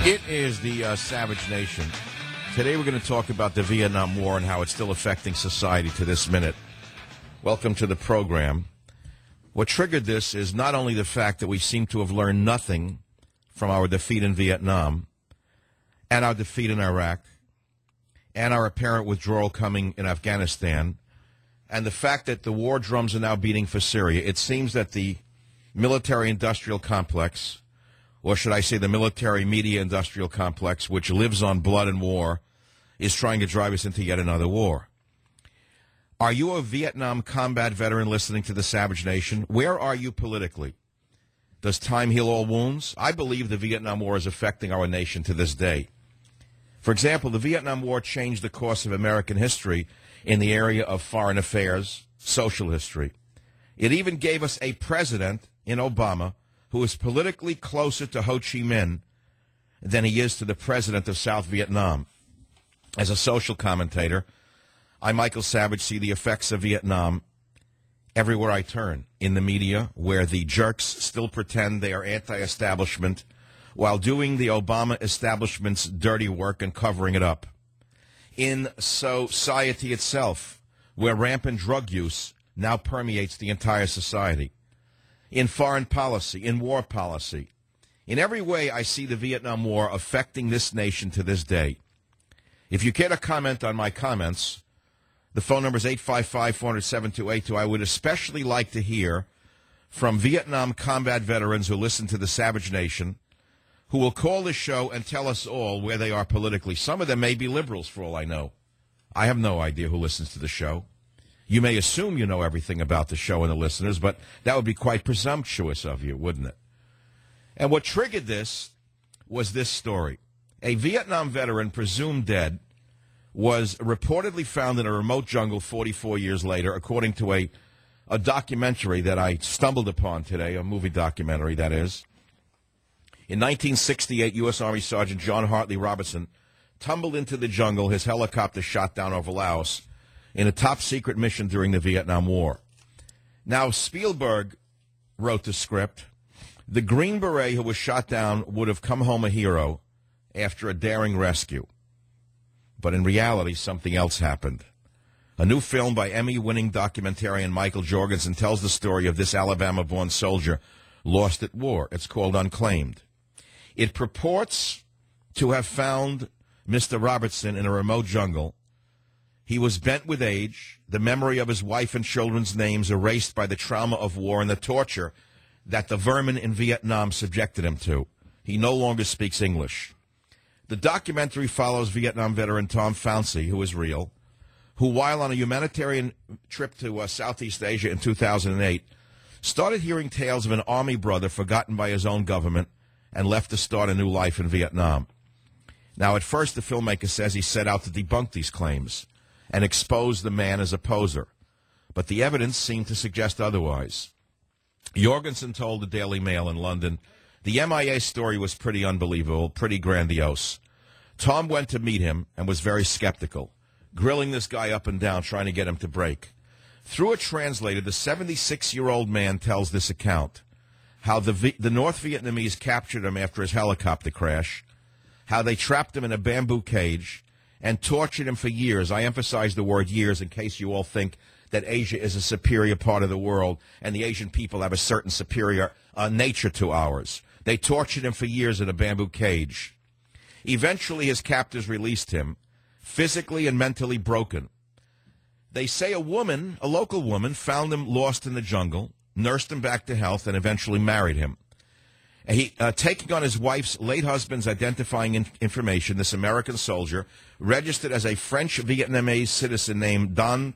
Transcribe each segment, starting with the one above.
It is the Savage Nation. Today we're going to talk about the Vietnam War and how it's still affecting society to this minute. Welcome to the program. What triggered this is not only the fact that we seem to have learned nothing from our defeat in Vietnam and our defeat in Iraq and our apparent withdrawal coming in Afghanistan and the fact that the war drums are now beating for Syria. It seems that the military-industrial complex, or should I say the military media industrial complex, which lives on blood and war, is trying to drive us into yet another war. Are you a Vietnam combat veteran listening to the Savage Nation? Where are you politically? Does time heal all wounds? I believe the Vietnam War is affecting our nation to this day. For example, the Vietnam War changed the course of American history in the area of foreign affairs, social history. It even gave us a president in Obama who is politically closer to Ho Chi Minh than he is to the president of South Vietnam. As a social commentator, I, Michael Savage, see the effects of Vietnam everywhere I turn, in the media, where the jerks still pretend they are anti-establishment while doing the Obama establishment's dirty work and covering it up. In society itself, where rampant drug use now permeates the entire society. In foreign policy, in war policy. In every way, I see the Vietnam War affecting this nation to this day. If you care to comment on my comments, the phone number is 855-400-7282. I would especially like to hear from Vietnam combat veterans who listen to the Savage Nation, who will call this show and tell us all where they are politically. Some of them may be liberals, for all I know. I have no idea who listens to the show. You may assume you know everything about the show and the listeners, but that would be quite presumptuous of you, wouldn't it? And what triggered this was this story. A Vietnam veteran, presumed dead, was reportedly found in a remote jungle 44 years later, according to a documentary that I stumbled upon today, a movie documentary, that is. In 1968, U.S. Army Sergeant John Hartley Robertson tumbled into the jungle, his helicopter shot down over Laos, in a top-secret mission during the Vietnam War. Now, Spielberg wrote the script. The Green Beret who was shot down would have come home a hero after a daring rescue. But in reality, something else happened. A new film by Emmy-winning documentarian Michael Jorgensen tells the story of this Alabama-born soldier lost at war. It's called Unclaimed. It purports to have found Mr. Robertson in a remote jungle. He was bent with age, the memory of his wife and children's names erased by the trauma of war and the torture that the vermin in Vietnam subjected him to. He no longer speaks English. The documentary follows Vietnam veteran Tom Fauci, who is real, who, while on a humanitarian trip to Southeast Asia in 2008, started hearing tales of an Army brother forgotten by his own government and left to start a new life in Vietnam. Now, at first, the filmmaker says he set out to debunk these claims and expose the man as a poser. But the evidence seemed to suggest otherwise. Jorgensen told the Daily Mail in London, the MIA story was pretty unbelievable, pretty grandiose. Tom went to meet him and was very skeptical, grilling this guy up and down, trying to get him to break. Through a translator, the 76-year-old man tells this account, how the North Vietnamese captured him after his helicopter crash, how they trapped him in a bamboo cage, and tortured him for years. I emphasize the word years in case you all think that Asia is a superior part of the world and the Asian people have a certain superior nature to ours. They tortured him for years in a bamboo cage. Eventually, his captors released him, physically and mentally broken. They say a local woman, found him lost in the jungle, nursed him back to health, and eventually married him. He, taking on his wife's late husband's identifying information, this American soldier registered as a French-Vietnamese citizen named Dan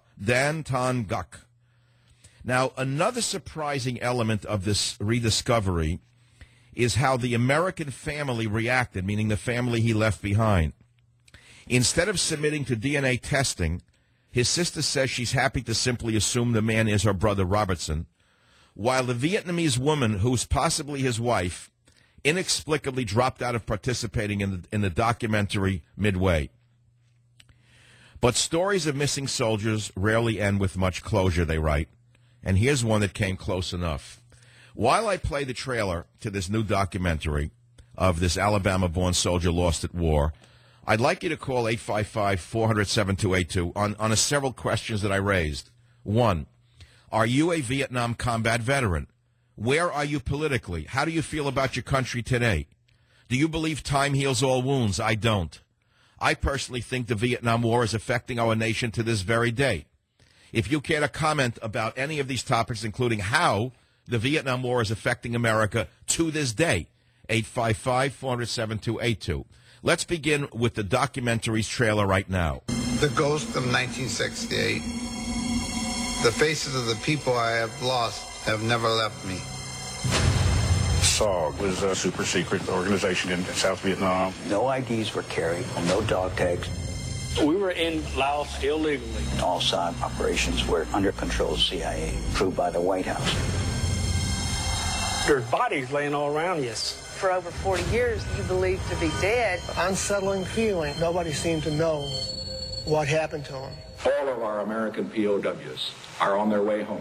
Thanh Gach. Now, another surprising element of this rediscovery is how the American family reacted, meaning the family he left behind. Instead of submitting to DNA testing, his sister says she's happy to simply assume the man is her brother Robertson, while the Vietnamese woman, who's possibly his wife, inexplicably dropped out of participating in the documentary midway. But stories of missing soldiers rarely end with much closure, they write. And here's one that came close enough. While I play the trailer to this new documentary, of this Alabama-born soldier lost at war. I'd like you to call 855-400-7282 on a several questions that I raised. One, are you a Vietnam combat veteran? Where are you politically? How do you feel about your country today? Do you believe time heals all wounds? I don't. I personally think the Vietnam War is affecting our nation to this very day. If you care to comment about any of these topics, including how the Vietnam War is affecting America to this day, 855-400-7282. Let's begin with the documentary's trailer right now. The ghost of 1968. The faces of the people I have lost have never left me. SOG was a super secret organization in South Vietnam. No IDs were carried, no dog tags. We were in Laos illegally. All SOG operations were under control of CIA, approved by the White House. There's bodies laying all around you. For over 40 years, you believed to be dead. Unsettling feeling. Nobody seemed to know what happened to him. All of our American POWs are on their way home.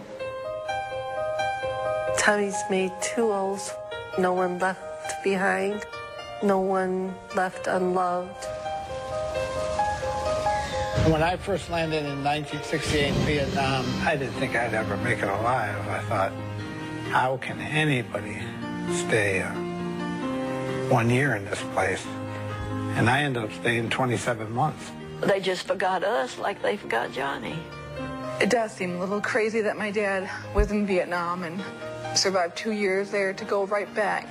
Tommy's made two O's. No one left behind. No one left unloved. When I first landed in 1968 in Vietnam, I didn't think I'd ever make it alive. I thought, how can anybody stay 1 year in this place? And I ended up staying 27 months. They just forgot us like they forgot Johnny. It does seem a little crazy that my dad was in Vietnam and survived 2 years there to go right back.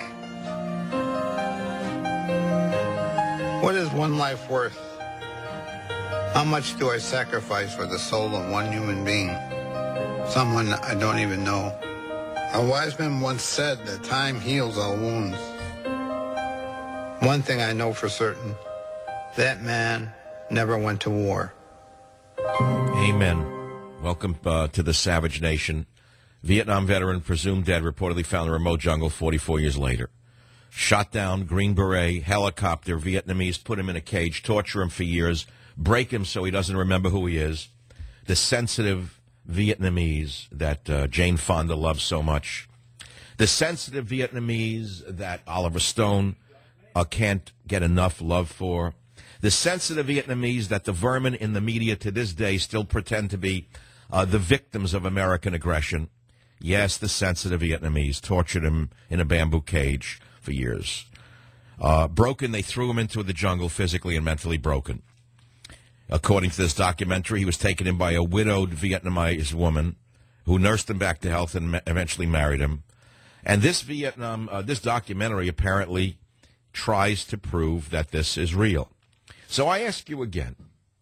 What is one life worth? How much do I sacrifice for the soul of one human being? Someone I don't even know. A wise man once said that time heals all wounds. One thing I know for certain, that man never went to war. Amen. Welcome to the Savage Nation. Vietnam veteran, presumed dead, reportedly found in a remote jungle 44 years later. Shot down, Green Beret, helicopter, Vietnamese, put him in a cage, torture him for years, break him so he doesn't remember who he is. The sensitive Vietnamese that Jane Fonda loves so much. The sensitive Vietnamese that Oliver Stone can't get enough love for. The sensitive Vietnamese that the vermin in the media to this day still pretend to be the victims of American aggression. Yes, the sensitive Vietnamese tortured him in a bamboo cage for years. Broken, they threw him into the jungle, physically and mentally broken. According to this documentary, he was taken in by a widowed Vietnamese woman who nursed him back to health and eventually married him. And this this documentary apparently tries to prove that this is real. So I ask you again.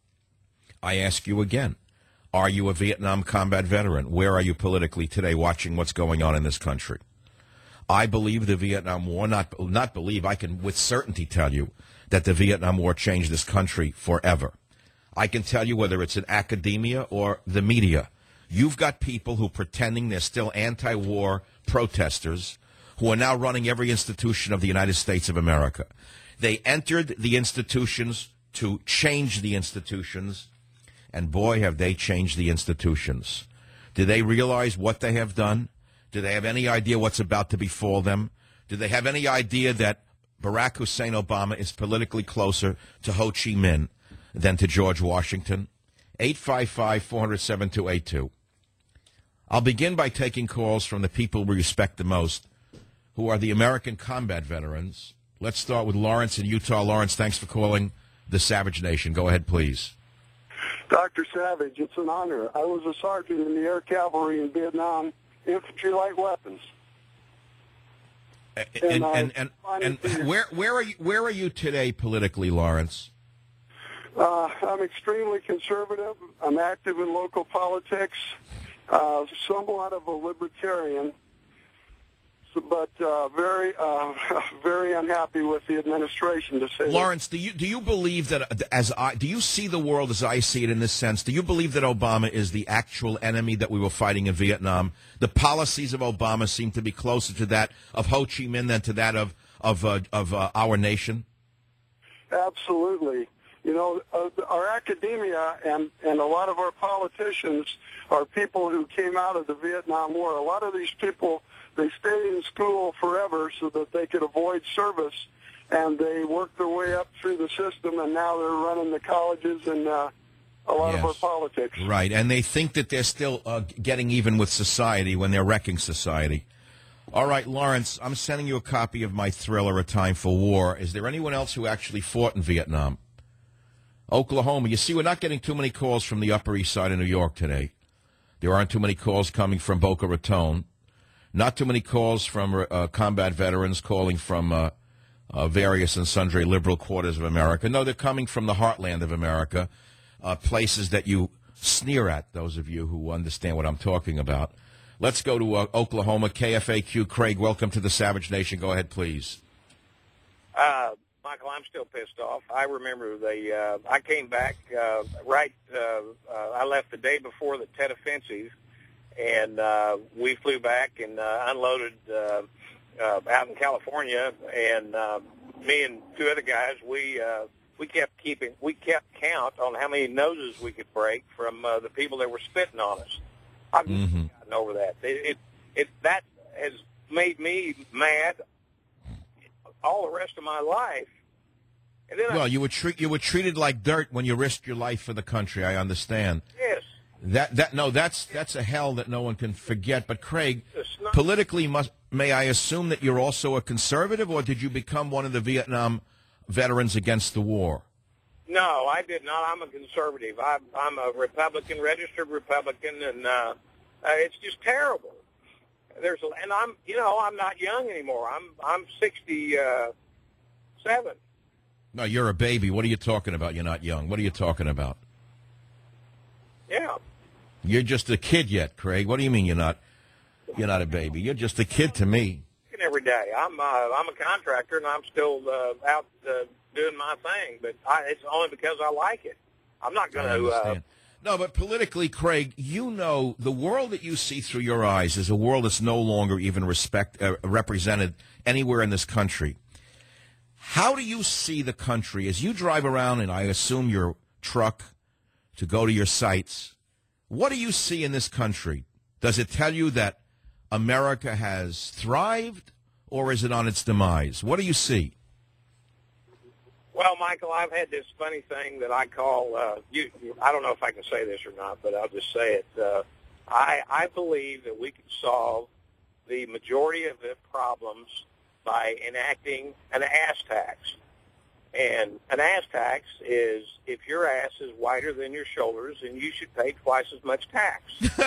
Are you a Vietnam combat veteran? Where are you politically today watching what's going on in this country? I believe the Vietnam War, not believe, I can with certainty tell you that the Vietnam War changed this country forever. I can tell you whether it's in academia or the media. You've got people who pretending they're still anti-war protesters who are now running every institution of the United States of America. They entered the institutions to change the institutions, and boy, have they changed the institutions. Do they realize what they have done? Do they have any idea what's about to befall them? Do they have any idea that Barack Hussein Obama is politically closer to Ho Chi Minh than to George Washington? 855-400-7282. I'll begin by taking calls from the people we respect the most, who are the American combat veterans. Let's start with Lawrence in Utah. Lawrence, thanks for calling the Savage Nation. Go ahead, please. Dr. Savage, it's an honor. I was a sergeant in the Air Cavalry in Vietnam, infantry light weapons. And where are you today politically, Lawrence? I'm extremely conservative. I'm active in local politics, somewhat of a libertarian, but very unhappy with the administration, to say. Lawrence, do you believe that do you see the world as I see it in this sense? Do you believe that Obama is the actual enemy that we were fighting in Vietnam? The policies of Obama seem to be closer to that of Ho Chi Minh than to that of our nation. Absolutely. You know, our academia and a lot of our politicians are people who came out of the Vietnam War. A lot of these people, they stayed in school forever so that they could avoid service, and they worked their way up through the system, and now they're running the colleges and a lot of our politics. Right, and they think that they're still getting even with society when they're wrecking society. All right, Lawrence, I'm sending you a copy of my thriller, A Time for War. Is there anyone else who actually fought in Vietnam? Oklahoma. You see, we're not getting too many calls from the Upper East Side of New York today. There aren't too many calls coming from Boca Raton. Not too many calls from combat veterans calling from various and sundry liberal quarters of America. No, they're coming from the heartland of America, places that you sneer at, those of you who understand what I'm talking about. Let's go to Oklahoma, KFAQ. Craig, welcome to the Savage Nation. Go ahead, please. Michael, I'm still pissed off. I remember I came back I left the day before the Tet Offensive, and we flew back and unloaded out in California, and me and two other guys, we kept count on how many noses we could break from the people that were spitting on us. I've gotten over that. That has made me mad all the rest of my life. And then you were treated like dirt when you risked your life for the country. I understand. Yes. That's a hell that no one can forget. But Craig, politically, may I assume that you're also a conservative, or did you become one of the Vietnam veterans against the war? No, I did not. I'm a conservative. I'm a Republican, registered Republican, and it's just terrible. And I'm not young anymore. I'm 67. No, you're a baby. What are you talking about? You're not young. What are you talking about? Yeah. You're just a kid yet, Craig. What do you mean you're not a baby? You're just a kid to me. Every day. I'm a contractor, and I'm still out doing my thing, but it's only because I like it. I'm not going to... No, but politically, Craig, the world that you see through your eyes is a world that's no longer even represented anywhere in this country. How do you see the country as you drive around, and I assume your truck, to go to your sites? What do you see in this country? Does it tell you that America has thrived, or is it on its demise? What do you see? Well, Michael, I've had this funny thing that I call, I don't know if I can say this or not, but I'll just say it. I believe that we can solve the majority of the problems by enacting an ass tax. And an ass tax is if your ass is wider than your shoulders, then you should pay twice as much tax.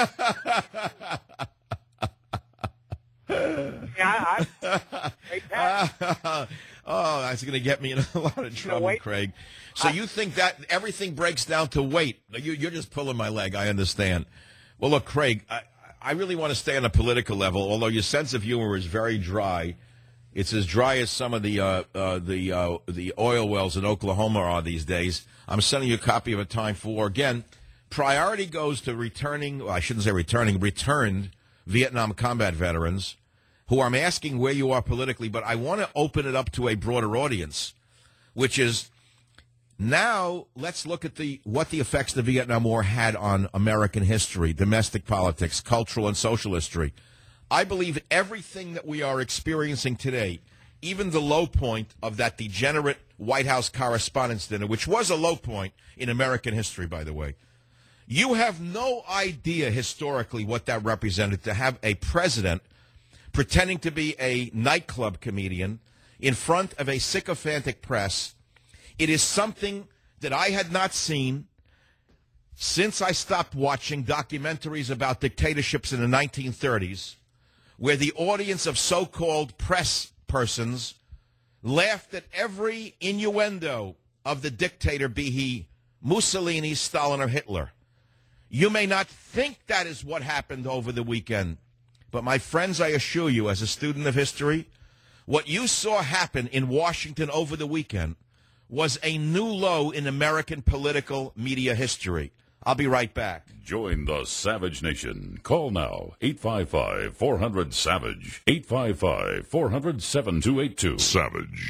I pay tax. Oh, that's going to get me in a lot of trouble, Craig. So you think that everything breaks down to weight? You're just pulling my leg. I understand. Well, look, Craig, I really want to stay on a political level, although your sense of humor is very dry. It's as dry as some of the oil wells in Oklahoma are these days. I'm sending you a copy of A Time for War. Again, priority goes to returned Vietnam combat veterans, who I'm asking where you are politically, but I want to open it up to a broader audience, which is now let's look at what the effects the Vietnam War had on American history, domestic politics, cultural and social history. I believe everything that we are experiencing today, even the low point of that degenerate White House Correspondents' Dinner, which was a low point in American history, by the way, you have no idea historically what that represented, to have a president pretending to be a nightclub comedian in front of a sycophantic press. It is something that I had not seen since I stopped watching documentaries about dictatorships in the 1930s, where the audience of so-called press persons laughed at every innuendo of the dictator, be he Mussolini, Stalin, or Hitler. You may not think that is what happened over the weekend, but my friends, I assure you, as a student of history, what you saw happen in Washington over the weekend was a new low in American political media history. I'll be right back. Join the Savage Nation. Call now, 855-400-SAVAGE, 855-400-7282. Savage.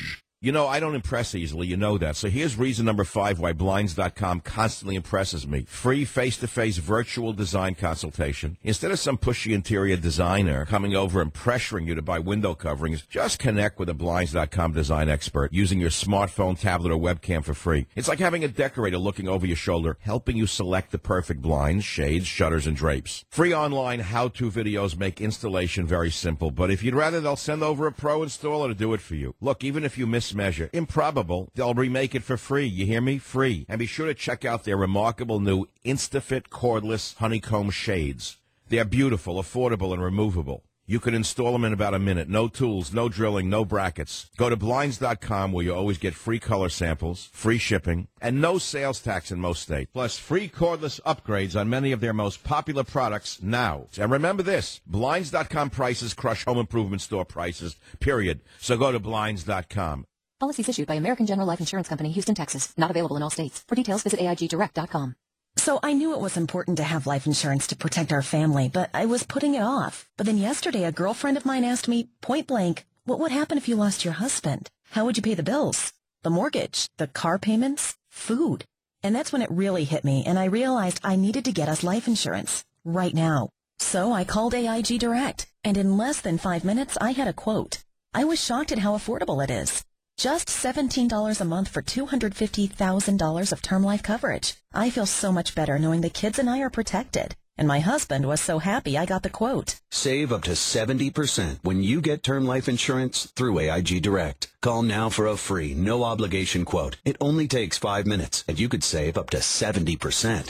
You know, I don't impress easily. You know that. So here's reason number 5 why Blinds.com constantly impresses me. Free face-to-face virtual design consultation. Instead of some pushy interior designer coming over and pressuring you to buy window coverings, just connect with a Blinds.com design expert using your smartphone, tablet, or webcam for free. It's like having a decorator looking over your shoulder, helping you select the perfect blinds, shades, shutters, and drapes. Free online how-to videos make installation very simple, but if you'd rather, they'll send over a pro installer to do it for you. Look, even if you mismeasure, improbable, they'll remake it for free. You hear me? Free. And be sure to check out their remarkable new InstaFit cordless honeycomb shades. They're beautiful, affordable, and removable. You can install them in about a minute. No tools, no drilling, no brackets. Go to Blinds.com where you always get free color samples, free shipping, and no sales tax in most states. Plus free cordless upgrades on many of their most popular products now. And remember this, Blinds.com prices crush home improvement store prices, period. So go to Blinds.com. Policies issued by American General Life Insurance Company, Houston, Texas. Not available in all states. For details, visit AIGdirect.com. So I knew it was important to have life insurance to protect our family, but I was putting it off. But then yesterday, a girlfriend of mine asked me, point blank, what would happen if you lost your husband? How would you pay the bills? The mortgage? The car payments? Food? And that's when it really hit me, and I realized I needed to get us life insurance. Right now. So I called AIG Direct, and in less than 5 minutes, I had a quote. I was shocked at how affordable it is. Just $17 a month for $250,000 of term life coverage. I feel so much better knowing the kids and I are protected. And my husband was so happy I got the quote. Save up to 70% when you get term life insurance through AIG Direct. Call now for a free, no-obligation quote. It only takes 5 minutes, and you could save up to 70%.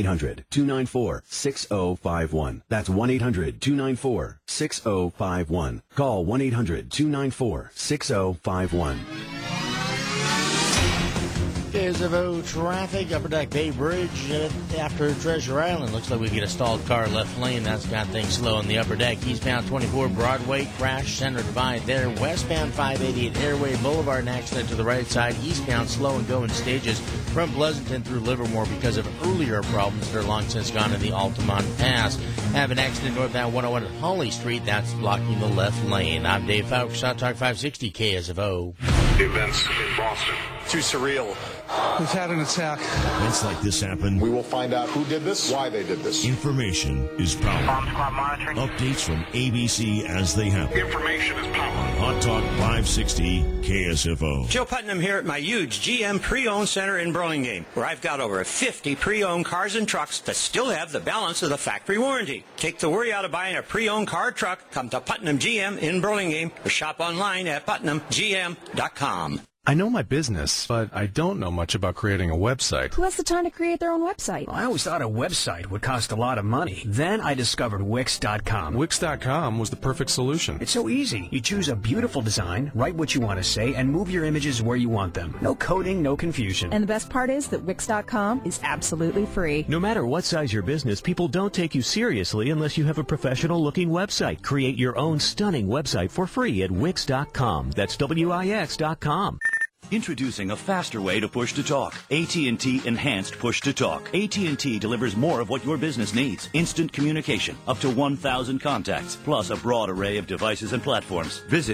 1-800-294-6051. That's 1-800-294-6051. Call 1-800-294-6051. KSFO traffic, Upper Deck Bay Bridge after Treasure Island. Looks like we get a stalled car left lane. That's got things slow on the Upper Deck. Eastbound 24 Broadway, crash, center divide there. Westbound 588 Airway Boulevard, an accident to the right side. Eastbound slow and go in stages from Pleasanton through Livermore because of earlier problems that are long since gone in the Altamont Pass. Have an accident northbound 101 at Holly Street. That's blocking the left lane. I'm Dave Fowler, South Talk 560 KSFO. Events in Boston. Too surreal. We've had an attack. Events like this happen. We will find out who did this, why they did this. Information is power. Bomb squad monitoring. Updates from ABC as they happen. Information is power. On Hot Talk 560 KSFO. Joe Putnam here at my huge GM pre-owned center in Burlingame, where I've got over 50 pre-owned cars and trucks that still have the balance of the factory warranty. Take the worry out of buying a pre-owned car or truck. Come to Putnam GM in Burlingame or shop online at PutnamGM.com. I know my business, but I don't know much about creating a website. Who has the time to create their own website? I always thought a website would cost a lot of money. Then I discovered Wix.com. Wix.com was the perfect solution. It's so easy. You choose a beautiful design, write what you want to say, and move your images where you want them. No coding, no confusion. And the best part is that Wix.com is absolutely free. No matter what size your business, people don't take you seriously unless you have a professional-looking website. Create your own stunning website for free at Wix.com. That's Wix.com. Introducing a faster way to push-to-talk. AT&T Enhanced Push-to-Talk. AT&T delivers more of what your business needs. Instant communication, up to 1,000 contacts, plus a broad array of devices and platforms. Visit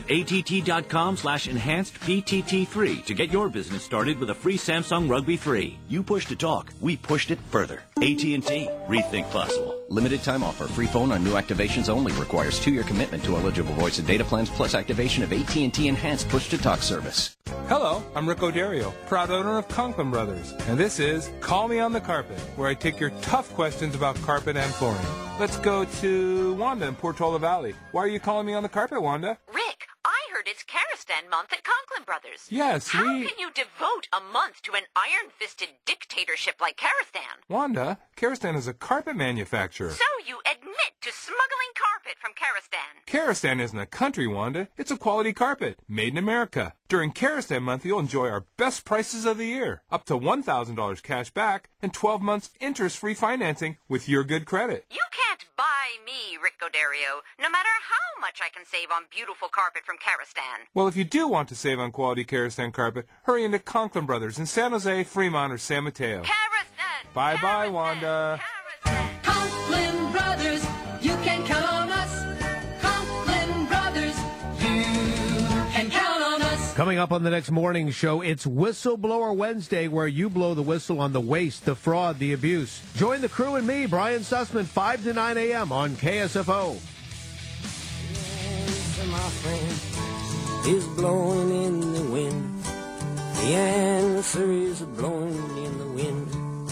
att.com/enhancedPTT3 to get your business started with a free Samsung Rugby 3. You push-to-talk, we pushed it further. AT&T, rethink possible. Limited time offer. Free phone on new activations only. Requires 2-year commitment to eligible voice and data plans plus activation of AT&T Enhanced Push-to-Talk service. Hello, I'm Rick Odario, proud owner of Conklin Brothers, and this is Call Me on the Carpet, where I take your tough questions about carpet and flooring. Let's go to Wanda in Portola Valley. Why are you calling me on the carpet, Wanda? Rick, I heard it's Karastan month at Conklin Brothers. Yes, How can you devote a month to an iron-fisted dictatorship like Karastan? Wanda, Karastan is a carpet manufacturer. So you admit to smuggling carpet from Karastan? Karastan isn't a country, Wanda. It's a quality carpet, made in America. During Karastan month, you'll enjoy our best prices of the year. Up to $1,000 cash back and 12 months interest-free financing with your good credit. You can't buy me, Rick Odario, no matter how much I can save on beautiful carpet from Karastan. Well, if you do want to save on quality Karastan carpet, hurry into Conklin Brothers in San Jose, Fremont, or San Mateo. Karastan! Bye-bye, Wanda. Karastan. Conklin Brothers, you can count on us. Conklin Brothers, you can count on us. Coming up on the next morning show, it's Whistleblower Wednesday, where you blow the whistle on the waste, the fraud, the abuse. Join the crew and me, Brian Sussman, 5 to 9 a.m. on KSFO. Answer, my friend, is blowing in the wind. The answer is blowing in the wind.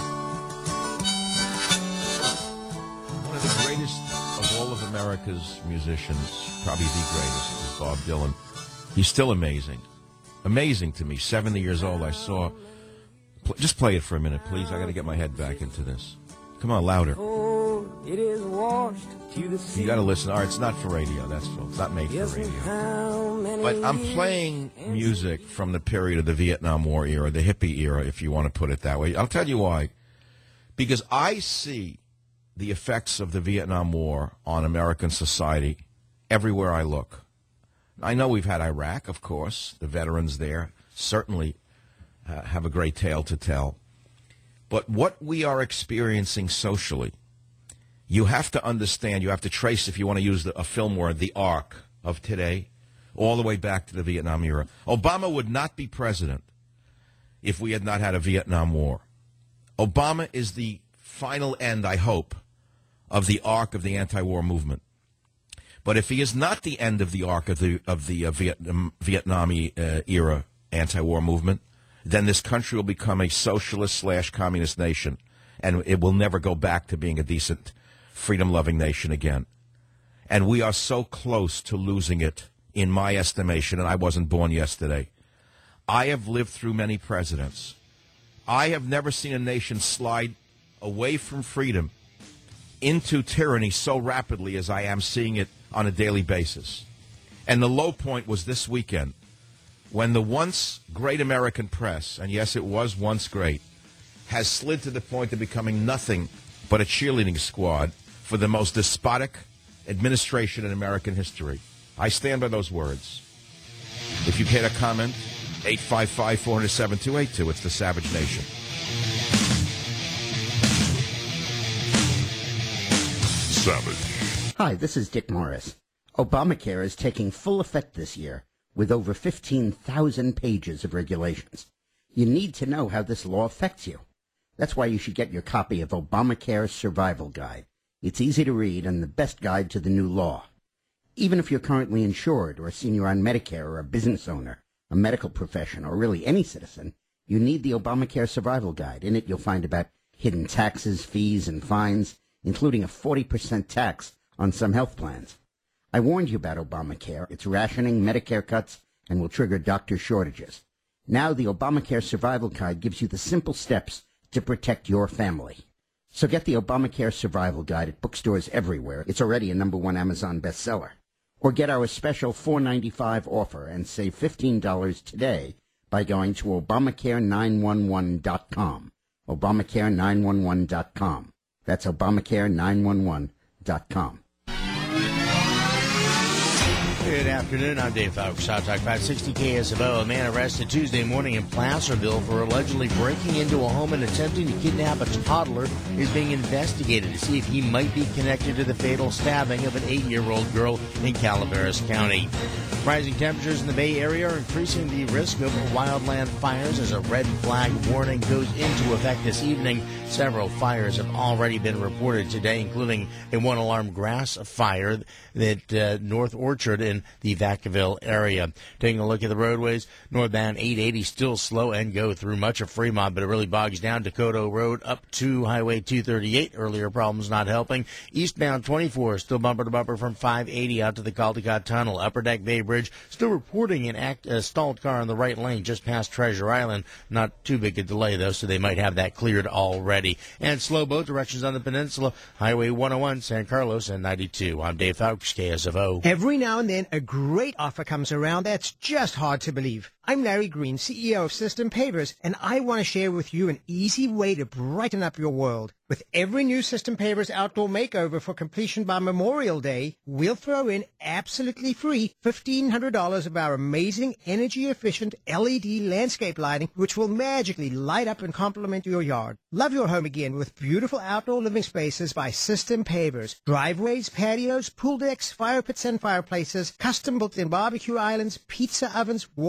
One of the greatest of all of America's musicians, probably the greatest, is Bob Dylan. He's still amazing. Amazing to me. 70 years old, I saw... Just play it for a minute, please. I got to get my head back into this. Come on, louder. Oh, it is washed to the sea. You got to listen. All right, it's not for radio. That's Phil. It's not made for radio. But I'm playing music from the period of the Vietnam War era, the hippie era, if you want to put it that way. I'll tell you why. Because I see the effects of the Vietnam War on American society everywhere I look. I know we've had Iraq, of course. The veterans there certainly have a great tale to tell. But what we are experiencing socially, you have to understand, you have to trace, if you want to use a film word, the arc of today, all the way back to the Vietnam era. Obama would not be president if we had not had a Vietnam War. Obama is the final end, I hope, of the arc of the anti-war movement. But if he is not the end of the arc of the Vietnam era anti-war movement, then this country will become a socialist/communist nation, and it will never go back to being a decent, freedom-loving nation again. And we are so close to losing it, in my estimation, and I wasn't born yesterday. I have lived through many presidents. I have never seen a nation slide away from freedom into tyranny so rapidly as I am seeing it on a daily basis. And the low point was this weekend, when the once great American press, and yes, it was once great, has slid to the point of becoming nothing but a cheerleading squad for the most despotic administration in American history. I stand by those words. If you care to comment, 855-400-7282. It's the Savage Nation. Savage. Hi, this is Dick Morris. Obamacare is taking full effect this year with over 15,000 pages of regulations. You need to know how this law affects you. That's why you should get your copy of Obamacare Survival Guide. It's easy to read and the best guide to the new law. Even if you're currently insured or a senior on Medicare or a business owner, a medical professional, or really any citizen, you need the Obamacare Survival Guide. In it, you'll find about hidden taxes, fees, and fines, including a 40% tax on some health plans. I warned you about Obamacare. It's rationing, Medicare cuts, and will trigger doctor shortages. Now the Obamacare Survival Guide gives you the simple steps to protect your family. So get the Obamacare Survival Guide at bookstores everywhere. It's already a #1 Amazon bestseller. Or get our special $4.95 offer and save $15 today by going to Obamacare911.com. Obamacare911.com. That's Obamacare911.com. Good afternoon. I'm Dave Fowles, Hot Talk 560 KSFO. A man arrested Tuesday morning in Placerville for allegedly breaking into a home and attempting to kidnap a toddler is being investigated to see if he might be connected to the fatal stabbing of an 8-year-old girl in Calaveras County. Rising temperatures in the Bay Area are increasing the risk of wildland fires as a red flag warning goes into effect this evening. Several fires have already been reported today, including a one-alarm grass fire at North Orchard in the Vacaville area. Taking a look at the roadways, northbound 880 still slow and go through much of Fremont, but it really bogs down Dakota Road up to Highway 238. Earlier problems not helping. Eastbound 24 still bumper to bumper from 580 out to the Caldecott Tunnel. Upper Deck Bay Bridge still reporting a stalled car in the right lane just past Treasure Island. Not too big a delay, though, so they might have that cleared already. And slow both directions on the peninsula. Highway 101, San Carlos, and 92. I'm Dave Fowles, KSFO. Every now and then, a great offer comes around that's just hard to believe. I'm Larry Green, CEO of System Pavers, and I want to share with you an easy way to brighten up your world. With every new System Pavers outdoor makeover for completion by Memorial Day, we'll throw in absolutely free $1,500 of our amazing energy-efficient LED landscape lighting, which will magically light up and complement your yard. Love your home again with beautiful outdoor living spaces by System Pavers. Driveways, patios, pool decks, fire pits and fireplaces, custom built-in barbecue islands, pizza ovens, water features,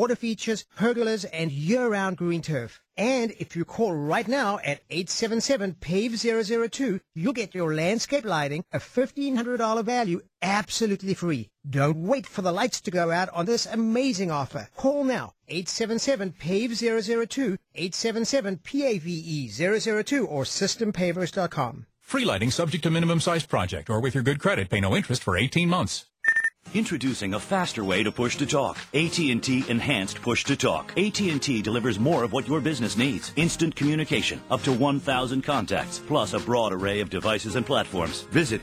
mulches, pergolas, and year-round green turf. And if you call right now at 877-PAVE-002, you'll get your landscape lighting, a $1,500 value, absolutely free. Don't wait for the lights to go out on this amazing offer. Call now, 877-PAVE-002, 877-PAVE-002, or systempavers.com. Free lighting subject to minimum size project, or with your good credit, pay no interest for 18 months. Introducing a faster way to push to talk. AT&T Enhanced Push to Talk. AT&T delivers more of what your business needs. Instant communication, up to 1,000 contacts, plus a broad array of devices and platforms. Visit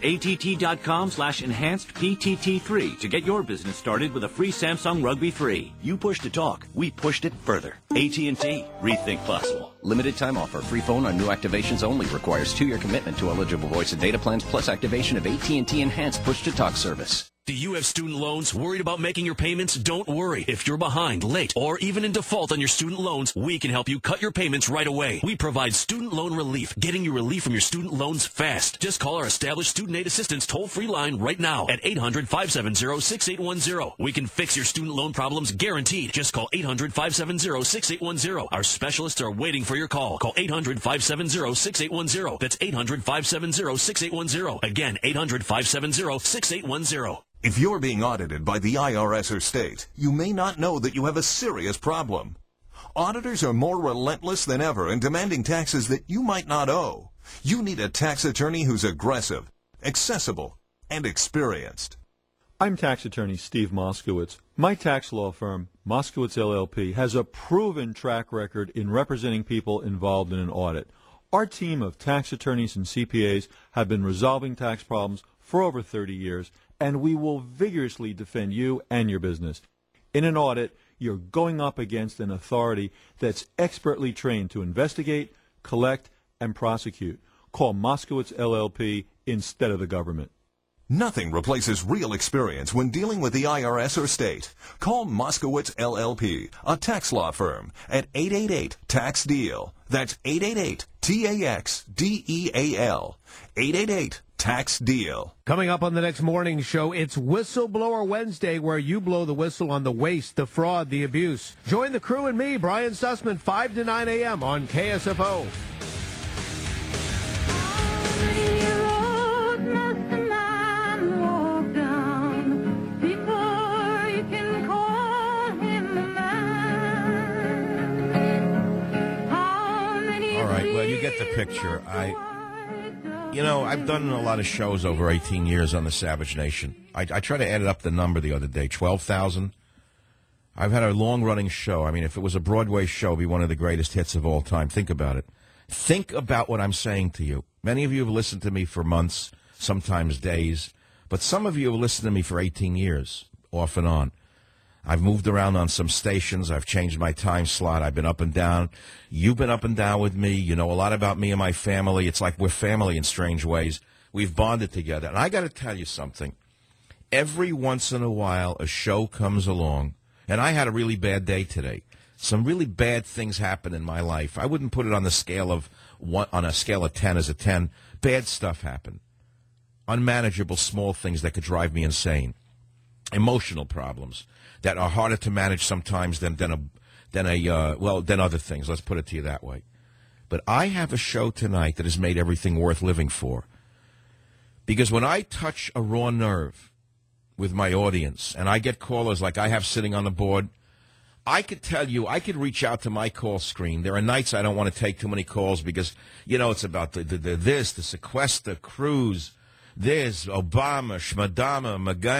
att.com/enhancedPTT3 to get your business started with a free Samsung Rugby 3. You push to talk, we pushed it further. AT&T, rethink possible. Limited time offer. Free phone on new activations only. Requires 2-year commitment to eligible voice and data plans plus activation of AT&T Enhanced Push to Talk service. Do you have student loans? Worried about making your payments? Don't worry. If you're behind, late, or even in default on your student loans, we can help you cut your payments right away. We provide student loan relief, getting you relief from your student loans fast. Just call our established student aid assistance toll-free line right now at 800-570-6810. We can fix your student loan problems guaranteed. Just call 800-570-6810. Our specialists are waiting for your call. Call 800-570-6810. That's 800-570-6810. Again, 800-570-6810. If you're being audited by the IRS or state, you may not know that you have a serious problem. Auditors are more relentless than ever in demanding taxes that you might not owe. You need a tax attorney who's aggressive, accessible, and experienced. I'm tax attorney Steve Moskowitz. My tax law firm, Moskowitz LLP, has a proven track record in representing people involved in an audit. Our team of tax attorneys and CPAs have been resolving tax problems for over 30 years, and we will vigorously defend you and your business. In an audit, you're going up against an authority that's expertly trained to investigate, collect, and prosecute. Call Moskowitz LLP instead of the government. Nothing replaces real experience when dealing with the IRS or state. Call Moskowitz LLP, a tax law firm, at 888-TAX-DEAL. That's 888-TAX-DEAL. 888-TAX-DEAL. Coming up on the next morning show, it's Whistleblower Wednesday, where you blow the whistle on the waste, the fraud, the abuse. Join the crew and me, Brian Sussman, 5 to 9 a.m. on KSFO. You get the picture. I've done a lot of shows over 18 years on the Savage Nation. I tried to add up the number the other day, 12,000. I've had a long-running show. I mean, if it was a Broadway show, it'd be one of the greatest hits of all time. Think about it. Think about what I'm saying to you. Many of you have listened to me for months, sometimes days, but some of you have listened to me for 18 years, off and on. I've moved around on some stations. I've changed my time slot. I've been up and down. You've been up and down with me. You know a lot about me and my family. It's like we're family in strange ways. We've bonded together. And I got to tell you something. Every once in a while, a show comes along, and I had a really bad day today. Some really bad things happen in my life. I wouldn't put it on the scale of 1, on a scale of 10 as a 10. Bad stuff happened. Unmanageable small things that could drive me insane. Emotional problems that are harder to manage sometimes than other things. Let's put it to you that way. But I have a show tonight that has made everything worth living for. Because when I touch a raw nerve with my audience, and I get callers like I have sitting on the board, I could tell you, I could reach out to my call screen. There are nights I don't want to take too many calls because, it's about the sequester, Cruz, this, Obama, Schmadama,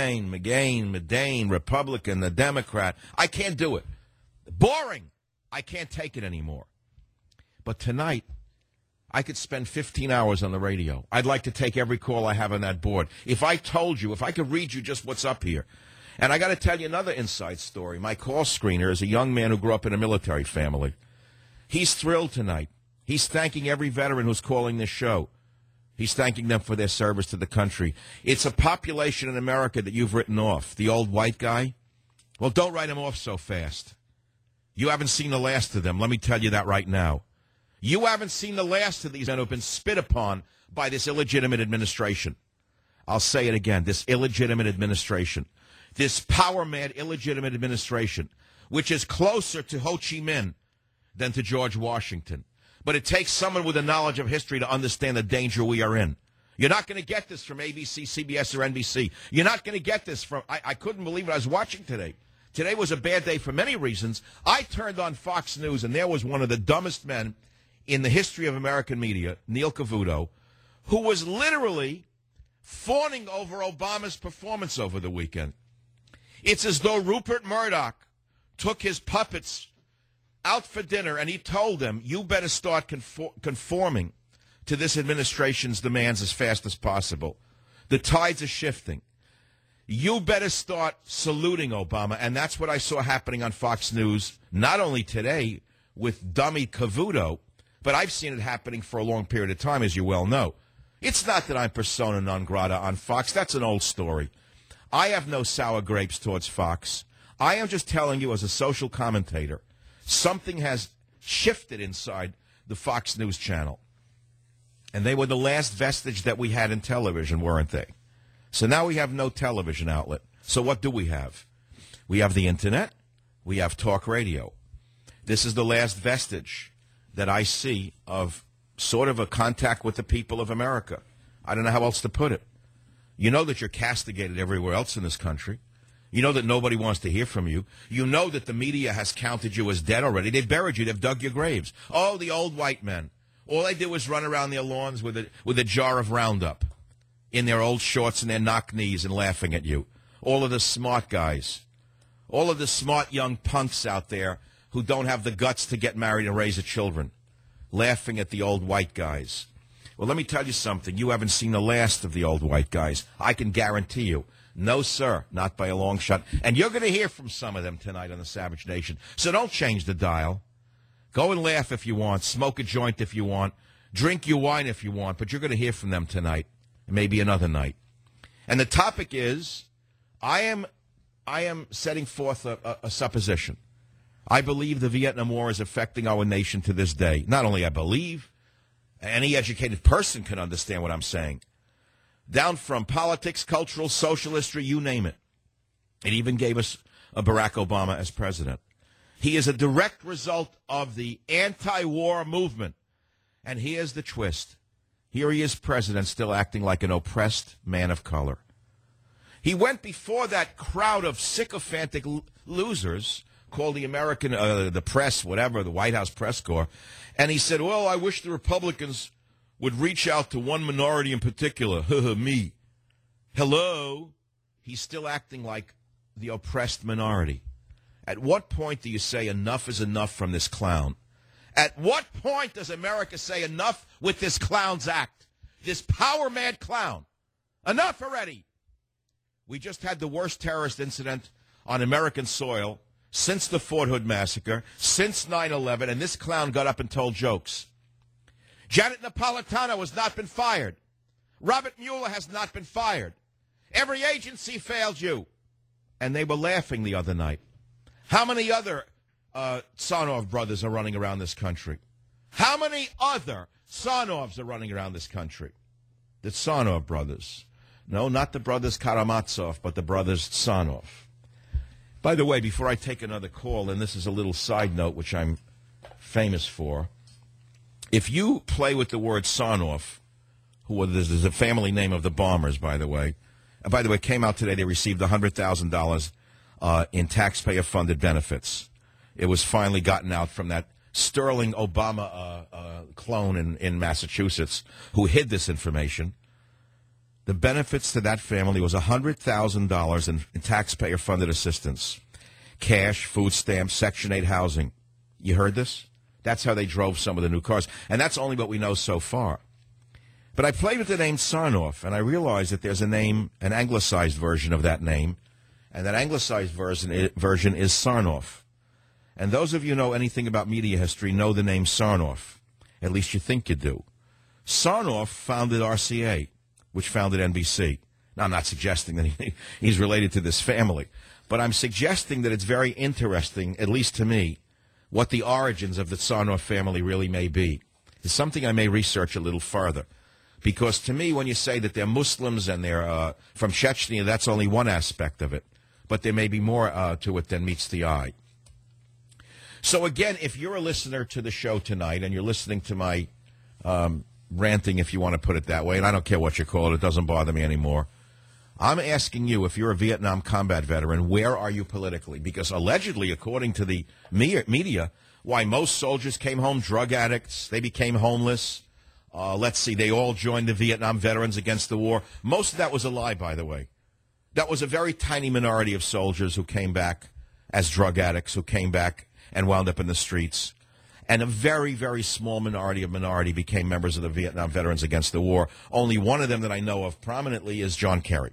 McGain, Republican, the Democrat. I can't do it. Boring. I can't take it anymore. But tonight, I could spend 15 hours on the radio. I'd like to take every call I have on that board. If I could read you just what's up here. And I got to tell you another inside story. My call screener is a young man who grew up in a military family. He's thrilled tonight. He's thanking every veteran who's calling this show. He's thanking them for their service to the country. It's a population in America that you've written off. The old white guy? Well, don't write him off so fast. You haven't seen the last of them. Let me tell you that right now. You haven't seen the last of these men who have been spit upon by this illegitimate administration. I'll say it again, this illegitimate administration. This power-mad, illegitimate administration. which is closer to Ho Chi Minh than to George Washington. But it takes someone with a knowledge of history to understand the danger we are in. You're not going to get this from ABC, CBS, or NBC. You're not going to get this from... I couldn't believe what I was watching today. Today was a bad day for many reasons. I turned on Fox News, and there was one of the dumbest men in the history of American media, Neil Cavuto, who was literally fawning over Obama's performance over the weekend. It's as though Rupert Murdoch took his puppets out for dinner, and he told them, you better start conforming to this administration's demands as fast as possible. The tides are shifting. You better start saluting Obama, and that's what I saw happening on Fox News, not only today with dummy Cavuto, but I've seen it happening for a long period of time, as you well know. It's not that I'm persona non grata on Fox. That's an old story. I have no sour grapes towards Fox. I am just telling you as a social commentator, something has shifted inside the Fox News channel. And they were the last vestige that we had in television, weren't they? So now we have no television outlet. So what do we have? We have the Internet. We have talk radio. This is the last vestige that I see of sort of a contact with the people of America. I don't know how else to put it. You know that you're castigated everywhere else in this country. You know that nobody wants to hear from you. You know that the media has counted you as dead already. They've buried you. They've dug your graves. Oh, the old white men. All they did was run around their lawns with a jar of Roundup in their old shorts and their knock knees and laughing at you. All of the smart guys. All of the smart young punks out there who don't have the guts to get married and raise children. Laughing at the old white guys. Well, let me tell you something. You haven't seen the last of the old white guys. I can guarantee you. No, sir, not by a long shot. And you're going to hear from some of them tonight on the Savage Nation. So don't change the dial. Go and laugh if you want. Smoke a joint if you want. Drink your wine if you want. But you're going to hear from them tonight. And maybe another night. And the topic is, I am setting forth a supposition. I believe the Vietnam War is affecting our nation to this day. Not only I believe, any educated person can understand what I'm saying. Down from politics, cultural, social history, you name it. It even gave us a Barack Obama as president. He is a direct result of the anti-war movement. And here's the twist. Here he is president, still acting like an oppressed man of color. He went before that crowd of sycophantic losers called the American, the press, whatever, the White House press corps, and he said, well, I wish the Republicans would reach out to one minority in particular, me. Hello? He's still acting like the oppressed minority. At what point do you say enough is enough from this clown? At what point does America say enough with this clown's act? This power-mad clown. Enough already. We just had the worst terrorist incident on American soil since the Fort Hood massacre, since 9/11, and this clown got up and told jokes. Janet Napolitano has not been fired. Robert Mueller has not been fired. Every agency failed you. And they were laughing the other night. How many other Sarnoff brothers are running around this country? How many other Sarnoffs are running around this country? The Sarnoff brothers. No, not the brothers Karamazov, but the brothers Sarnoff. By the way, before I take another call, and this is a little side note which I'm famous for, if you play with the word Sarnoff, who is a family name of the bombers, by the way, came out today, they received $100,000 in taxpayer-funded benefits. It was finally gotten out from that sterling Obama clone in Massachusetts who hid this information. The benefits to that family was $100,000 in taxpayer-funded assistance. Cash, food stamps, Section 8 housing. You heard this? That's how they drove some of the new cars. And that's only what we know so far. But I played with the name Sarnoff, and I realized that there's a name, an anglicized version of that name, and that anglicized version is Sarnoff. And those of you who know anything about media history know the name Sarnoff. At least you think you do. Sarnoff founded RCA, which founded NBC. Now, I'm not suggesting that he's related to this family, but I'm suggesting that it's very interesting, at least to me, what the origins of the Sarnoff family really may be. It's something I may research a little further. Because to me, when you say that they're Muslims and they're from Chechnya, that's only one aspect of it. But there may be more to it than meets the eye. So, again, if you're a listener to the show tonight and you're listening to my ranting, if you want to put it that way, and I don't care what you call it, it doesn't bother me anymore. I'm asking you, if you're a Vietnam combat veteran, where are you politically? Because allegedly, according to the media, why most soldiers came home drug addicts, they became homeless. Let's see, they all joined the Vietnam Veterans Against the War. Most of that was a lie, by the way. That was a very tiny minority of soldiers who came back as drug addicts, who came back and wound up in the streets. And a very, very small minority became members of the Vietnam Veterans Against the War. Only one of them that I know of prominently is John Kerry.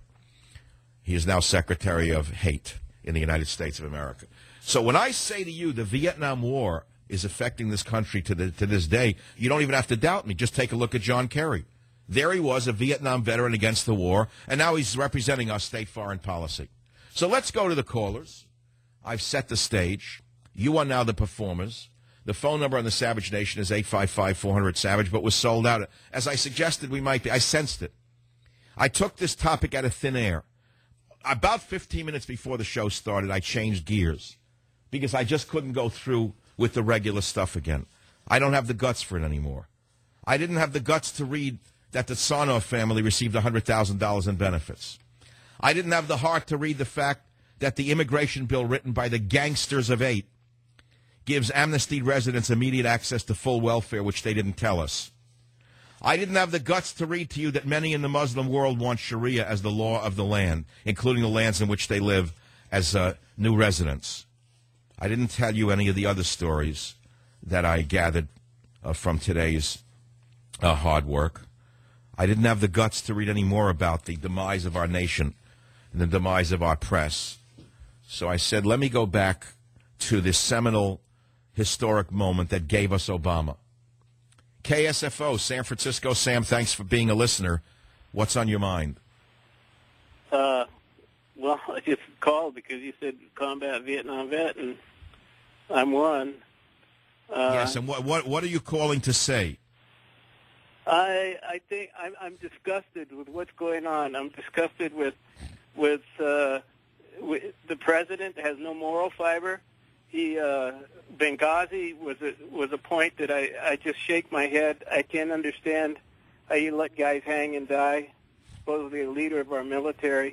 He is now Secretary of Hate in the United States of America. So when I say to you the Vietnam War is affecting this country to this day, you don't even have to doubt me. Just take a look at John Kerry. There he was, a Vietnam veteran against the war, and now he's representing our state foreign policy. So let's go to the callers. I've set the stage. You are now the performers. The phone number on the Savage Nation is 855-400-SAVAGE, but was sold out. As I suggested we might be. I sensed it. I took this topic out of thin air. About 15 minutes before the show started, I changed gears because I just couldn't go through with the regular stuff again. I don't have the guts for it anymore. I didn't have the guts to read that the Sarnoff family received $100,000 in benefits. I didn't have the heart to read the fact that the immigration bill written by the gangsters of 8 gives amnestied residents immediate access to full welfare, which they didn't tell us. I didn't have the guts to read to you that many in the Muslim world want Sharia as the law of the land, including the lands in which they live as new residents. I didn't tell you any of the other stories that I gathered from today's hard work. I didn't have the guts to read any more about the demise of our nation and the demise of our press. So I said, let me go back to this seminal historic moment that gave us Obama. KSFO, San Francisco. Sam, thanks for being a listener. What's on your mind? Well, I just called because you said combat Vietnam vet, and I'm one. Yes, and what are you calling to say? I think I'm disgusted with what's going on. I'm disgusted with the president has no moral fiber. Benghazi was a point that I just shake my head. I can't understand how you let guys hang and die. Supposedly a leader of our military.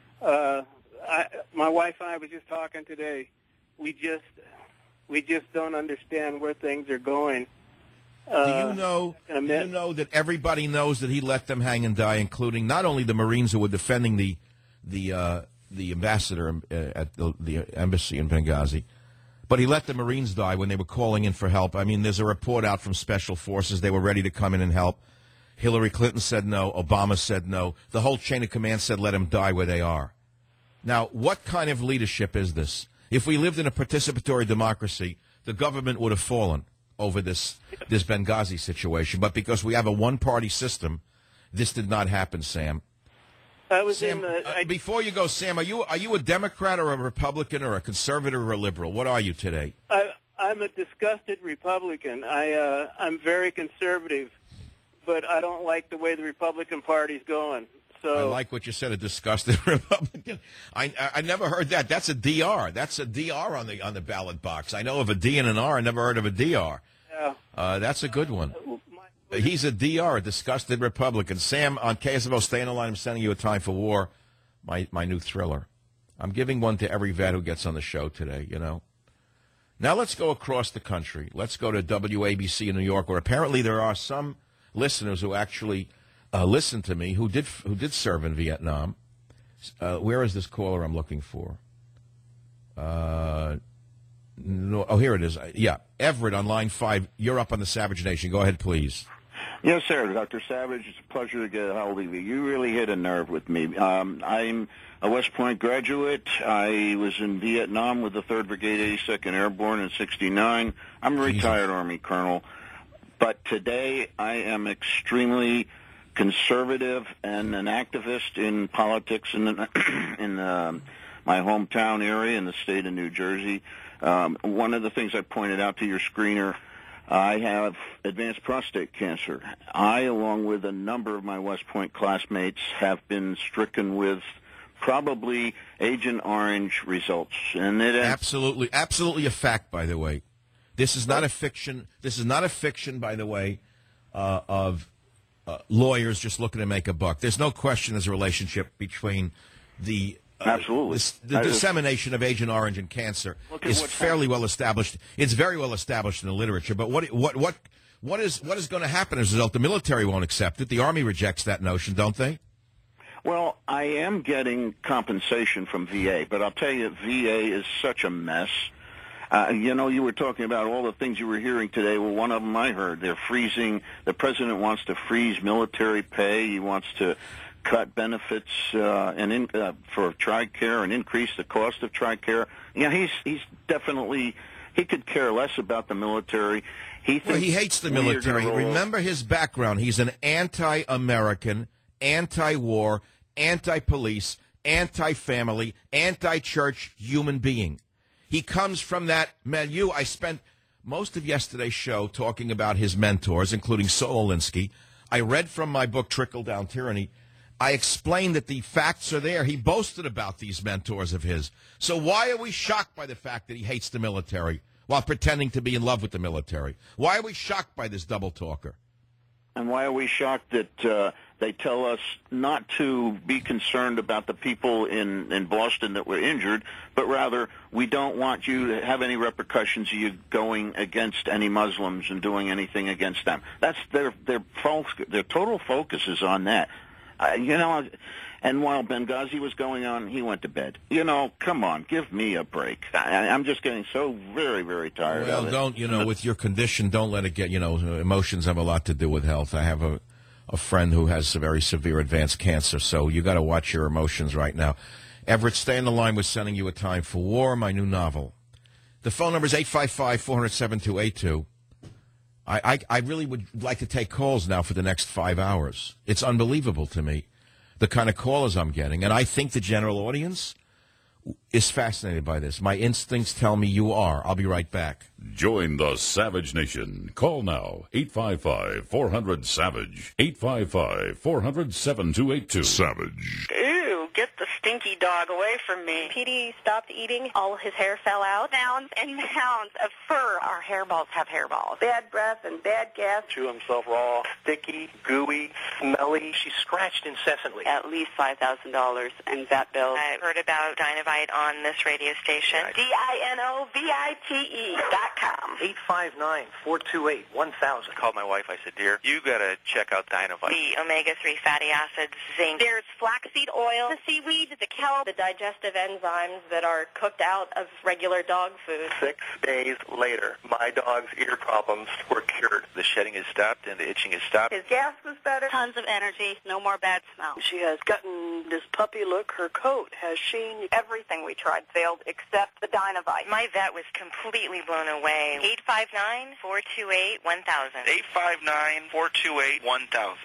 My wife and I was just talking today. We just don't understand where things are going. Do you know that everybody knows that he let them hang and die, including not only the Marines who were defending the ambassador at the embassy in Benghazi, but he let the Marines die when they were calling in for help. I mean, there's a report out from Special Forces. They were ready to come in and help. Hillary Clinton said no. Obama said no. The whole chain of command said let them die where they are. Now, what kind of leadership is this? If we lived in a participatory democracy, the government would have fallen over this Benghazi situation. But because we have a one-party system, this did not happen, Sam. Before you go, Sam, are you a Democrat or a Republican or a conservative or a liberal? What are you today? I'm a disgusted Republican. I'm very conservative, but I don't like the way the Republican Party's going. So I like what you said, a disgusted Republican. I never heard that. That's a DR. That's a DR on the ballot box. I know of a D and an R. I never heard of a DR. Yeah. That's a good one. He's a DR, a disgusted Republican. Sam, on KSFO, stay on the line. I'm sending you A Time for War, my new thriller. I'm giving one to every vet who gets on the show today, you know. Now let's go across the country. Let's go to WABC in New York, where apparently there are some listeners who actually listen to me who did serve in Vietnam. Where is this caller I'm looking for? No, here it is. Yeah, Everett on line 5. You're up on the Savage Nation. Go ahead, please. Yes, sir. Dr. Savage, it's a pleasure to get a hold of you. You really hit a nerve with me. I'm a West Point graduate. I was in Vietnam with the 3rd Brigade, 82nd Airborne in 69. I'm a retired Army colonel. But today I am extremely conservative and an activist in politics in my hometown area in the state of New Jersey. One of the things I pointed out to your screener, I have advanced prostate cancer. I, along with a number of my West Point classmates, have been stricken with probably Agent Orange results. And it absolutely a fact, by the way. This is not a fiction. This is not a fiction, by the way, of lawyers just looking to make a buck. There's no question there's a relationship between the absolutely the dissemination of Agent Orange and cancer is fairly well established. It's very well established in the literature. But what is going to happen as a result? The military won't accept it. The Army rejects that notion, don't they? Well, I am getting compensation from VA, but I'll tell you, VA is such a mess. You were talking about all the things you were hearing today. Well, one of them I heard. They're freezing. The president wants to freeze military pay. He wants to cut benefits for TRICARE and increase the cost of TRICARE. Yeah, he's definitely, he could care less about the military. He hates the military. Remember his background. He's an anti-American, anti-war, anti-police, anti-family, anti-church human being. He comes from that milieu. I spent most of yesterday's show talking about his mentors, including Saul Alinsky. I read from my book, Trickle Down Tyranny. I explained that the facts are there. He boasted about these mentors of his. So why are we shocked by the fact that he hates the military while pretending to be in love with the military? Why are we shocked by this double talker? And why are we shocked that they tell us not to be concerned about the people in Boston that were injured, but rather we don't want you to have any repercussions of you going against any Muslims and doing anything against them. That's their total focus is on that. And while Benghazi was going on, he went to bed. Come on, give me a break. I'm just getting so very, very tired of it. Well, don't, with your condition, don't let it get, emotions have a lot to do with health. I have a friend who has a very severe advanced cancer, so you got to watch your emotions right now. Everett, stay on the line. We're sending you A Time for War, my new novel. The phone number is 855-400-7282. I really would like to take calls now for the next 5 hours. It's unbelievable to me, the kind of callers I'm getting. And I think the general audience is fascinated by this. My instincts tell me you are. I'll be right back. Join the Savage Nation. Call now. 855-400-SAVAGE. 855-400-7282. Savage. Ew, get the stinky dog away from me. Petey stopped eating. All his hair fell out. Mounds and mounds of fur. Our hairballs have hairballs. Bad breath and bad gas. Chew himself raw, sticky, gooey, smelly. She scratched incessantly. At least $5,000 in vet bills. I've heard about Dinovite on this radio station. DINOVITE.com. 859-428-1000. Called my wife. I said, dear, you got to check out Dinovite. The omega-3 fatty acids, zinc. There's flaxseed oil, the seaweed, the kelp, the digestive enzymes that are cooked out of regular dog food. 6 days later, my dog's ear problems were cured. The shedding has stopped and the itching has stopped. His gas was better. Tons of energy. No more bad smell. She has gotten this puppy look. Her coat has sheen. Everything we tried failed except the Dinovite. My vet was completely blown away. 859-428-1000. 859-428-1000.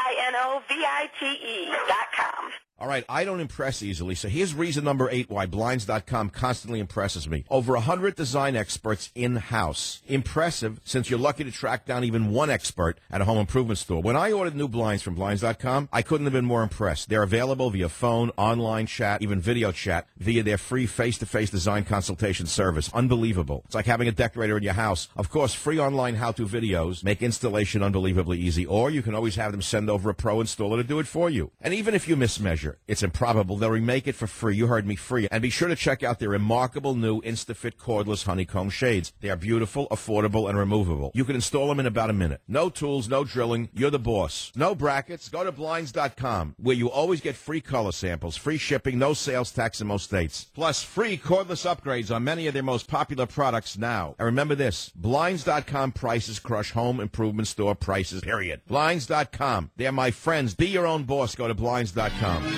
DINOVITE.com. All right, I don't impress easily, so here's reason number 8 why Blinds.com constantly impresses me. Over 100 design experts in-house. Impressive, since you're lucky to track down even one expert at a home improvement store. When I ordered new blinds from Blinds.com, I couldn't have been more impressed. They're available via phone, online chat, even video chat, via their free face-to-face design consultation service. Unbelievable. It's like having a decorator in your house. Of course, free online how-to videos make installation unbelievably easy, or you can always have them send over a pro installer to do it for you. And even if you mismeasure, it's improbable, they'll remake it for free. You heard me, free. And be sure to check out their remarkable new InstaFit cordless honeycomb shades. They are beautiful, affordable, and removable. You can install them in about a minute. No tools, no drilling. You're the boss. No brackets. Go to Blinds.com, where you always get free color samples, free shipping, no sales tax in most states. Plus, free cordless upgrades on many of their most popular products now. And remember this, Blinds.com prices crush home improvement store prices, period. Blinds.com. They're my friends. Be your own boss. Go to Blinds.com.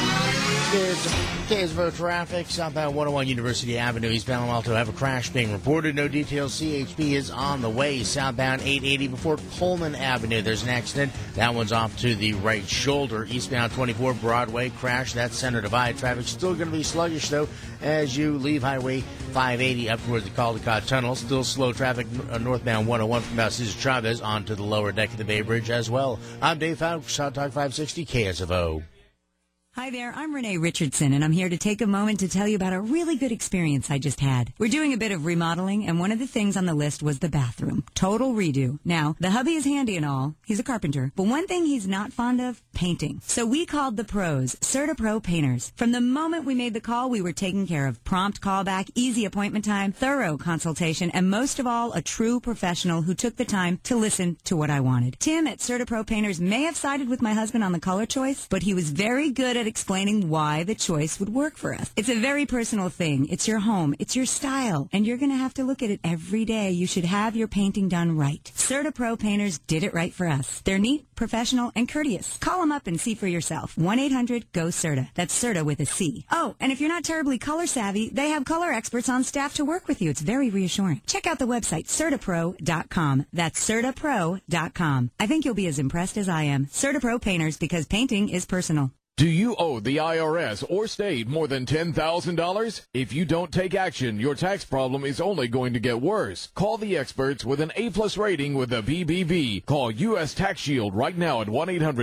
KSVO traffic, southbound 101 University Avenue, East Palo Alto, have a crash being reported. No details. CHP is on the way. Southbound 880 before Coleman Avenue. There's an accident. That one's off to the right shoulder. Eastbound 24 Broadway crash. That's Center Divide. Traffic still going to be sluggish, though, as you leave Highway 580 up toward the Caldecott Tunnel. Still slow traffic northbound 101 from about Cesar Chavez onto the lower deck of the Bay Bridge as well. I'm Dave Fowler, Hot Talk 560 KSFO. Hi there, I'm Renee Richardson, and I'm here to take a moment to tell you about a really good experience I just had. We're doing a bit of remodeling, and one of the things on the list was the bathroom. Total redo. Now, the hubby is handy and all. He's a carpenter. But one thing he's not fond of, painting. So we called the pros, CertaPro Painters. From the moment we made the call, we were taken care of. Prompt callback, easy appointment time, thorough consultation, and most of all, a true professional who took the time to listen to what I wanted. Tim at CertaPro Painters may have sided with my husband on the color choice, but he was very good at explaining why the choice would work for us. It's a very personal thing. It's your home. It's your style. And you're going to have to look at it every day. You should have your painting done right. CertaPro Painters did it right for us. They're neat, professional, and courteous. Call them up and see for yourself. 1-800-GO-CERTA. That's CERTA with a C. Oh, and if you're not terribly color savvy, they have color experts on staff to work with you. It's very reassuring. Check out the website, CertaPro.com. That's CertaPro.com. I think you'll be as impressed as I am. CertaPro Painters, because painting is personal. Do you owe the IRS or state more than $10,000? If you don't take action, your tax problem is only going to get worse. Call the experts with an A+ rating with the BBB. Call U.S. Tax Shield right now at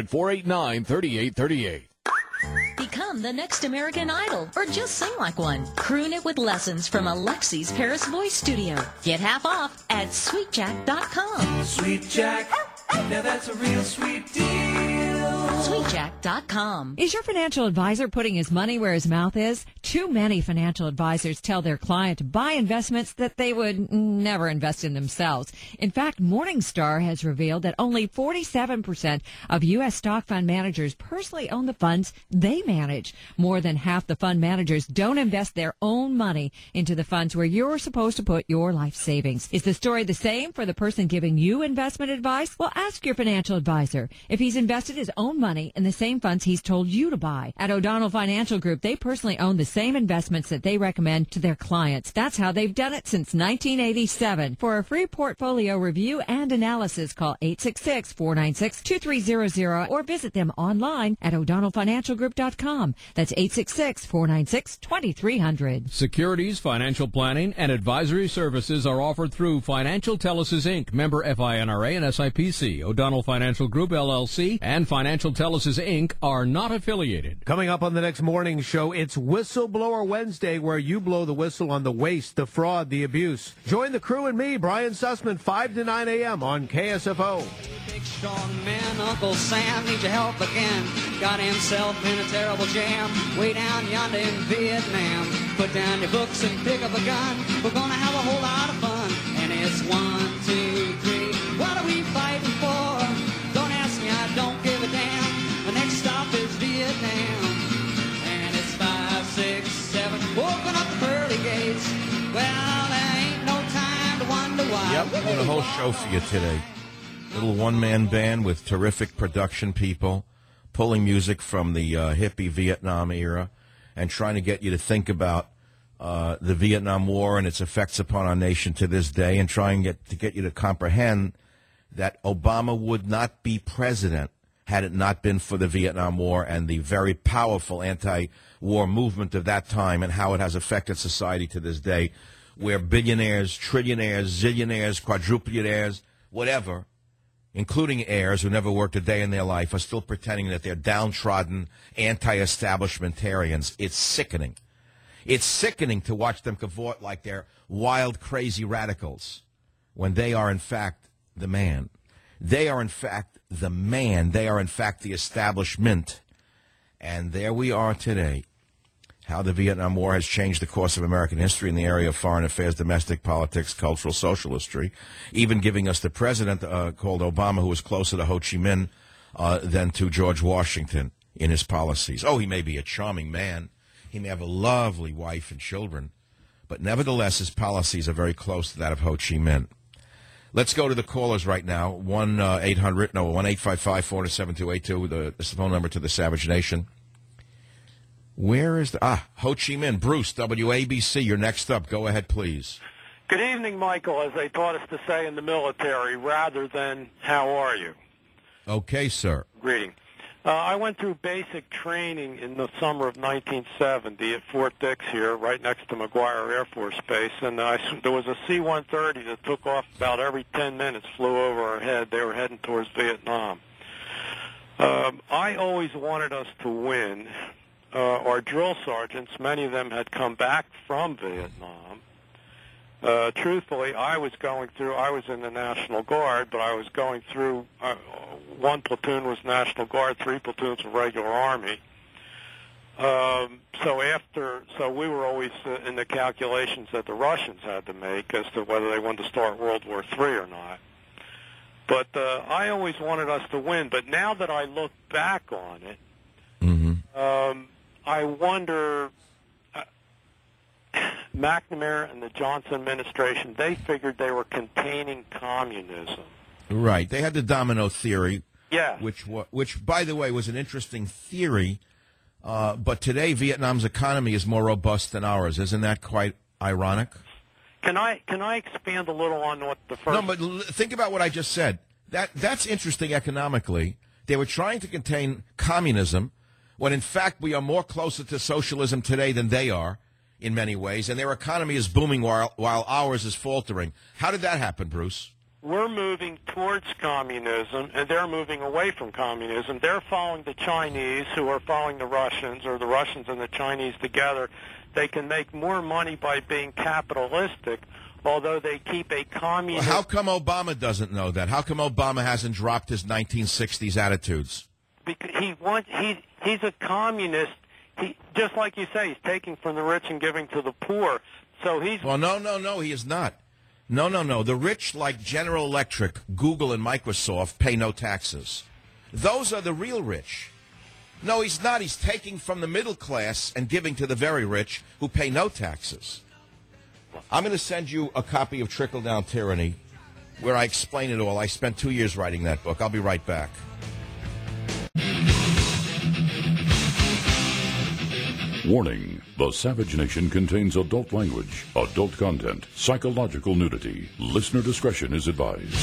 1-800-489-3838. Become the next American Idol, or just sing like one. Croon it with lessons from Alexi's Paris Voice Studio. Get half off at sweetjack.com. Sweet Jack, now that's a real sweet deal. Sweetjack.com. Is your financial advisor putting his money where his mouth is? Too many financial advisors tell their client to buy investments that they would never invest in themselves. In fact, Morningstar has revealed that only 47% of U.S. stock fund managers personally own the funds they manage. More than half the fund managers don't invest their own money into the funds where you're supposed to put your life savings. Is the story the same for the person giving you investment advice? Well, ask your financial advisor if he's invested his own money in the same funds he's told you to buy. At O'Donnell Financial Group, they personally own the same investments that they recommend to their clients. That's how they've done it since 1987. For a free portfolio review and analysis, call 866-496-2300 or visit them online at o'donnellfinancialgroup.com. That's 866-496-2300. Securities, financial planning, and advisory services are offered through Financial Telesis, Inc., member FINRA and SIPC. O'Donnell Financial Group, LLC, and Financial Telesis, Inc. are not affiliated. Coming up on the next morning show, it's Whistleblower Wednesday, where you blow the whistle on the waste, the fraud, the abuse. Join the crew and me, Brian Sussman, 5 to 9 a.m. on KSFO. Big strong man, Uncle Sam needs your help again. Got himself in a terrible jam way down yonder in Vietnam. Put down your books and pick up a gun. We're gonna have a whole lot of fun. And it's 1, 2, 3. What are we fighting for? Don't ask me, I don't give a damn. The next stop is Vietnam. And it's 5, 6, 7. Open up the pearly gates. Well, there ain't no time to wonder why. Yep, we're doing a whole show for you today. Little one-man band with terrific production people, pulling music from the hippie Vietnam era and trying to get you to think about the Vietnam War and its effects upon our nation to this day, and trying to get you to comprehend that Obama would not be president had it not been for the Vietnam War and the very powerful anti-war movement of that time, and how it has affected society to this day, where billionaires, trillionaires, zillionaires, quadrupleaires, whatever, including heirs who never worked a day in their life, are still pretending that they're downtrodden anti-establishmentarians. It's sickening. It's sickening to watch them cavort like they're wild, crazy radicals when they are, in fact, the man. They are, in fact, the man. They are, in fact, the establishment. And there we are today. How the Vietnam War has changed the course of American history in the area of foreign affairs, domestic politics, cultural, social history, even giving us the president called Obama, who was closer to Ho Chi Minh than to George Washington in his policies. Oh, he may be a charming man. He may have a lovely wife and children. But nevertheless, his policies are very close to that of Ho Chi Minh. Let's go to the callers right now. 1-855-407-282. This is the phone number to the Savage Nation. Where is Ho Chi Minh. Bruce, WABC, you're next up. Go ahead, please. Good evening, Michael, as they taught us to say in the military, rather than how are you? Okay, sir. Greeting. I went through basic training in the summer of 1970 at Fort Dix here, right next to McGuire Air Force Base, and there was a C-130 that took off about every 10 minutes, flew over our head. They were heading towards Vietnam. I always wanted us to win, are drill sergeants. Many of them had come back from Vietnam. Truthfully, I was in the National Guard, but I was going through, one platoon was National Guard, 3 platoons of regular Army. So we were always in the calculations that the Russians had to make as to whether they wanted to start World War III or not. But I always wanted us to win. But now that I look back on it, I wonder, McNamara and the Johnson administration, they figured they were containing communism. Right. They had the domino theory, yeah, which, by the way, was an interesting theory. But today, Vietnam's economy is more robust than ours. Isn't that quite ironic? Can I expand a little on what the first... No, but think about what I just said. That's interesting economically. They were trying to contain communism when, in fact, we are more closer to socialism today than they are in many ways, and their economy is booming while ours is faltering. How did that happen, Bruce? We're moving towards communism, and they're moving away from communism. They're following the Chinese, who are following the Russians, or the Russians and the Chinese together. They can make more money by being capitalistic, although they keep a communist... Well, how come Obama doesn't know that? How come Obama hasn't dropped his 1960s attitudes? Because he's a communist. Just like you say, he's taking from the rich and giving to the poor. So he's... Well, no, he is not. No. The rich, like General Electric, Google, and Microsoft, pay no taxes. Those are the real rich. No, he's not. He's taking from the middle class and giving to the very rich who pay no taxes. I'm going to send you a copy of Trickle-Down Tyranny where I explain it all. I spent 2 years writing that book. I'll be right back. Warning, the Savage Nation contains adult language, adult content, psychological nudity. Listener discretion is advised.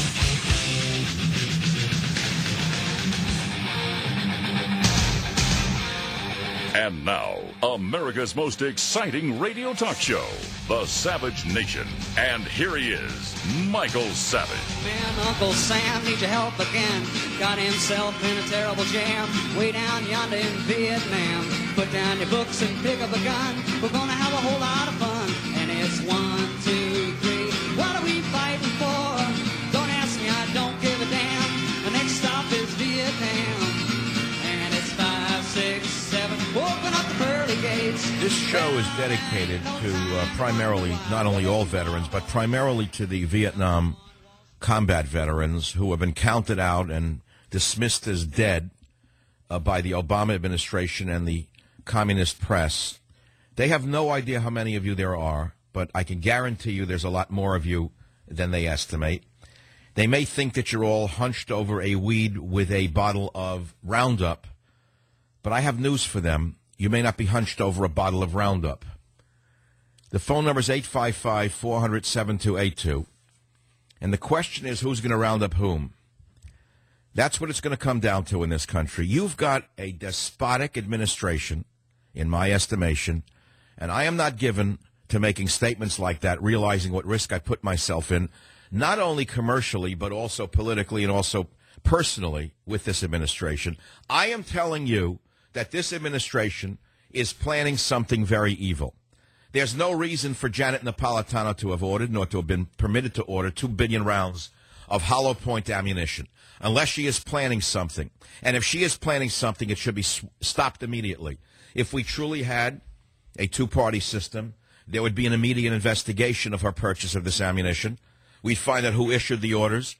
And now, America's most exciting radio talk show, The Savage Nation. And here he is, Michael Savage. Man, Uncle Sam needs your help again. Got himself in a terrible jam. Way down yonder in Vietnam. Put down your books and pick up a gun. We're gonna have a whole lot of fun. And it's 1, 2, 3. What are we fighting for? Don't ask me, I don't give a damn. The next stop is Vietnam. And it's 5, 6, 7. Open up the pearly gates. This show is dedicated to primarily, not only all veterans, but primarily to the Vietnam combat veterans who have been counted out and dismissed as dead by the Obama administration and the communist press. They have no idea how many of you there are, but I can guarantee you there's a lot more of you than they estimate. They may think that you're all hunched over a weed with a bottle of Roundup, but I have news for them. You may not be hunched over a bottle of Roundup. The phone number is 855-400-7282. And the question is, who's going to round up whom? That's what it's going to come down to in this country. You've got a despotic administration, in my estimation, and I am not given to making statements like that, realizing what risk I put myself in, not only commercially, but also politically and also personally with this administration. I am telling you that this administration is planning something very evil. There's no reason for Janet Napolitano to have ordered, nor to have been permitted to order 2 billion rounds of hollow point ammunition, unless she is planning something. And if she is planning something, it should be stopped immediately. If we truly had a two-party system, there would be an immediate investigation of her purchase of this ammunition. We'd find out who issued the orders.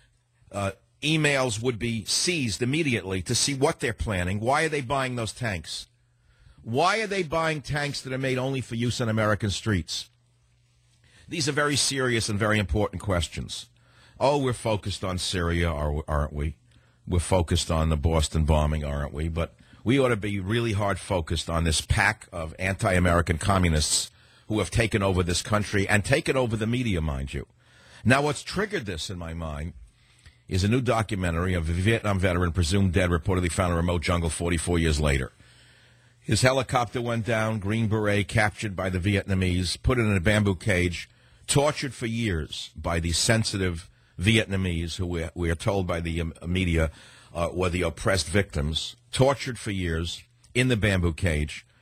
Emails would be seized immediately to see what they're planning. Why are they buying those tanks? Why are they buying tanks that are made only for use on American streets? These are very serious and very important questions. Oh, we're focused on Syria, aren't we? We're focused on the Boston bombing, aren't we? But we ought to be really hard focused on this pack of anti-American communists who have taken over this country and taken over the media, mind you. Now, what's triggered this in my mind is a new documentary of a Vietnam veteran presumed dead, reportedly found in a remote jungle 44 years later. His helicopter went down, Green Beret, captured by the Vietnamese, put in a bamboo cage, tortured for years by the sensitive Vietnamese, who we are told by the media were the oppressed victims, tortured for years in the bamboo cage,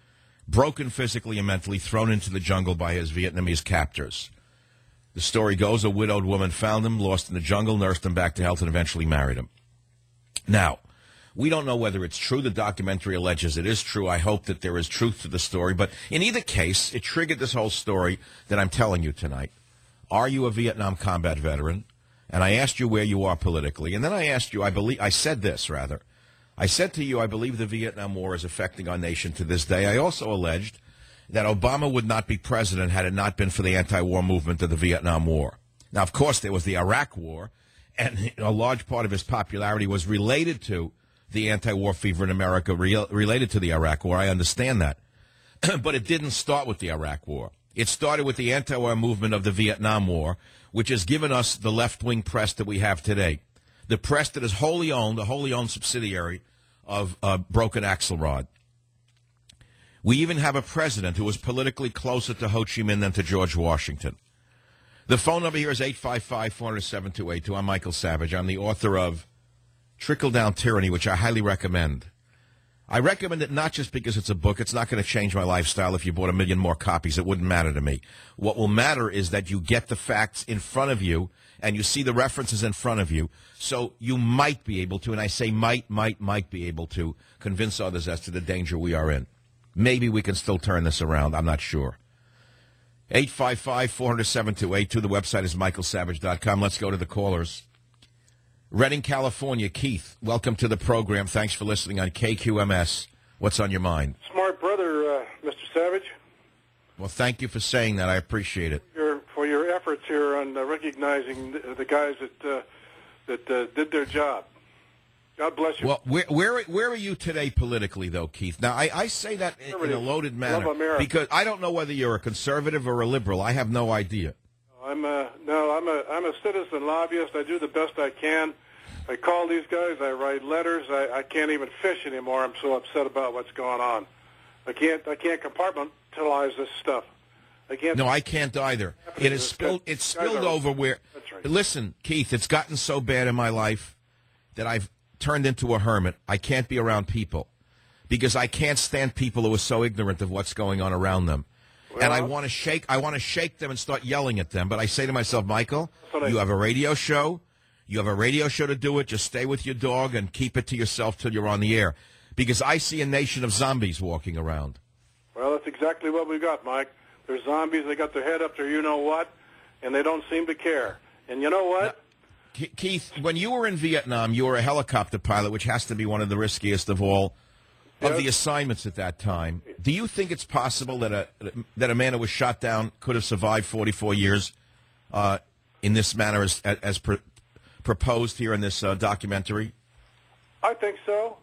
broken physically and mentally, thrown into the jungle by his Vietnamese captors. The story goes, a widowed woman found him, lost in the jungle, nursed him back to health, and eventually married him. Now, we don't know whether it's true. The documentary alleges it is true. I hope that there is truth to the story. But in either case, it triggered this whole story that I'm telling you tonight. Are you a Vietnam combat veteran? And I asked you where you are politically. And then I asked you, I said to you, I believe the Vietnam War is affecting our nation to this day. I also alleged that Obama would not be president had it not been for the anti-war movement of the Vietnam War. Now, of course, there was the Iraq War, and a large part of his popularity was related to the anti-war fever in America, related to the Iraq War. I understand that. But it didn't start with the Iraq War. It started with the anti-war movement of the Vietnam War, which has given us the left-wing press that we have today. The press that is a wholly owned subsidiary of Broken Axelrod. We even have a president who is politically closer to Ho Chi Minh than to George Washington. The phone number here is 855-400-7282. I'm Michael Savage. I'm the author of Trickle-Down Tyranny, which I highly recommend. I recommend it not just because it's a book. It's not going to change my lifestyle. If you bought 1 million more copies, it wouldn't matter to me. What will matter is that you get the facts in front of you and you see the references in front of you, so you might be able to, and I say might be able to convince others as to the danger we are in. Maybe we can still turn this around. I'm not sure. 855-400-7282. The website is michaelsavage.com. Let's go to the callers. Redding, California. Keith, welcome to the program. Thanks for listening on KQMS. What's on your mind? Smart brother, Mr. Savage. Well, thank you for saying that. I appreciate it. For your efforts here on recognizing the guys that did their job. God bless you. Well, where are you today politically, though, Keith? Now, I say that in a loaded manner because I don't know whether you're a conservative or a liberal. I have no idea. I'm a citizen lobbyist. I do the best I can. I call these guys. I write letters. I can't even fish anymore. I'm so upset about what's going on. I can't compartmentalize this stuff. I can't. No, I can't either. It is spilled. It's spilled over where. Right. Listen, Keith. It's gotten so bad in my life that I've turned into a hermit. I can't be around people because I can't stand people who are so ignorant of what's going on around them. Well, and I want to shake them and start yelling at them. But I say to myself, Michael, you have a radio show. You have a radio show to do it. Just stay with your dog and keep it to yourself till you're on the air. Because I see a nation of zombies walking around. Well, that's exactly what we got, Mike. They're zombies. They got their head up there, you know what, and they don't seem to care. And you know what? Now, Keith, when you were in Vietnam, you were a helicopter pilot, which has to be one of the riskiest of all of the assignments at that time. Do you think it's possible that a man who was shot down could have survived 44 years in this manner as proposed here in this documentary? I think so.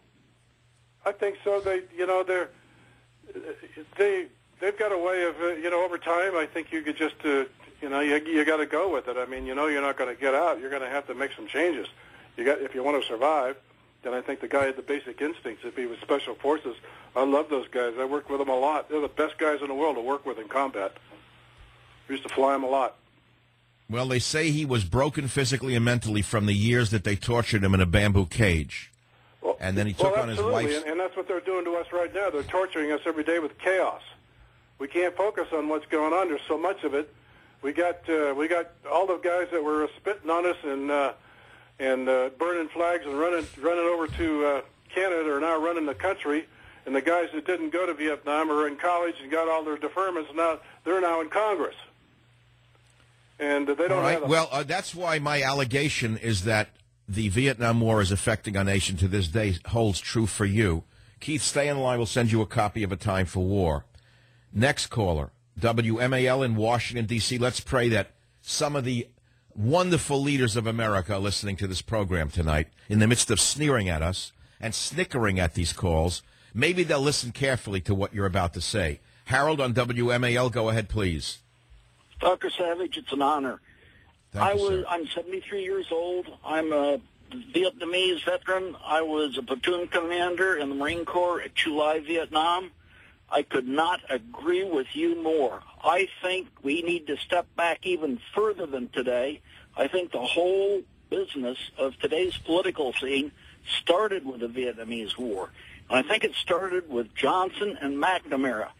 They've got a way of over time. I think you could just you got to go with it. I mean, you're not going to get out. You're going to have to make some changes. If you want to survive. Then I think the guy had the basic instincts. If he was Special Forces, I love those guys. I work with them a lot. They're the best guys in the world to work with in combat. We used to fly them a lot. Well, they say he was broken physically and mentally from the years that they tortured him in a bamboo cage. Well, and then he took on his wife's... And that's what they're doing to us right now. They're torturing us every day with chaos. We can't focus on what's going on. There's so much of it. We got all the guys that were spitting on us and burning flags and running over to Canada are now running the country, and the guys that didn't go to Vietnam are in college and got all their deferments. Now they're now in Congress, and they don't have. Well, that's why my allegation is that the Vietnam War is affecting our nation to this day holds true for you. Keith, stay in line. We'll send you a copy of A Time for War. Next caller, WMAL in Washington, D.C. Let's pray that some of the wonderful leaders of America are listening to this program tonight in the midst of sneering at us and snickering at these calls. Maybe they'll listen carefully to what you're about to say. Harold on WMAL, go ahead, please. Dr. Savage, it's an honor. Thank you, sir. I'm 73 years old. I'm a Vietnamese veteran. I was a platoon commander in the Marine Corps at Chu Lai, Vietnam. I could not agree with you more. I think we need to step back even further than today. I think the whole business of today's political scene started with the Vietnamese War. And I think it started with Johnson and McNamara.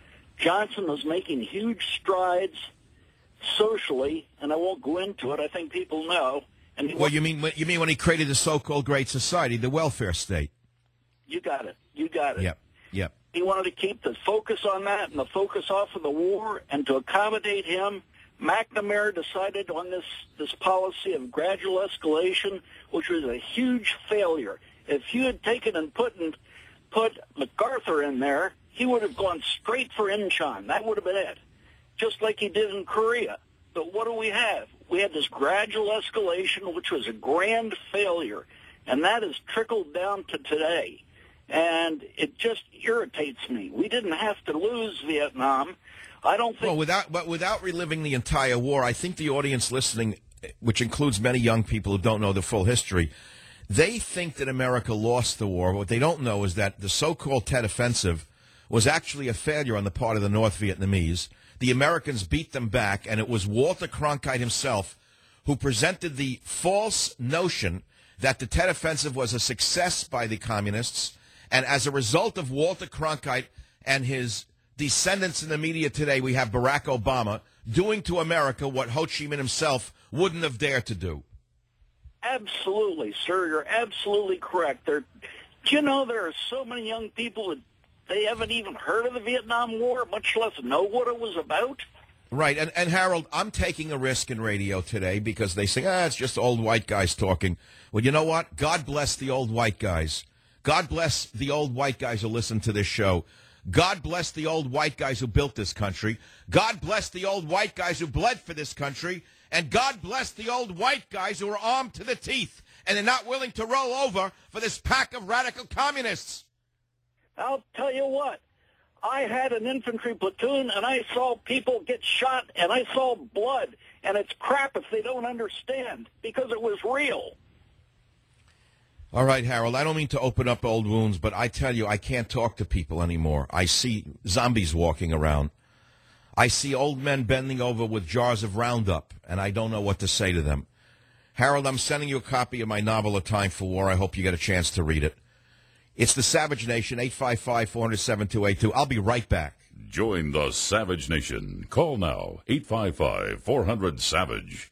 Johnson is making huge strides socially, and I won't go into it. I think people know. And Well, you mean when he created the so-called Great Society, the welfare state? You got it. You got it. Yep. He wanted to keep the focus on that and the focus off of the war, and to accommodate him, McNamara decided on this policy of gradual escalation, which was a huge failure. If you had taken and put MacArthur in there, he would have gone straight for Incheon. That would have been it, just like he did in Korea. But what do we have? We had this gradual escalation, which was a grand failure, and that has trickled down to today. And it just irritates me. We didn't have to lose Vietnam. I don't think... Well, without reliving the entire war, I think the audience listening, which includes many young people who don't know the full history, they think that America lost the war. What they don't know is that the so-called Tet Offensive was actually a failure on the part of the North Vietnamese. The Americans beat them back, and it was Walter Cronkite himself who presented the false notion that the Tet Offensive was a success by the communists. And as a result of Walter Cronkite and his descendants in the media today, we have Barack Obama doing to America what Ho Chi Minh himself wouldn't have dared to do. Absolutely, sir. You're absolutely correct. Do you know there are so many young people that they haven't even heard of the Vietnam War, much less know what it was about? Right. And Harold, I'm taking a risk in radio today because they say, it's just old white guys talking. Well, you know what? God bless the old white guys. God bless the old white guys who listen to this show. God bless the old white guys who built this country. God bless the old white guys who bled for this country. And God bless the old white guys who are armed to the teeth and are not willing to roll over for this pack of radical communists. I'll tell you what. I had an infantry platoon, and I saw people get shot, and I saw blood. And it's crap if they don't understand, because it was real. All right, Harold, I don't mean to open up old wounds, but I tell you, I can't talk to people anymore. I see zombies walking around. I see old men bending over with jars of Roundup, and I don't know what to say to them. Harold, I'm sending you a copy of my novel, A Time for War. I hope you get a chance to read it. It's The Savage Nation, 855-400-7282. I'll be right back. Join the Savage Nation. Call now, 855-400-SAVAGE,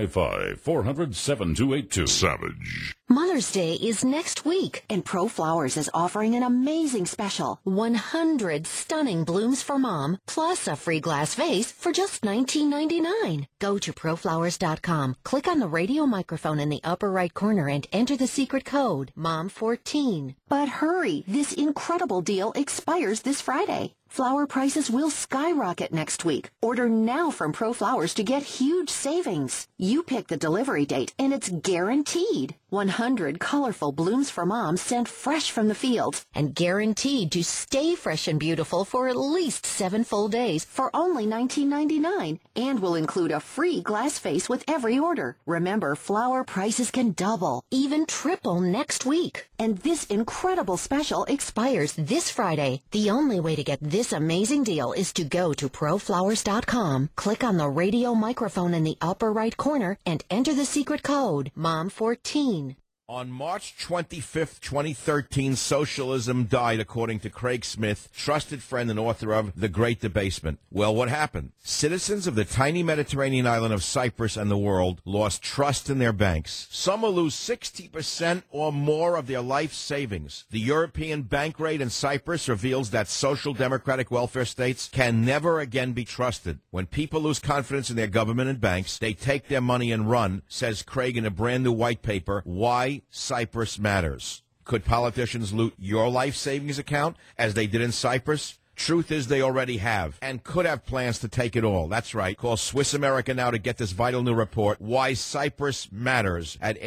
855-400-7282. Savage. Mother's Day is next week, and Pro Flowers is offering an amazing special. 100 stunning blooms for Mom, plus a free glass vase for just $19.99. Go to proflowers.com, click on the radio microphone in the upper right corner, and enter the secret code, MOM14. But hurry, this incredible deal expires this Friday. Flower prices will skyrocket next week. Order now from Pro Flowers to get huge savings. You pick the delivery date, and it's guaranteed. 100 colorful blooms for Mom sent fresh from the fields and guaranteed to stay fresh and beautiful for at least 7 full days for only $19.99, and will include a free glass vase with every order. Remember, flower prices can double, even triple next week. And this incredible special expires this Friday. The only way to get this amazing deal is to go to proflowers.com, click on the radio microphone in the upper right corner, and enter the secret code, MOM14. On March 25th, 2013, socialism died, according to Craig Smith, trusted friend and author of The Great Debasement. Well, what happened? Citizens of the tiny Mediterranean island of Cyprus and the world lost trust in their banks. Some will lose 60% or more of their life savings. The European bank raid in Cyprus reveals that social democratic welfare states can never again be trusted. When people lose confidence in their government and banks, they take their money and run, says Craig in a brand new white paper, Why Cyprus Matters. Could politicians loot your life savings account as they did in Cyprus? Truth is they already have and could have plans to take it all. That's right. Call Swiss America now to get this vital new report, Why Cyprus Matters, at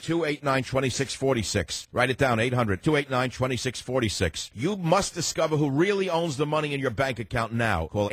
800-289-2646. Write it down, 800-289-2646. You must discover who really owns the money in your bank account now. Call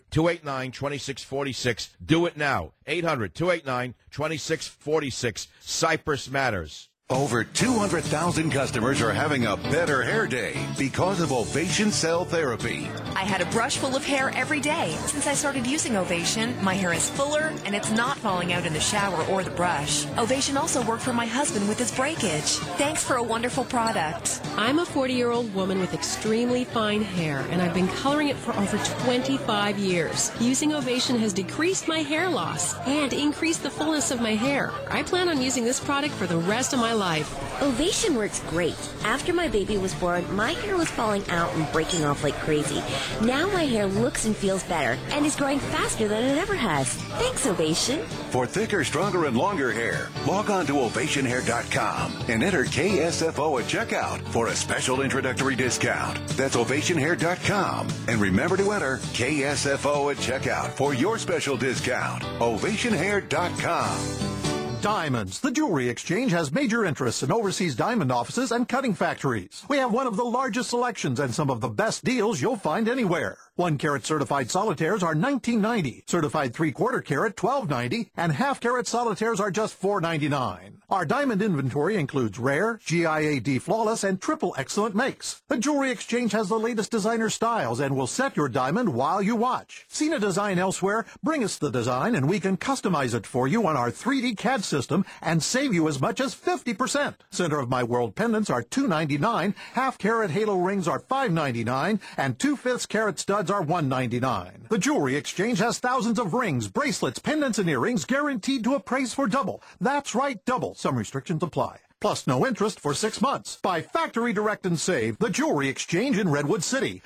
800-289-2646. Do it now. 800-289-2646. Cyprus Matters. Over 200,000 customers are having a better hair day because of Ovation Cell Therapy. I had a brush full of hair every day. Since I started using Ovation, my hair is fuller and it's not falling out in the shower or the brush. Ovation also worked for my husband with his breakage. Thanks for a wonderful product. I'm a 40-year-old woman with extremely fine hair, and I've been coloring it for over 25 years. Using Ovation has decreased my hair loss and increased the fullness of my hair. I plan on using this product for the rest of my life. Ovation works great. After my baby was born, my hair was falling out and breaking off like crazy. Now my hair looks and feels better and is growing faster than it ever has. Thanks, Ovation. For thicker, stronger, and longer hair, log on to ovationhair.com and enter KSFO at checkout for a special introductory discount. That's ovationhair.com. And remember to enter KSFO at checkout for your special discount. ovationhair.com. Diamonds. The Jewelry Exchange has major interests in overseas diamond offices and cutting factories. We have one of the largest selections and some of the best deals you'll find anywhere. 1-carat certified solitaires are $19.90, certified 3/4 carat $12.90, and half-carat solitaires are just $4.99. Our diamond inventory includes rare, GIA-D flawless, and triple excellent makes. The Jewelry Exchange has the latest designer styles and will set your diamond while you watch. Seen a design elsewhere? Bring us the design and we can customize it for you on our 3D CAD system and save you as much as 50%. Center of My World pendants are $2.99, half-carat halo rings are $5.99, and 2/5 carat studs are $1.99. The Jewelry Exchange has thousands of rings, bracelets, pendants, and earrings guaranteed to appraise for double. That's right, double. Some restrictions apply. Plus no interest for 6 months. Buy factory direct and save. The Jewelry Exchange in Redwood City.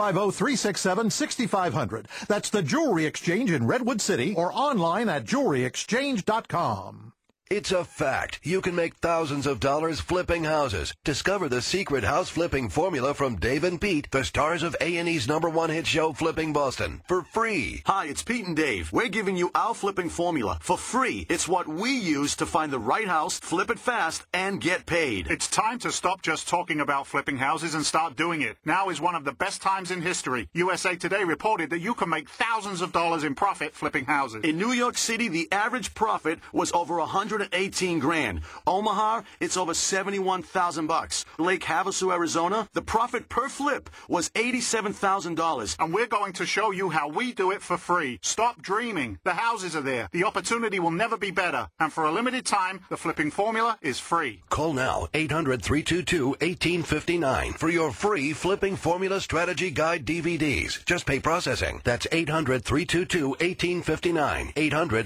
650-367-6500. That's the Jewelry Exchange in Redwood City or online at jewelryexchange.com. It's a fact. You can make thousands of dollars flipping houses. Discover the secret house flipping formula from Dave and Pete, the stars of A&E's #1 hit show, Flipping Boston, for free. Hi, it's Pete and Dave. We're giving you our flipping formula for free. It's what we use to find the right house, flip it fast, and get paid. It's time to stop just talking about flipping houses and start doing it. Now is one of the best times in history. USA Today reported that you can make thousands of dollars in profit flipping houses. In New York City, the average profit was over $118 grand. Omaha, it's over $71,000. Lake Havasu, Arizona, the profit per flip was $87,000. And we're going to show you how we do it for free. Stop dreaming. The houses are there. The opportunity will never be better. And for a limited time, the flipping formula is free. Call now, 800-322-1859 for your free Flipping Formula Strategy Guide DVDs. Just pay processing. That's 800-322-1859.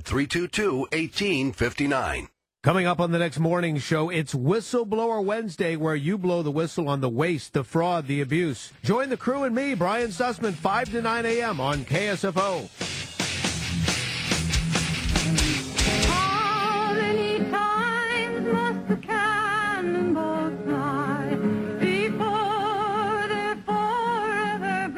800-322-1859. Coming up on the next morning show, it's Whistleblower Wednesday, where you blow the whistle on the waste, the fraud, the abuse. Join the crew and me, Brian Sussman, 5 to 9 a.m. on KSFO. How many times must the cannonballs fly before they're forever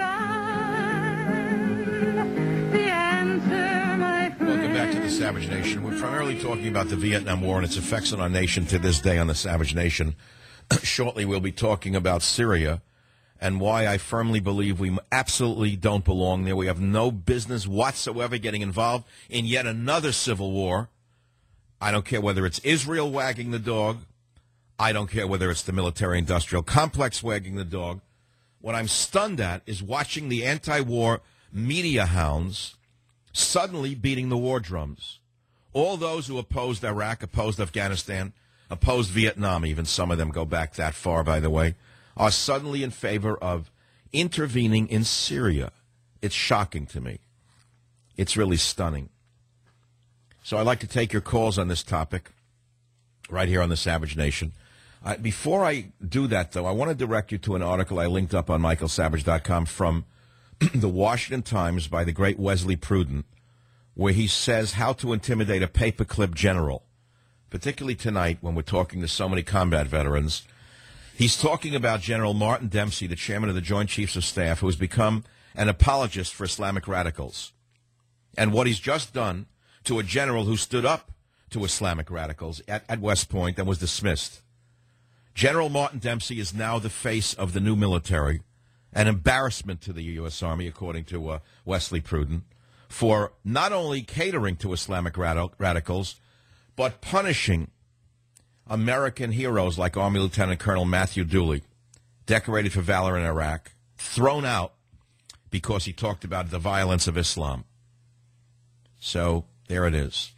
gone? The answer, my friend. Welcome back to the Savage Nation. We're primarily talking about the Vietnam War and its effects on our nation to this day on the Savage Nation. Shortly, we'll be talking about Syria and why I firmly believe we absolutely don't belong there. We have no business whatsoever getting involved in yet another civil war. I don't care whether it's Israel wagging the dog. I don't care whether it's the military-industrial complex wagging the dog. What I'm stunned at is watching the anti-war media hounds suddenly beating the war drums. All those who opposed Iraq, opposed Afghanistan, opposed Vietnam, even some of them go back that far, by the way, are suddenly in favor of intervening in Syria. It's shocking to me. It's really stunning. So I'd like to take your calls on this topic right here on the Savage Nation. Before I do that, though, I want to direct you to an article I linked up on michaelsavage.com from the Washington Times by the great Wesley Pruden, where he says how to intimidate a paperclip general, particularly tonight when we're talking to so many combat veterans. He's talking about General Martin Dempsey, the chairman of the Joint Chiefs of Staff, who has become an apologist for Islamic radicals, and what he's just done to a general who stood up to Islamic radicals at West Point and was dismissed. General Martin Dempsey is now the face of the new military, an embarrassment to the U.S. Army, according to Wesley Pruden, for not only catering to Islamic radicals, but punishing American heroes like Army Lieutenant Colonel Matthew Dooley, decorated for valor in Iraq, thrown out because he talked about the violence of Islam. So there it is.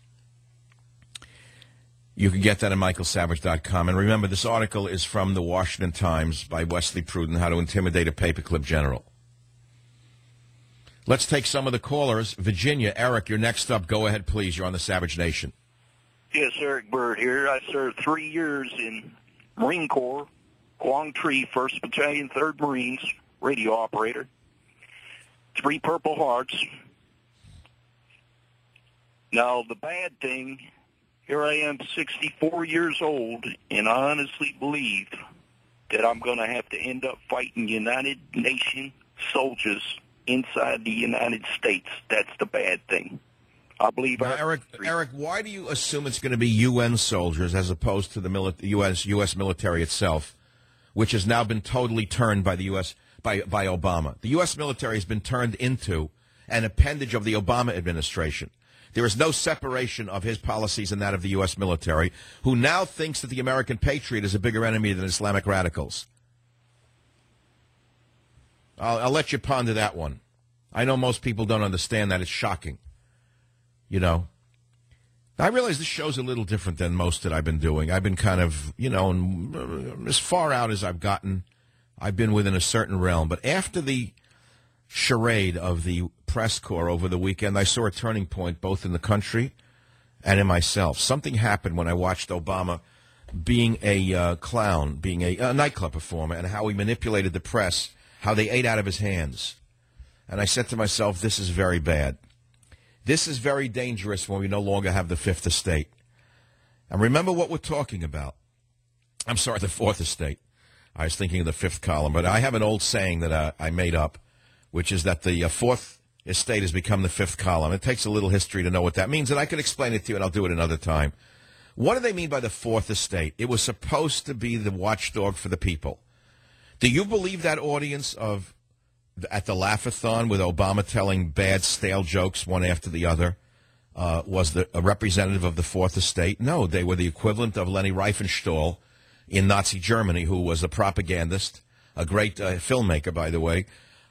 You can get that at michaelsavage.com. And remember, this article is from the Washington Times by Wesley Pruden, How to Intimidate a Paperclip General. Let's take some of the callers. Virginia, Eric, you're next up. Go ahead, please. You're on the Savage Nation. Yes, Eric Bird here. I served 3 years in Marine Corps, Quang Tri, 1st Battalion, 3rd Marines, radio operator. 3 Purple Hearts. Now, the bad thing, here I am 64 years old, and I honestly believe that I'm going to have to end up fighting United Nations soldiers inside the United States. That's the bad thing. I believe. Now, Eric, why do you assume it's going to be UN soldiers as opposed to the U.S. military itself, which has now been totally turned by the U.S. by Obama? The U.S. military has been turned into an appendage of the Obama administration. There is no separation of his policies and that of the U.S. military, who now thinks that the American patriot is a bigger enemy than Islamic radicals. I'll let you ponder that one. I know most people don't understand that. It's shocking. You know, I realize this show's a little different than most that I've been doing. I've been kind of, as far out as I've gotten, I've been within a certain realm. But after the charade of the press corps over the weekend, I saw a turning point both in the country and in myself. Something happened when I watched Obama being a clown, being a nightclub performer, and how he manipulated the press, how they ate out of his hands. And I said to myself, this is very bad. This is very dangerous when we no longer have the Fifth Estate. And remember what we're talking about. I'm sorry, the Fourth Estate. I was thinking of the fifth column, but I have an old saying that I made up, which is that the Fourth Estate has become the fifth column. It takes a little history to know what that means, and I can explain it to you, and I'll do it another time. What do they mean by the Fourth Estate? It was supposed to be the watchdog for the people. Do you believe that audience at the Laugh-a-thon with Obama telling bad, stale jokes one after the other was a representative of the Fourth Estate? No, they were the equivalent of Leni Riefenstahl in Nazi Germany, who was a propagandist, a great filmmaker, by the way.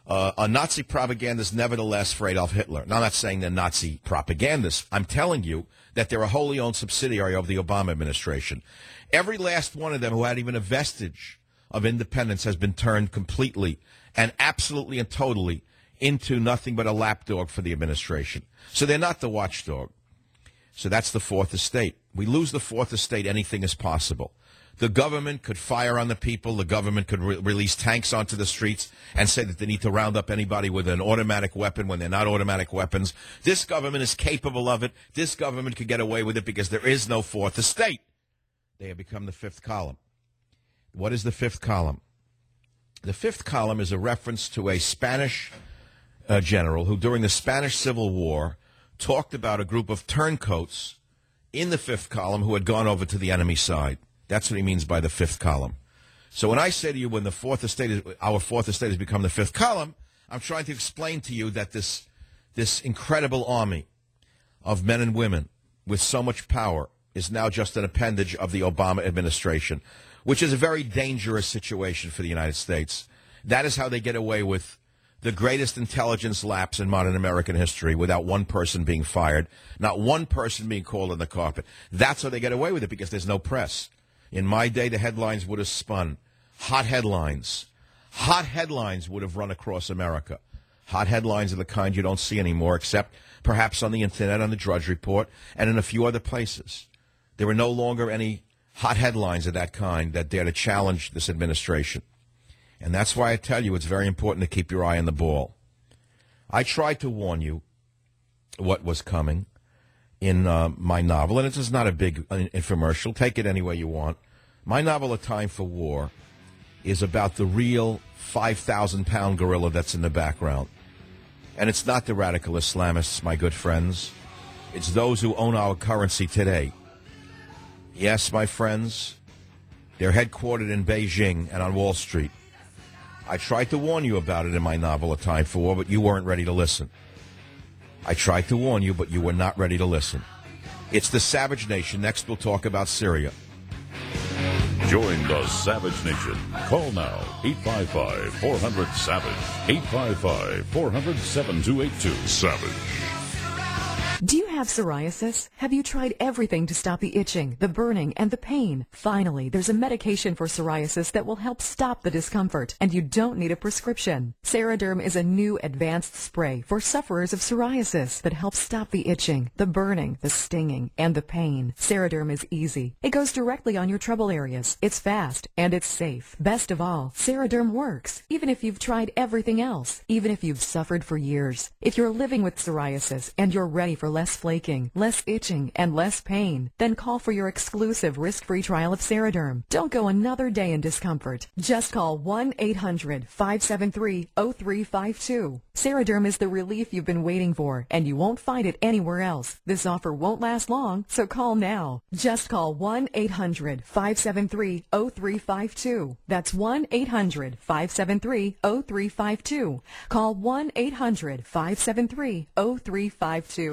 A Nazi propagandist, nevertheless, for Adolf Hitler. Now, I'm not saying they're Nazi propagandists. I'm telling you that they're a wholly owned subsidiary of the Obama administration. Every last one of them who had even a vestige of independence has been turned completely and absolutely and totally into nothing but a lapdog for the administration. So they're not the watchdog. So that's the Fourth Estate. We lose the Fourth Estate, anything is possible. The government could fire on the people. The government could release tanks onto the streets and say that they need to round up anybody with an automatic weapon when they're not automatic weapons. This government is capable of it. This government could get away with it because there is no Fourth Estate. They have become the fifth column. What is the fifth column? The fifth column is a reference to a Spanish general who, during the Spanish Civil War, talked about a group of turncoats in the fifth column who had gone over to the enemy side. That's what he means by the fifth column. So when I say to you, when the Fourth Estate, our Fourth Estate has become the fifth column, I'm trying to explain to you that this incredible army of men and women with so much power is now just an appendage of the Obama administration, which is a very dangerous situation for the United States. That is how they get away with the greatest intelligence lapse in modern American history without one person being fired, not one person being called on the carpet. That's how they get away with it, because there's no press. In my day, the headlines would have spun. Hot headlines. Hot headlines would have run across America. Hot headlines of the kind you don't see anymore, except perhaps on the Internet, on the Drudge Report, and in a few other places. There are no longer any hot headlines of that kind that dare to challenge this administration. And that's why I tell you it's very important to keep your eye on the ball. I tried to warn you what was coming in my novel, and it is not a big infomercial. Take it any way you want. My novel, A Time for War, is about the real 5,000-pound gorilla that's in the background. And it's not the radical Islamists, my good friends. It's those who own our currency today. Yes, my friends, they're headquartered in Beijing and on Wall Street. I tried to warn you about it in my novel, A Time for War, but you weren't ready to listen. I tried to warn you, but you were not ready to listen. It's the Savage Nation. Next, we'll talk about Syria. Join the Savage Nation. Call now, 855-400-SAVAGE, 855-400-7282. Savage. Do you have psoriasis? Have you tried everything to stop the itching, the burning, and the pain? Finally, there's a medication for psoriasis that will help stop the discomfort, and you don't need a prescription. Seraderm is a new advanced spray for sufferers of psoriasis that helps stop the itching, the burning, the stinging, and the pain. Seraderm is easy. It goes directly on your trouble areas. It's fast, and it's safe. Best of all, Seraderm works, even if you've tried everything else, even if you've suffered for years. If you're living with psoriasis and you're ready for less flaking, less itching, and less pain, then call for your exclusive risk-free trial of Seraderm. Don't go another day in discomfort. Just call 1-800-573-0352. Seraderm is the relief you've been waiting for, and you won't find it anywhere else. This offer won't last long, so call now. Just call 1-800-573-0352. That's 1-800-573-0352. Call 1-800-573-0352.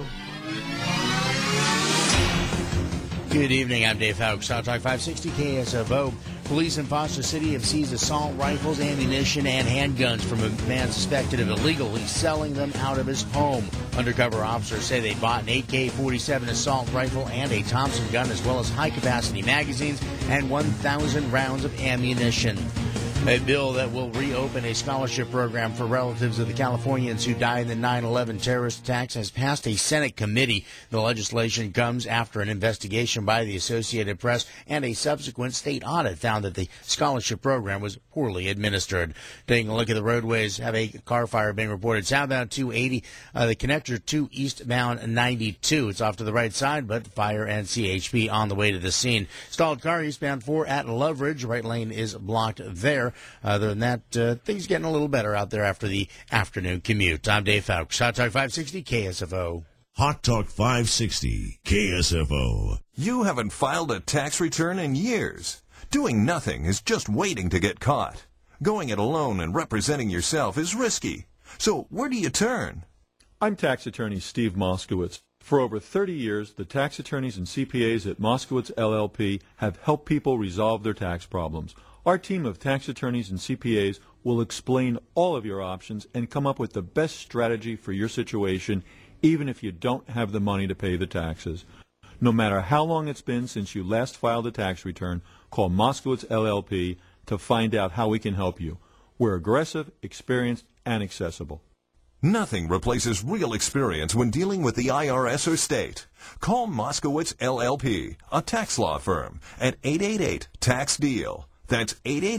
Good evening, I'm Dave Houck. South Talk 560 KSFO. Police in Foster City have seized assault rifles, ammunition, and handguns from a man suspected of illegally selling them out of his home. Undercover officers say they bought an AK-47 assault rifle and a Thompson gun, as well as high-capacity magazines and 1,000 rounds of ammunition. A bill that will reopen a scholarship program for relatives of the Californians who died in the 9/11 terrorist attacks has passed a Senate committee. The legislation comes after an investigation by the Associated Press and a subsequent state audit found that the scholarship program was poorly administered. Taking a look at the roadways, have a car fire being reported southbound 280, the connector to eastbound 92. It's off to the right side, but fire and CHP on the way to the scene. Stalled car eastbound 4 at Loveridge. Right lane is blocked there. Other than that, things getting a little better out there after the afternoon commute. I'm Dave Fouch. Hot Talk 560 KSFO. Hot Talk 560 KSFO. You haven't filed a tax return in years. Doing nothing is just waiting to get caught. Going it alone and representing yourself is risky. So where do you turn? I'm tax attorney Steve Moskowitz. For over 30 years, the tax attorneys and CPAs at Moskowitz LLP have helped people resolve their tax problems. Our team of tax attorneys and CPAs will explain all of your options and come up with the best strategy for your situation, even if you don't have the money to pay the taxes. No matter how long it's been since you last filed a tax return, call Moskowitz LLP to find out how we can help you. We're aggressive, experienced, and accessible. Nothing replaces real experience when dealing with the IRS or state. Call Moskowitz LLP, a tax law firm, at 888-TAX-DEAL. That's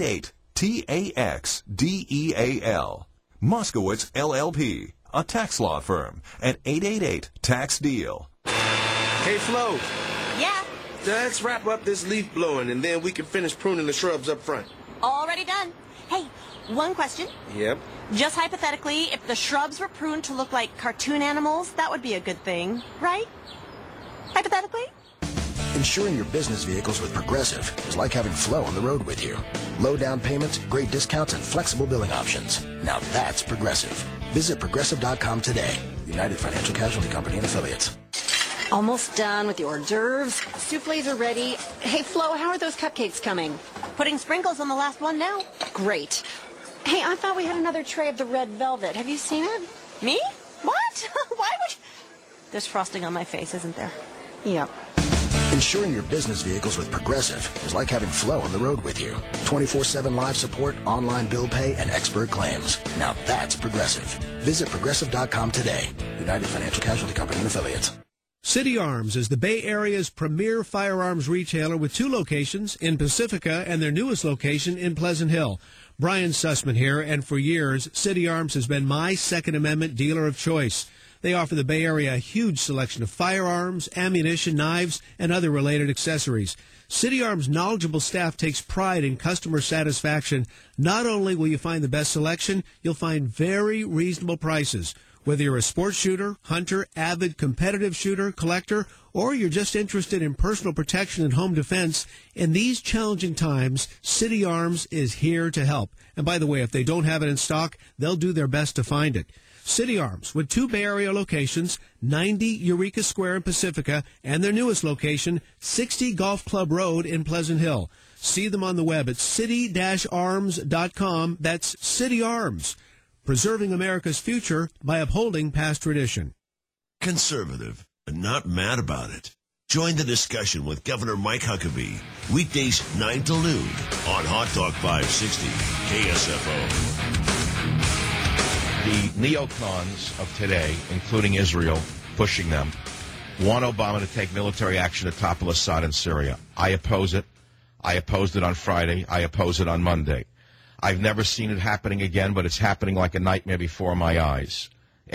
888-TAX-DEAL. Moskowitz LLP, a tax law firm, at 888-TAX-DEAL. Hey, Flo. Yeah? Let's wrap up this leaf blowing, and then we can finish pruning the shrubs up front. Already done. Hey, one question. Yep. Just hypothetically, if the shrubs were pruned to look like cartoon animals, that would be a good thing, right? Hypothetically? Insuring your business vehicles with Progressive is like having Flo on the road with you. Low down payments, great discounts, and flexible billing options. Now that's Progressive. Visit Progressive.com today. United Financial Casualty Company and Affiliates. Almost done with the hors d'oeuvres. Soufflés are ready. Hey, Flo, how are those cupcakes coming? Putting sprinkles on the last one now. Great. Hey, I thought we had another tray of the red velvet. Have you seen it? Me? What? Why would you? There's frosting on my face, isn't there? Yep. Insuring your business vehicles with Progressive is like having Flo on the road with you. 24/7 live support, online bill pay, and expert claims. Now that's Progressive. Visit Progressive.com today. United Financial Casualty Company and Affiliates. City Arms is the Bay Area's premier firearms retailer with 2 locations in Pacifica and their newest location in Pleasant Hill. Brian Sussman here, and for years, City Arms has been my Second Amendment dealer of choice. They offer the Bay Area a huge selection of firearms, ammunition, knives, and other related accessories. City Arms' knowledgeable staff takes pride in customer satisfaction. Not only will you find the best selection, you'll find very reasonable prices. Whether you're a sports shooter, hunter, avid competitive shooter, collector, or you're just interested in personal protection and home defense, in these challenging times, City Arms is here to help. And by the way, if they don't have it in stock, they'll do their best to find it. City Arms, with 2 Bay Area locations, 90 Eureka Square in Pacifica, and their newest location, 60 Golf Club Road in Pleasant Hill. See them on the web at city-arms.com. That's City Arms, preserving America's future by upholding past tradition. Conservative, but not mad about it. Join the discussion with Governor Mike Huckabee, weekdays 9 to noon on Hot Talk 560 KSFO. The neocons of today, including Israel, pushing them, want Obama to take military action to topple Assad in Syria. I oppose it. I opposed it on Friday. I oppose it on Monday. I've never seen it happening again, but it's happening like a nightmare before my eyes.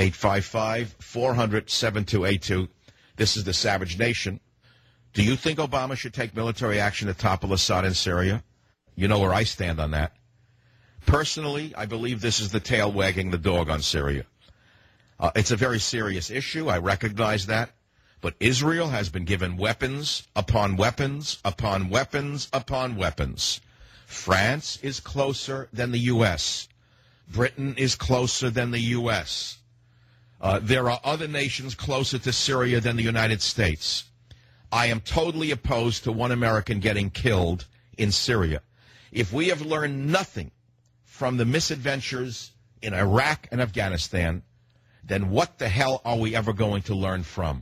855-400-7282. This is the Savage Nation. Do you think Obama should take military action to topple Assad in Syria? You know where I stand on that. Personally, I believe this is the tail wagging the dog on Syria. It's a very serious issue. I recognize that. But Israel has been given weapons upon weapons upon weapons upon weapons. France is closer than the U.S. Britain is closer than the U.S. There are other nations closer to Syria than the United States. I am totally opposed to one American getting killed in Syria. If we have learned nothing from the misadventures in Iraq and Afghanistan, then what the hell are we ever going to learn from?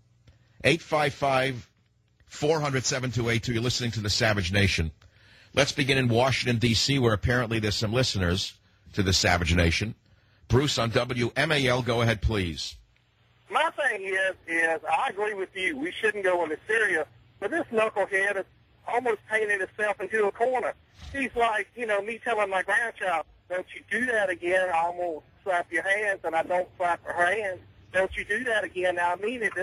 855-400-7282. You're listening to the Savage Nation. Let's begin in Washington, D.C., where apparently there's some listeners to the Savage Nation. Bruce on WMAL, go ahead, please. My thing is I agree with you. We shouldn't go into Syria, but this knucklehead has almost painted himself into a corner. He's like, me telling my grandchild, don't you do that again, I'm going to slap your hands, and I don't slap her hands. Don't you do that again. Now, I mean it.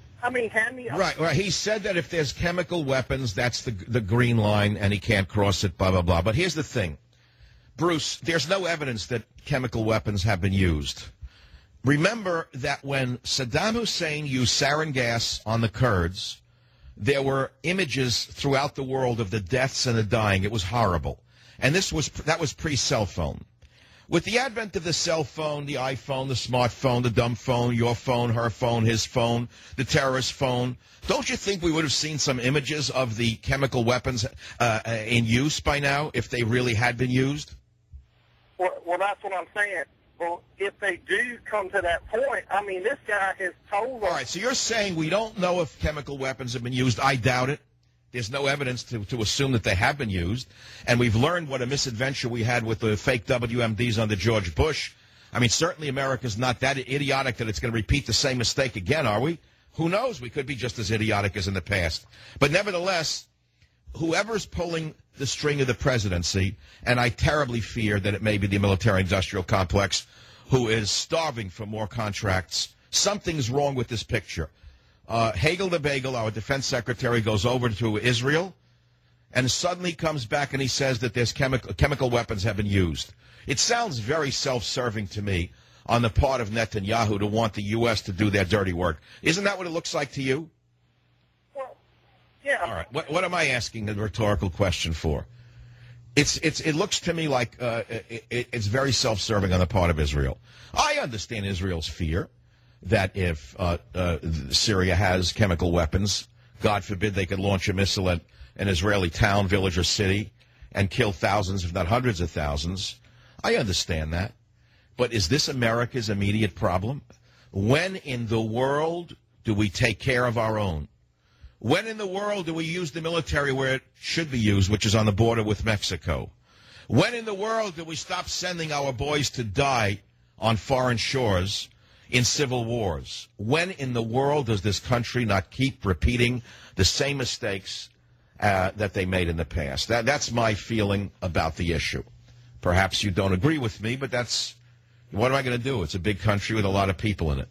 Hand me... Right. He said that if there's chemical weapons, that's the green line, and he can't cross it, blah, blah, blah. But here's the thing. Bruce, there's no evidence that chemical weapons have been used. Remember that when Saddam Hussein used sarin gas on the Kurds, there were images throughout the world of the deaths and the dying. It was horrible. And that was pre-cell phone. With the advent of the cell phone, the iPhone, the smartphone, the dumb phone, your phone, her phone, his phone, the terrorist phone, don't you think we would have seen some images of the chemical weapons in use by now if they really had been used? Well, that's what I'm saying. Well, if they do come to that point, I mean, this guy has told us... All right, so you're saying we don't know if chemical weapons have been used. I doubt it. There's no evidence to assume that they have been used. And we've learned what a misadventure we had with the fake WMDs under George Bush. I mean, certainly America's not that idiotic that it's going to repeat the same mistake again, are we? Who knows? We could be just as idiotic as in the past. But nevertheless, whoever's pulling the string of the presidency, and I terribly fear that it may be the military-industrial complex, who is starving for more contracts, something's wrong with this picture. Hagel the Bagel, our defense secretary, goes over to Israel and suddenly comes back and he says that there's chemical weapons have been used. It sounds very self-serving to me on the part of Netanyahu to want the U.S. to do their dirty work. Isn't that what it looks like to you? Well, yeah. All right. What am I asking a rhetorical question for? It looks to me like it's very self-serving on the part of Israel. I understand Israel's fear that if Syria has chemical weapons, God forbid they could launch a missile at an Israeli town, village, or city and kill thousands, if not hundreds of thousands. I understand that. But is this America's immediate problem? When in the world do we take care of our own? When in the world do we use the military where it should be used, which is on the border with Mexico? When in the world do we stop sending our boys to die on foreign shores in civil wars? When in the world does this country not keep repeating the same mistakes that they made in the past? That's my feeling about the issue. Perhaps you don't agree with me, but what am I going to do? It's a big country with a lot of people in it.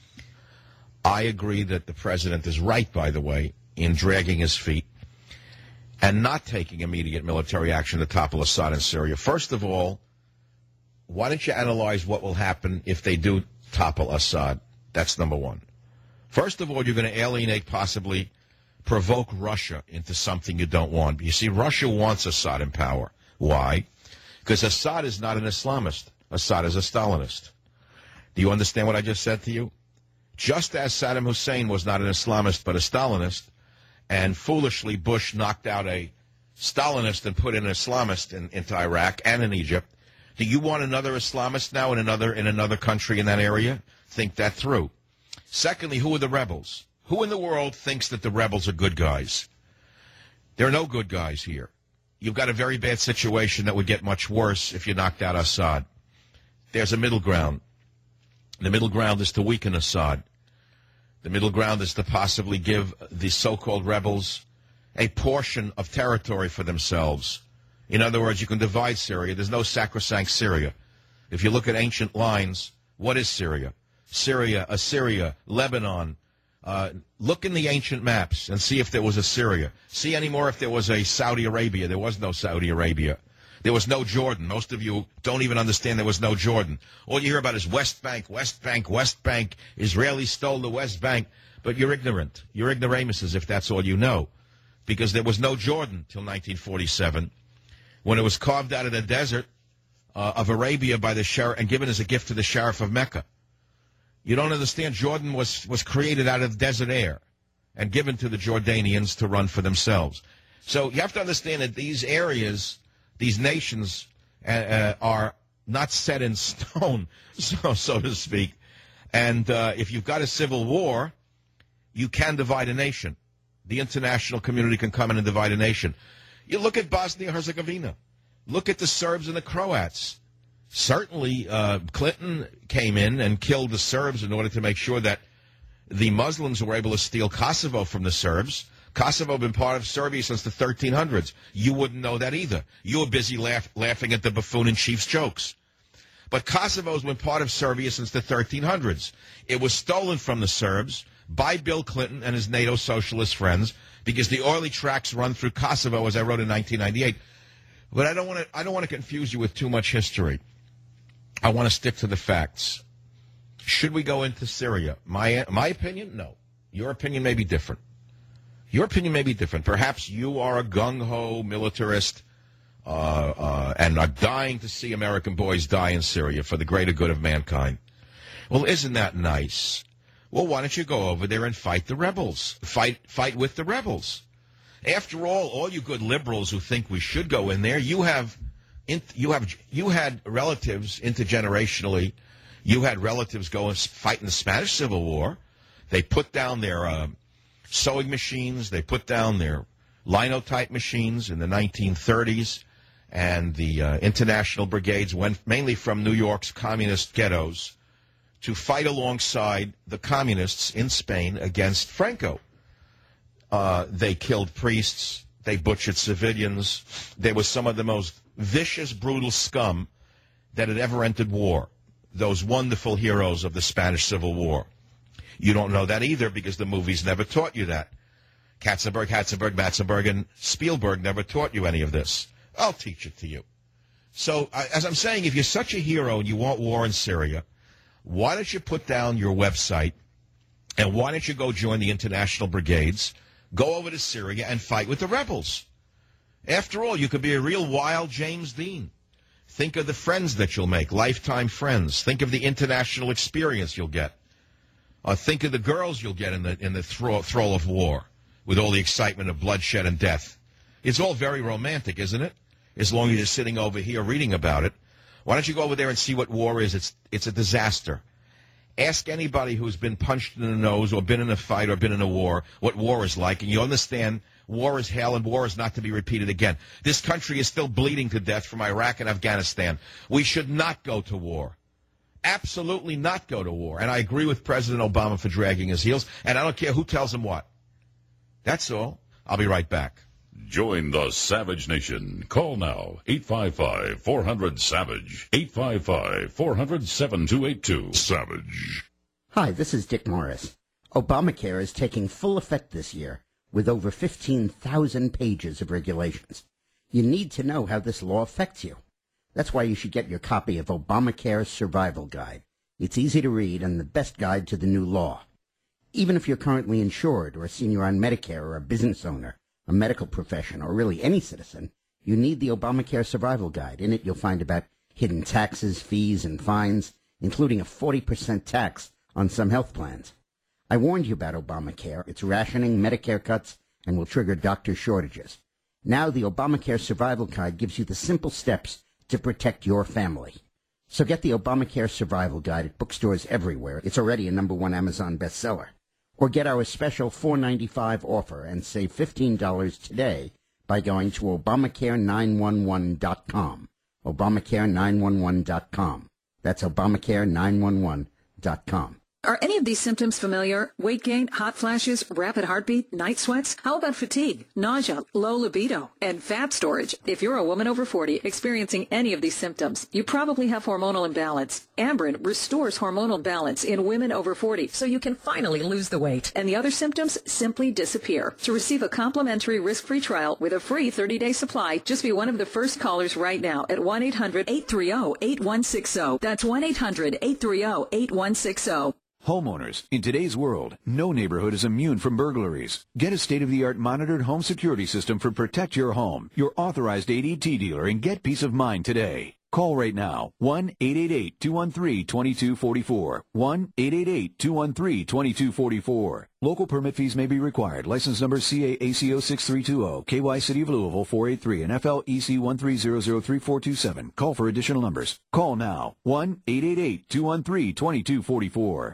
I agree that the president is right, by the way, in dragging his feet and not taking immediate military action to topple Assad in Syria. First of all, why don't you analyze what will happen if they do topple Assad? That's number one. First of all, you're going to alienate, possibly provoke Russia into something you don't want. You see, Russia wants Assad in power. Why? Because Assad is not an Islamist. Assad is a Stalinist. Do you understand what I just said to you? Just as Saddam Hussein was not an Islamist but a Stalinist, and foolishly Bush knocked out a Stalinist and put in an Islamist into Iraq and in Egypt, do you want another Islamist now in another country in that area? Think that through. Secondly, who are the rebels? Who in the world thinks that the rebels are good guys? There are no good guys here. You've got a very bad situation that would get much worse if you knocked out Assad. There's a middle ground. The middle ground is to weaken Assad. The middle ground is to possibly give the so-called rebels a portion of territory for themselves. In other words, you can divide Syria. There's no sacrosanct Syria. If you look at ancient lines, what is Syria? Syria, Assyria, Lebanon. Look in the ancient maps and see if there was a Syria. See anymore if there was a Saudi Arabia. There was no Saudi Arabia. There was no Jordan. Most of you don't even understand there was no Jordan. All you hear about is West Bank, West Bank, West Bank. Israelis stole the West Bank. But you're ignorant. You're ignoramuses if that's all you know. Because there was no Jordan till 1947, when it was carved out of the desert of Arabia by the sheriff and given as a gift to the sheriff of Mecca. You don't understand. Jordan was created out of desert air and given to the Jordanians to run for themselves. So you have to understand that these areas, these nations, are not set in stone, so to speak. And if you've got a civil war, you can divide a nation. The international community can come in and divide a nation. You look at Bosnia-Herzegovina. Look at the Serbs and the Croats. Certainly, Clinton came in and killed the Serbs in order to make sure that the Muslims were able to steal Kosovo from the Serbs. Kosovo had been part of Serbia since the 1300s. You wouldn't know that either. You were busy laughing at the buffoon-in-chief's jokes. But Kosovo has been part of Serbia since the 1300s. It was stolen from the Serbs by Bill Clinton and his NATO socialist friends because the oily tracks run through Kosovo, as I wrote in 1998. But I don't want to confuse you with too much history. I want to stick to the facts. Should we go into Syria? My opinion, no. Your opinion may be different. Your opinion may be different. Perhaps you are a gung-ho militarist and are dying to see American boys die in Syria for the greater good of mankind. Well, isn't that nice? Well, why don't you go over there and fight the rebels? Fight with the rebels. After all you good liberals who think we should go in there, you had relatives intergenerationally. You had relatives go and fight in the Spanish Civil War. They put down their sewing machines. They put down their linotype machines in the 1930s. And the international brigades went mainly from New York's communist ghettos to fight alongside the communists in Spain against Franco. They killed priests. They butchered civilians. They were some of the most vicious, brutal scum that had ever entered war. Those wonderful heroes of the Spanish Civil War. You don't know that either because the movies never taught you that. Katzenberg, Matzenberg, and Spielberg never taught you any of this. I'll teach it to you. So, as I'm saying, if you're such a hero and you want war in Syria, why don't you put down your website and why don't you go join the international brigades, go over to Syria and fight with the rebels? After all, you could be a real wild James Dean. Think of the friends that you'll make, lifetime friends. Think of the international experience you'll get. Think of the girls you'll get in the thrall of war with all the excitement of bloodshed and death. It's all very romantic, isn't it? As long as you're sitting over here reading about it. Why don't you go over there and see what war is? It's a disaster. Ask anybody who's been punched in the nose or been in a fight or been in a war what war is like, and you understand war is hell and war is not to be repeated again. This country is still bleeding to death from Iraq and Afghanistan. We should not go to war. Absolutely not go to war. And I agree with President Obama for dragging his heels, and I don't care who tells him what. That's all. I'll be right back. Join the Savage Nation. Call now, 855-400-SAVAGE, 855-400-7282. Savage. Hi, this is Dick Morris. Obamacare is taking full effect this year with over 15,000 pages of regulations. You need to know how this law affects you. That's why you should get your copy of Obamacare's Survival Guide. It's easy to read and the best guide to the new law. Even if you're currently insured or a senior on Medicare or a business owner, a medical professional, or really any citizen, you need the Obamacare Survival Guide. In it, you'll find about hidden taxes, fees, and fines. including a 40% tax on some health plans. I warned you about Obamacare. It's rationing, Medicare cuts, and will trigger doctor shortages. Now the Obamacare Survival Guide gives you the simple steps to protect your family. So get the Obamacare Survival Guide at bookstores everywhere. It's already a #1 Amazon bestseller. Or get our special $4.95 offer and save $15 today by going to Obamacare911.com. Obamacare911.com. That's Obamacare911.com. Are any of these symptoms familiar? Weight gain, hot flashes, rapid heartbeat, night sweats? How about fatigue, nausea, low libido, and fat storage? If you're a woman over 40 experiencing any of these symptoms, you probably have hormonal imbalance. Ambren restores hormonal balance in women over 40 so you can finally lose the weight. And the other symptoms simply disappear. To receive a complimentary risk-free trial with a free 30-day supply, just be one of the first callers right now at 1-800-830-8160. That's 1-800-830-8160. Homeowners, in today's world, no neighborhood is immune from burglaries. Get a state-of-the-art monitored home security system for Protect Your Home, your authorized ADT dealer, and get peace of mind today. Call right now, 1-888-213-2244, 1-888-213-2244. Local permit fees may be required. License number CAACO 6320, KY City of Louisville 483, and FLEC 13003427. Call for additional numbers. Call now, 1-888-213-2244.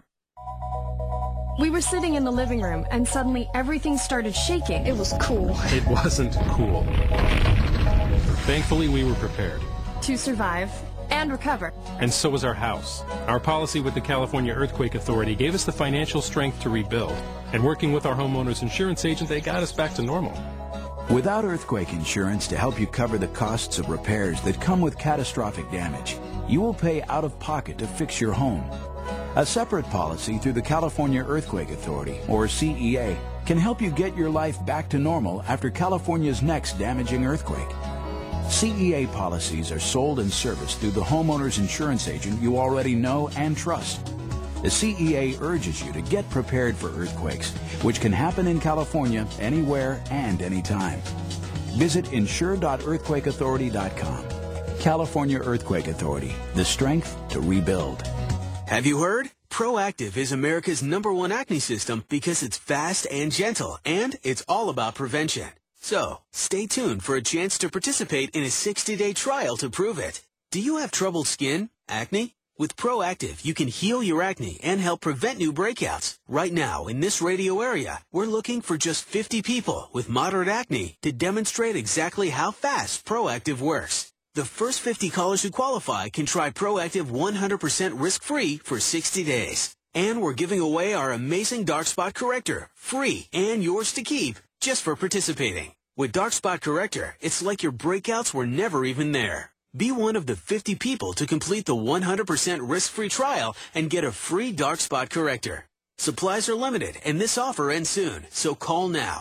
We were sitting in the living room, and suddenly everything started shaking. It was cool. It wasn't cool. Thankfully, we were prepared. To survive and recover. And so was our house. Our policy with the California Earthquake Authority gave us the financial strength to rebuild. And working with our homeowner's insurance agent, they got us back to normal. Without earthquake insurance to help you cover the costs of repairs that come with catastrophic damage, you will pay out of pocket to fix your home. A separate policy through the California Earthquake Authority, or CEA, can help you get your life back to normal after California's next damaging earthquake. CEA policies are sold and serviced through the homeowner's insurance agent you already know and trust. The CEA urges you to get prepared for earthquakes, which can happen in California anywhere and anytime. Visit insure.earthquakeauthority.com. California Earthquake Authority, the strength to rebuild. Have you heard? Proactive is America's #1 acne system because it's fast and gentle, and it's all about prevention. So, stay tuned for a chance to participate in a 60-day trial to prove it. Do you have troubled skin? Acne? With Proactive, you can heal your acne and help prevent new breakouts. Right now, in this radio area, we're looking for just 50 people with moderate acne to demonstrate exactly how fast Proactive works. The first 50 callers who qualify can try Proactive 100% risk-free for 60 days. And we're giving away our amazing Dark Spot Corrector, free and yours to keep, just for participating. With Dark Spot Corrector, it's like your breakouts were never even there. Be one of the 50 people to complete the 100% risk-free trial and get a free Dark Spot Corrector. Supplies are limited, and this offer ends soon, so call now.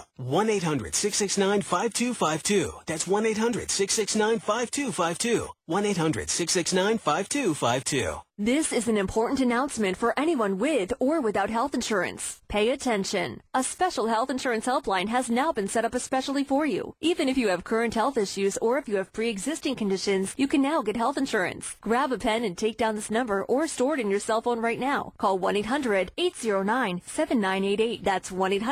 1-800-669-5252. That's 1-800-669-5252. 1-800-669-5252. This is an important announcement for anyone with or without health insurance. Pay attention. A special health insurance helpline has now been set up especially for you. Even if you have current health issues or if you have pre-existing conditions, you can now get health insurance. Grab a pen and take down this number or store it in your cell phone right now. Call 1-800-809-7988. That's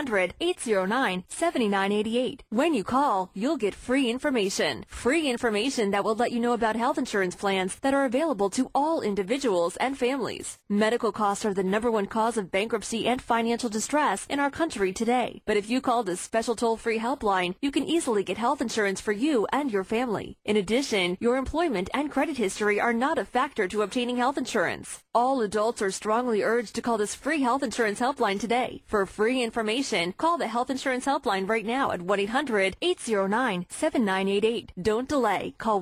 1-800-809-7988. When you call, you'll get free information. Free information that will let you know about health insurance plans that are available to all individuals and families. Medical costs are the #1 cause of bankruptcy and financial distress in our country today. But if you call this special toll-free helpline, you can easily get health insurance for you and your family. In addition, your employment and credit history are not a factor to obtaining health insurance. All adults are strongly urged to call this free health insurance helpline today. For free information, call the health insurance helpline right now at 1-800-809-7988. Don't delay. Call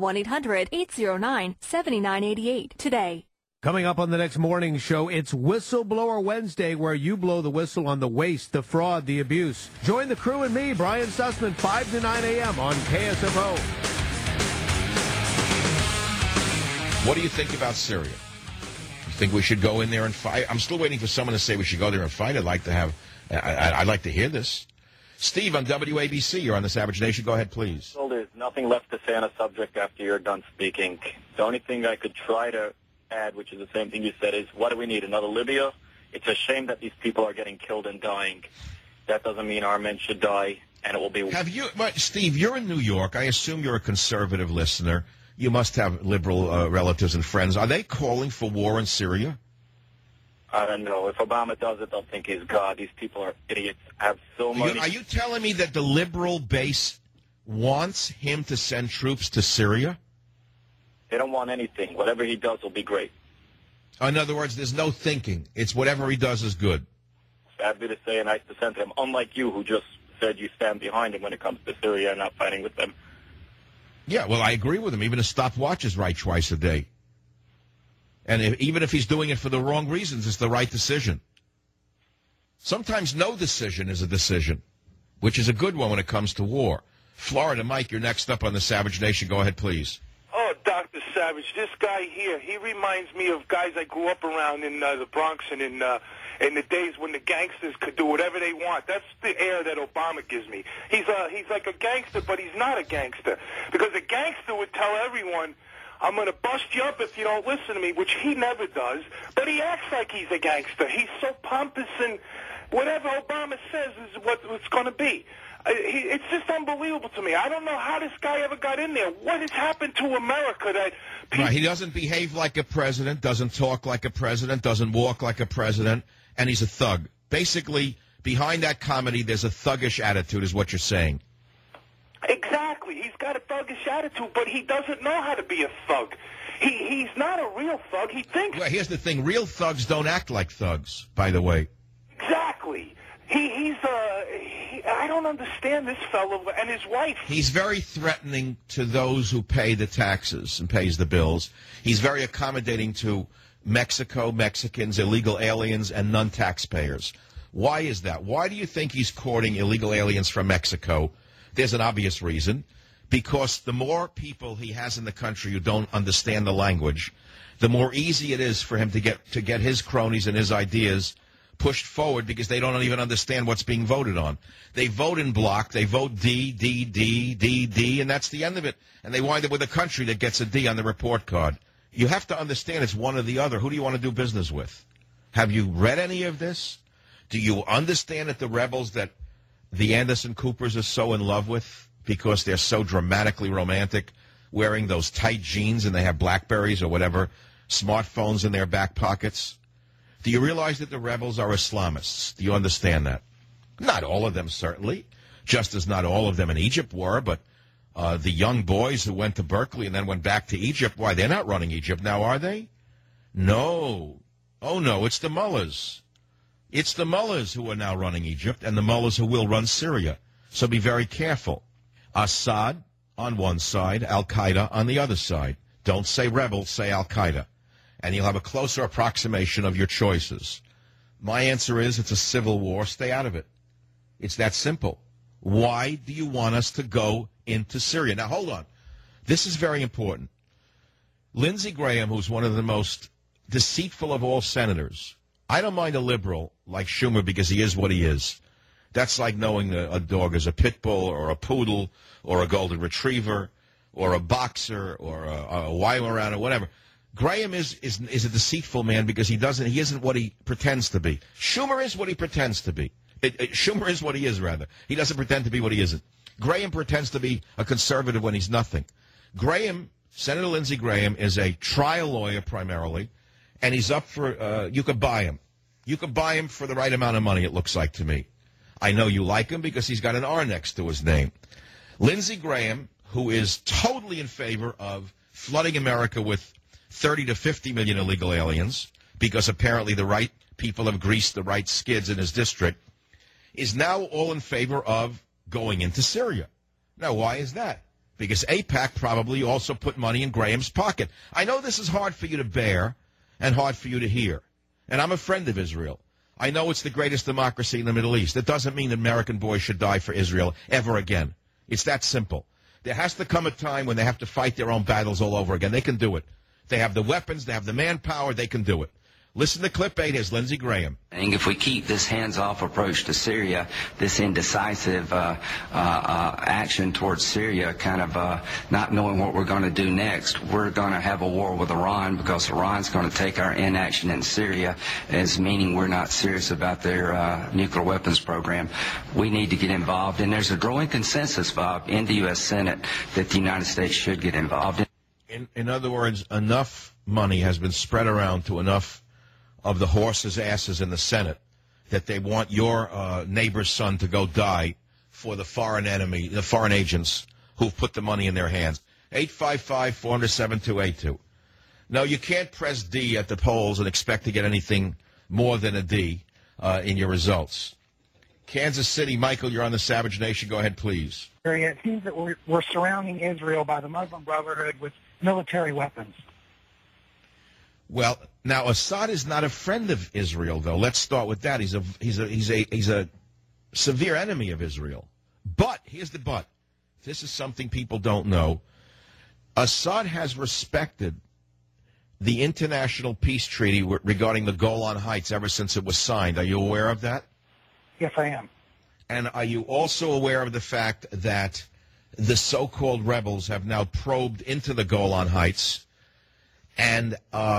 1-800-809-7988 today. Coming up on the next morning show, it's Whistleblower Wednesday, where you blow the whistle on the waste, the fraud, the abuse. Join the crew and me, Brian Sussman, 5 to 9 a.m. on KSFO. What do you think about Syria? You think we should go in there and fight? I'm still waiting for someone to say we should go there and fight. I'd like to hear this. Steve on WABC, you're on the Savage Nation. Go ahead, please. Well, there's nothing left to say on a subject after you're done speaking. The only thing I could try to add, which is the same thing you said, is what do we need, another Libya? It's a shame that these people are getting killed and dying. That doesn't mean our men should die, and it will be... Steve, you're in New York. I assume you're a conservative listener. You must have liberal relatives and friends. Are they calling for war in Syria? I don't know. If Obama does it, they'll think he's God. These people are idiots. Have so much... Are you telling me that the liberal base wants him to send troops to Syria? They don't want anything. Whatever he does will be great. In other words, there's no thinking. It's whatever he does is good. Sadly to say, and I dissent to him, unlike you, who just said you stand behind him when it comes to Syria and not fighting with them. Yeah, well, I agree with him. Even a stopwatch is right twice a day. And even if he's doing it for the wrong reasons, it's the right decision. Sometimes no decision is a decision, which is a good one when it comes to war. Florida, Mike, you're next up on the Savage Nation. Go ahead, please. Oh, Dr. Savage, this guy here, he reminds me of guys I grew up around in the Bronx and in the days when the gangsters could do whatever they want. That's the air that Obama gives me. He's like a gangster, but he's not a gangster. Because a gangster would tell everyone, I'm going to bust you up if you don't listen to me, which he never does. But he acts like he's a gangster. He's so pompous, and whatever Obama says is what it's going to be. It's just unbelievable to me. I don't know how this guy ever got in there. What has happened to America that people... Right, he doesn't behave like a president, doesn't talk like a president, doesn't walk like a president, and he's a thug. Basically, behind that comedy, there's a thuggish attitude, is what you're saying. Exactly. He's got a thuggish attitude, but he doesn't know how to be a thug. He's not a real thug. He thinks... Well, here's the thing. Real thugs don't act like thugs, by the way. Exactly. I don't understand this fellow and his wife. He's very threatening to those who pay the taxes and pays the bills. He's very accommodating to Mexico, Mexicans, illegal aliens, and non-taxpayers. Why is that? Why do you think he's courting illegal aliens from Mexico? There's an obvious reason. Because the more people he has in the country who don't understand the language, the more easy it is for him to get his cronies and his ideas pushed forward, because they don't even understand what's being voted on. They vote in block, they vote D, D, D, D, D, and that's the end of it. And they wind up with a country that gets a D on the report card. You have to understand it's one or the other. Who do you want to do business with? Have you read any of this? Do you understand that the rebels that the Anderson Coopers are so in love with because they're so dramatically romantic, wearing those tight jeans and they have Blackberries or whatever, smartphones in their back pockets? Do you realize that the rebels are Islamists? Do you understand that? Not all of them, certainly, just as not all of them in Egypt were, but the young boys who went to Berkeley and then went back to Egypt, why, they're not running Egypt now, are they? No. Oh, no, it's the mullahs. It's the mullahs who are now running Egypt and the mullahs who will run Syria. So be very careful. Assad on one side, Al-Qaeda on the other side. Don't say rebels, say Al-Qaeda. And you'll have a closer approximation of your choices. My answer is it's a civil war. Stay out of it. It's that simple. Why do you want us to go into Syria? Now, hold on. This is very important. Lindsey Graham, who's one of the most deceitful of all senators, I don't mind a liberal like Schumer because he is what he is. That's like knowing a dog is a pit bull or a poodle or a golden retriever or a boxer or a Weimaraner or whatever. Graham is a deceitful man because he isn't what he pretends to be. Schumer is what he pretends to be. Schumer is what he is, rather. He doesn't pretend to be what he isn't. Graham pretends to be a conservative when he's nothing. Senator Lindsey Graham, is a trial lawyer primarily, and he's up for, you could buy him. You could buy him for the right amount of money, it looks like to me. I know you like him because he's got an R next to his name. Lindsey Graham, who is totally in favor of flooding America with 30 to 50 million illegal aliens, because apparently the right people have greased the right skids in his district, is now all in favor of going into Syria. Now, why is that? Because AIPAC probably also put money in Graham's pocket. I know this is hard for you to bear and hard for you to hear. And I'm a friend of Israel. I know it's the greatest democracy in the Middle East. It doesn't mean that American boys should die for Israel ever again. It's that simple. There has to come a time when they have to fight their own battles all over again. They can do it. They have the weapons, they have the manpower, they can do it. Listen to clip 8. Here's Lindsey Graham. And if we keep this hands-off approach to Syria, this indecisive action towards Syria, kind of not knowing what we're going to do next, we're going to have a war with Iran, because Iran's going to take our inaction in Syria as meaning we're not serious about their nuclear weapons program. We need to get involved, and there's a growing consensus, Bob, in the U.S. Senate that the United States should get involved. In other words, enough money has been spread around to enough of the horses' asses in the Senate that they want your neighbor's son to go die for the foreign enemy, the foreign agents who've put the money in their hands. 855-400-7282. No, you can't press D at the polls and expect to get anything more than a D in your results. Kansas City, Michael, you're on the Savage Nation. Go ahead, please. It seems that we're surrounding Israel by the Muslim Brotherhood with military weapons. Well, now Assad is not a friend of Israel, though. Let's start with that. He's a severe enemy of Israel. But here's the but. This is something people don't know. Assad has respected the international peace treaty regarding the Golan Heights ever since it was signed. Are you aware of that? Yes, I am. And are you also aware of the fact that the so-called rebels have now probed into the Golan Heights and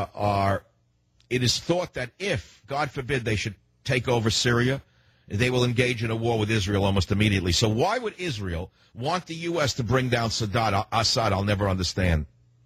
it is thought that if, God forbid, they should take over Syria, they will engage in a war with Israel almost immediately. So why would Israel want the U.S. to bring down Assad? I'll never understand.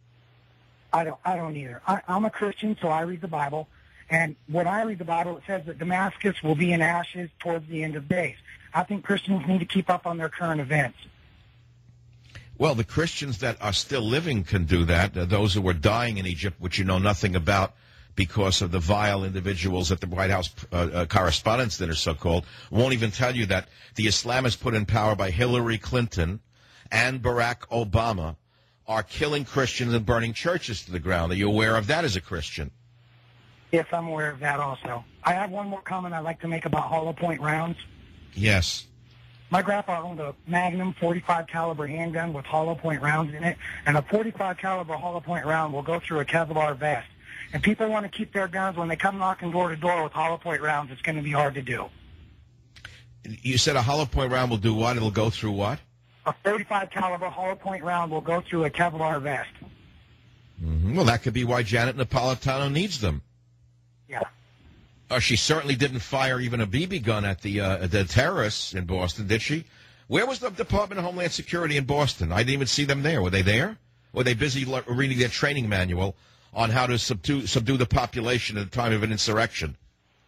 I don't either. I'm a Christian, so I read the Bible. And when I read the Bible, it says that Damascus will be in ashes towards the end of days. I think Christians need to keep up on their current events. Well, the Christians that are still living can do that. Those who were dying in Egypt, which you know nothing about because of the vile individuals at the White House Correspondents' Dinner, so-called, won't even tell you that the Islamists put in power by Hillary Clinton and Barack Obama are killing Christians and burning churches to the ground. Are you aware of that as a Christian? Yes, I'm aware of that also. I have one more comment I'd like to make about hollow point rounds. Yes. My grandpa owned a Magnum 45 caliber handgun with hollow point rounds in it, and a 45 caliber hollow point round will go through a Kevlar vest. And people want to keep their guns when they come knocking door to door with hollow point rounds. It's going to be hard to do. You said a hollow point round will do what? It'll go through what? A 35 caliber hollow point round will go through a Kevlar vest. Mm-hmm. Well, that could be why Janet Napolitano needs them. Yeah. She certainly didn't fire even a BB gun at the terrorists in Boston, did she? Where was the Department of Homeland Security in Boston? I didn't even see them there. Were they there? Were they busy reading their training manual on how to subdue the population at the time of an insurrection?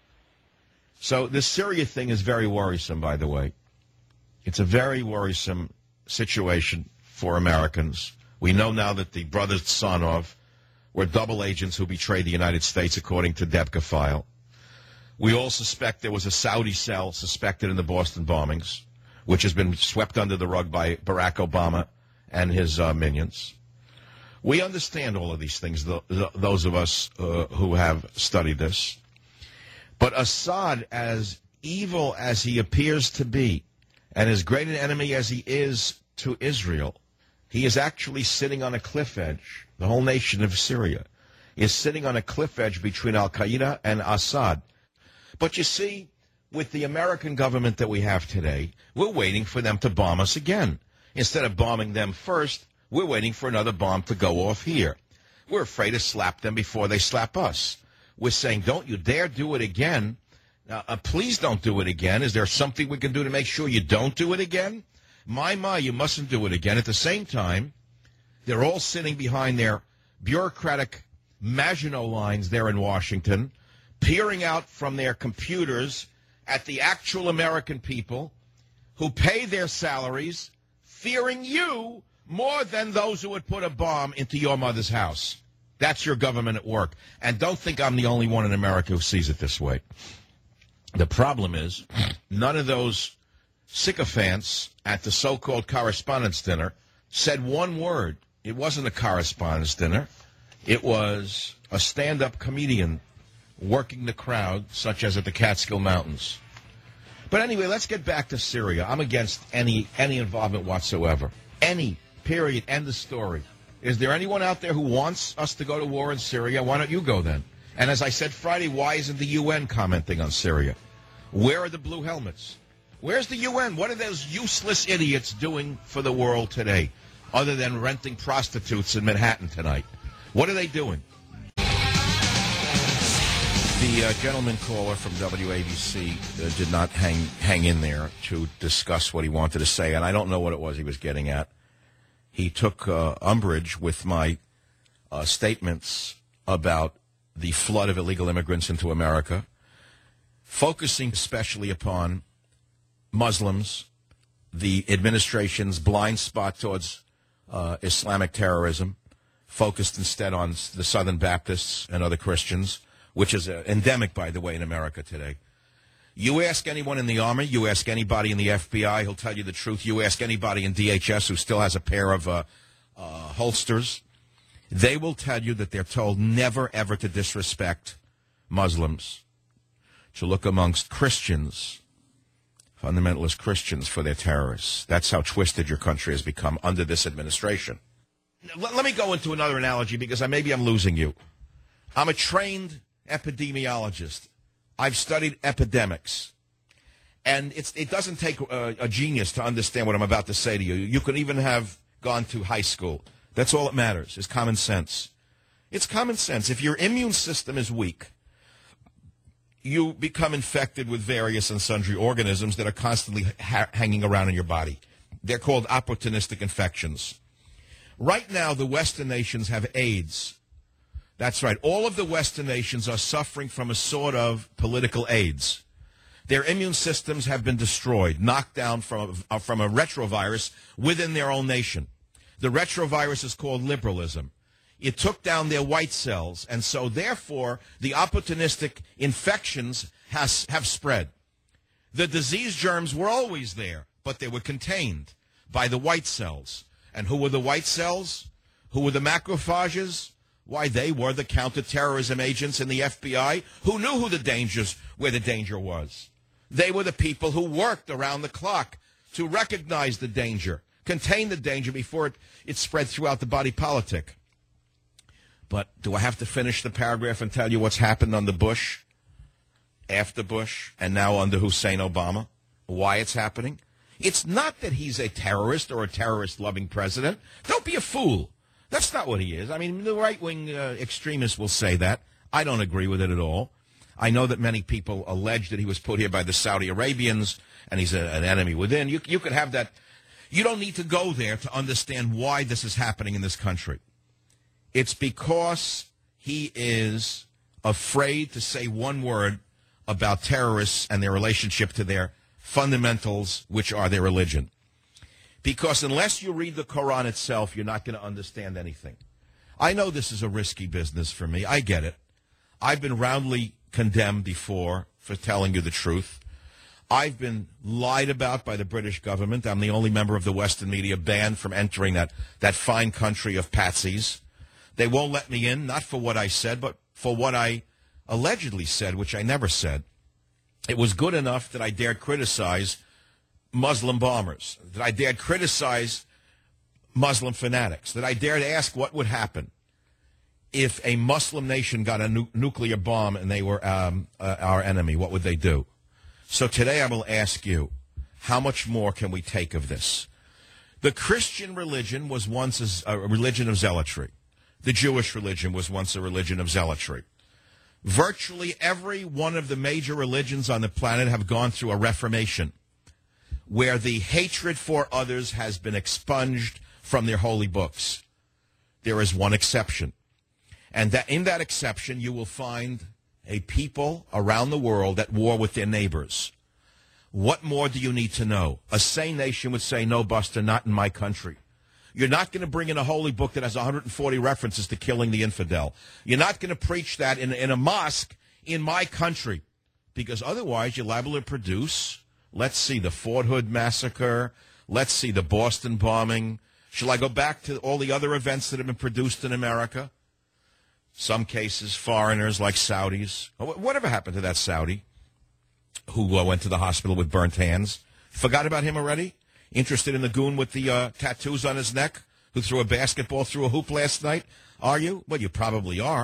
So the Syria thing is very worrisome, by the way. It's a very worrisome situation for Americans. We know now that the brothers Tsarnaev were double agents who betrayed the United States, according to Debka file. We all suspect there was a Saudi cell suspected in the Boston bombings, which has been swept under the rug by Barack Obama and his minions. We understand all of these things, those of us who have studied this. But Assad, as evil as he appears to be, and as great an enemy as he is to Israel, he is actually sitting on a cliff edge. The whole nation of Syria is sitting on a cliff edge between Al-Qaeda and Assad. But you see, with the American government that we have today, we're waiting for them to bomb us again. Instead of bombing them first, we're waiting for another bomb to go off here. We're afraid to slap them before they slap us. We're saying, don't you dare do it again. Please don't do it again. Is there something we can do to make sure you don't do it again? My, you mustn't do it again. At the same time, they're all sitting behind their bureaucratic Maginot lines there in Washington, peering out from their computers at the actual American people who pay their salaries, fearing you more than those who would put a bomb into your mother's house. That's your government at work. And don't think I'm the only one in America who sees it this way. The problem is, none of those sycophants at the so-called Correspondents' Dinner said one word. It wasn't a Correspondents' Dinner. It was a stand-up comedian working the crowd, such as at the Catskill Mountains. But anyway, let's get back to Syria. I'm against any involvement whatsoever. Any, period, end of story. Is there anyone out there who wants us to go to war in Syria? Why don't you go then? And as I said Friday, why isn't the UN commenting on Syria? Where are the blue helmets? Where's the UN? What are those useless idiots doing for the world today, other than renting prostitutes in Manhattan tonight? What are they doing? The gentleman caller from WABC did not hang in there to discuss what he wanted to say, and I don't know what it was he was getting at. He took umbrage with my statements about the flood of illegal immigrants into America, focusing especially upon Muslims, the administration's blind spot towards Islamic terrorism, focused instead on the Southern Baptists and other Christians, which is endemic, by the way, in America today. You ask anyone in the Army, you ask anybody in the FBI, he'll tell you the truth. You ask anybody in DHS who still has a pair of holsters, they will tell you that they're told never, ever to disrespect Muslims, to look amongst Christians, fundamentalist Christians, for their terrorists. That's how twisted your country has become under this administration. Let me go into another analogy because maybe I'm losing you. I'm a trained epidemiologist. I've studied epidemics. And it doesn't take a genius to understand what I'm about to say to you. You could even have gone to high school. That's all that matters, is common sense. It's common sense. If your immune system is weak, you become infected with various and sundry organisms that are constantly hanging around in your body. They're called opportunistic infections. Right now, the Western nations have AIDS. That's right. All of the Western nations are suffering from a sort of political AIDS. Their immune systems have been destroyed, knocked down from a retrovirus within their own nation. The retrovirus is called liberalism. It took down their white cells, and so therefore the opportunistic infections have spread. The disease germs were always there, but they were contained by the white cells. And who were the white cells? Who were the macrophages? Why, they were the counterterrorism agents in the FBI who knew where the danger was. They were the people who worked around the clock to recognize the danger, contain the danger before it spread throughout the body politic. But do I have to finish the paragraph and tell you what's happened under Bush, after Bush, and now under Hussein Obama? Why it's happening? It's not that he's a terrorist or a terrorist-loving president. Don't be a fool. That's not what he is. I mean, the right-wing extremists will say that. I don't agree with it at all. I know that many people allege that he was put here by the Saudi Arabians and he's an enemy within. You could have that. You don't need to go there to understand why this is happening in this country. It's because he is afraid to say one word about terrorists and their relationship to their fundamentals, which are their religion. Because unless you read the Quran itself, you're not going to understand anything. I know this is a risky business for me. I get it. I've been roundly condemned before for telling you the truth. I've been lied about by the British government. I'm the only member of the Western media banned from entering that fine country of patsies. They won't let me in, not for what I said, but for what I allegedly said, which I never said. It was good enough that I dared criticize Muslim bombers, that I dared criticize Muslim fanatics, that I dared ask what would happen if a Muslim nation got a nuclear bomb and they were our enemy. What would they do? So today I will ask you, how much more can we take of this? The Christian religion was once a religion of zealotry. The Jewish religion was once a religion of zealotry. Virtually every one of the major religions on the planet have gone through a reformation where the hatred for others has been expunged from their holy books. There is one exception. And that in that exception, you will find a people around the world at war with their neighbors. What more do you need to know? A sane nation would say, no, Buster, not in my country. You're not going to bring in a holy book that has 140 references to killing the infidel. You're not going to preach that in a mosque in my country, because otherwise you're liable to produce, let's see, the Fort Hood massacre. Let's see, the Boston bombing. Shall I go back to all the other events that have been produced in America? Some cases, foreigners like Saudis. Whatever happened to that Saudi who went to the hospital with burnt hands? Forgot about him already? Interested in the goon with the tattoos on his neck who threw a basketball through a hoop last night? Are you? Well, you probably are,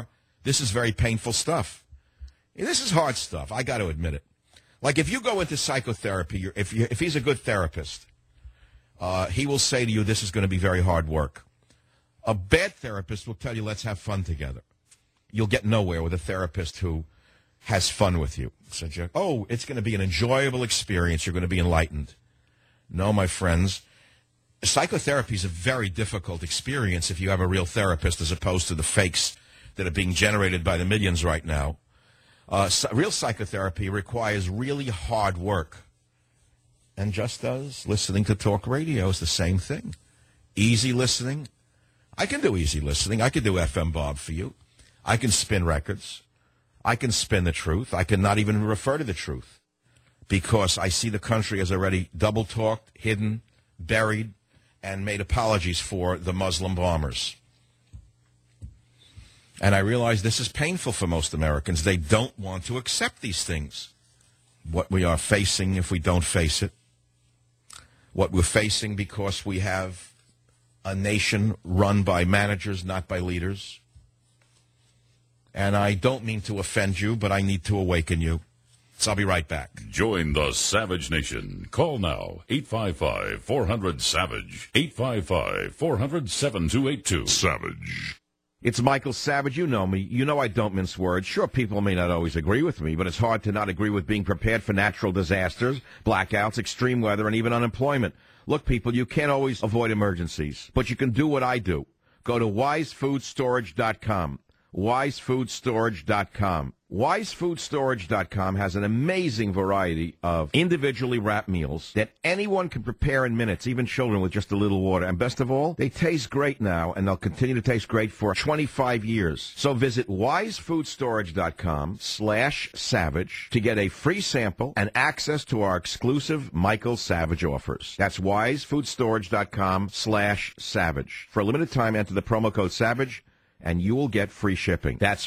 This is very painful stuff. This is hard stuff. I got to admit it. Like if you go into psychotherapy, if he's a good therapist, he will say to you, this is going to be very hard work. A bad therapist will tell you, let's have fun together. You'll get nowhere with a therapist who has fun with you. So it's going to be an enjoyable experience. You're going to be enlightened. No, my friends. Psychotherapy is a very difficult experience if you have a real therapist as opposed to the fakes that are being generated by the millions right now. Real psychotherapy requires really hard work. And just as listening to talk radio is the same thing. Easy listening. I can do easy listening. I can do FM Bob for you. I can spin records. I can spin the truth. I can not even refer to the truth because I see the country as already double-talked, hidden, buried, and made apologies for the Muslim bombers. And I realize this is painful for most Americans. They don't want to accept these things. What we are facing if we don't face it. What we're facing because we have a nation run by managers, not by leaders. And I don't mean to offend you, but I need to awaken you. So I'll be right back. Join the Savage Nation. Call now, 855-400-SAVAGE, 855-400-7282. Savage. It's Michael Savage. You know me. You know I don't mince words. Sure, people may not always agree with me, but it's hard to not agree with being prepared for natural disasters, blackouts, extreme weather, and even unemployment. Look, people, you can't always avoid emergencies, but you can do what I do. Go to wisefoodstorage.com. wisefoodstorage.com. wisefoodstorage.com has an amazing variety of individually wrapped meals that anyone can prepare in minutes, even children with just a little water. And best of all, they taste great now, and they'll continue to taste great for 25 years. So visit wisefoodstorage.com/savage to get a free sample and access to our exclusive Michael Savage offers. That's wisefoodstorage.com/savage. For a limited time, enter the promo code SAVAGE, and you will get free shipping. That's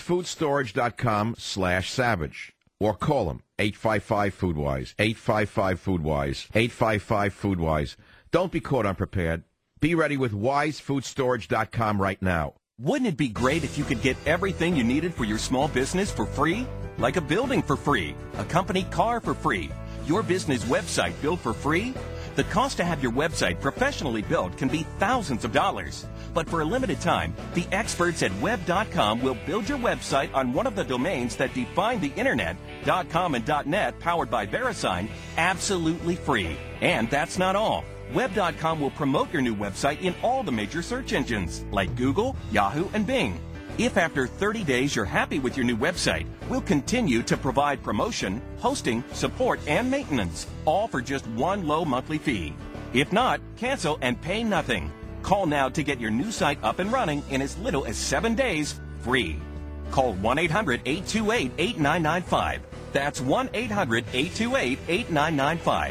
wisefoodstorage.com/savage. Or call them, 855-FoodWise, 855-FoodWise, 855-FoodWise. Don't be caught unprepared. Be ready with wisefoodstorage.com right now. Wouldn't it be great if you could get everything you needed for your small business for free? Like a building for free, a company car for free, your business website built for free? The cost to have your website professionally built can be thousands of dollars. But for a limited time, the experts at Web.com will build your website on one of the domains that define the Internet, .com and .net, powered by VeriSign, absolutely free. And that's not all. Web.com will promote your new website in all the major search engines, like Google, Yahoo, and Bing. If after 30 days you're happy with your new website, we'll continue to provide promotion, hosting, support, and maintenance, all for just one low monthly fee. If not, cancel and pay nothing. Call now to get your new site up and running in as little as 7 days, free. Call 1-800-828-8995. That's 1-800-828-8995.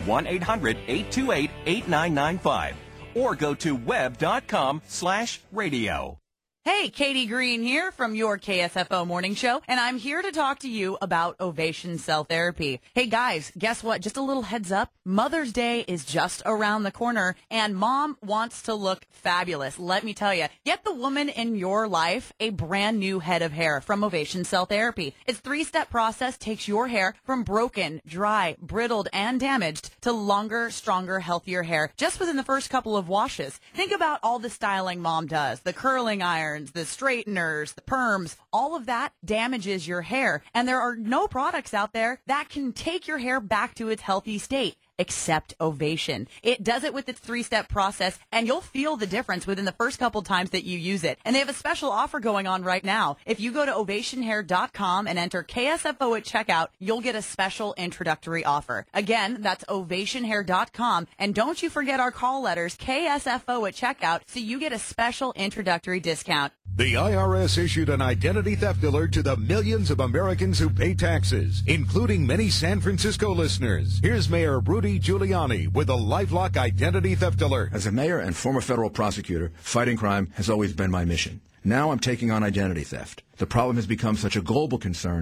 1-800-828-8995. Or go to web.com/radio. Hey, Katie Green here from your KSFO Morning Show, and I'm here to talk to you about Ovation Cell Therapy. Hey, guys, guess what? Just a little heads up. Mother's Day is just around the corner, and Mom wants to look fabulous. Let me tell you, get the woman in your life a brand new head of hair from Ovation Cell Therapy. Its 3-step process takes your hair from broken, dry, brittled, and damaged to longer, stronger, healthier hair just within the first couple of washes. Think about all the styling Mom does, the curling iron, the straighteners, the perms, all of that damages your hair. And there are no products out there that can take your hair back to its healthy state, except Ovation. It does it with its 3-step process, and you'll feel the difference within the first couple times that you use it. And they have a special offer going on right now. If you go to ovationhair.com and enter KSFO at checkout, you'll get a special introductory offer. Again, that's ovationhair.com. And don't you forget our call letters, KSFO at checkout, so you get a special introductory discount. The IRS issued an identity theft alert to the millions of Americans who pay taxes, including many San Francisco listeners. Here's Mayor Rudy Giuliani with a LifeLock identity theft alert. As a mayor and former federal prosecutor, fighting crime has always been my mission. Now I'm taking on identity theft. The problem has become such a global concern,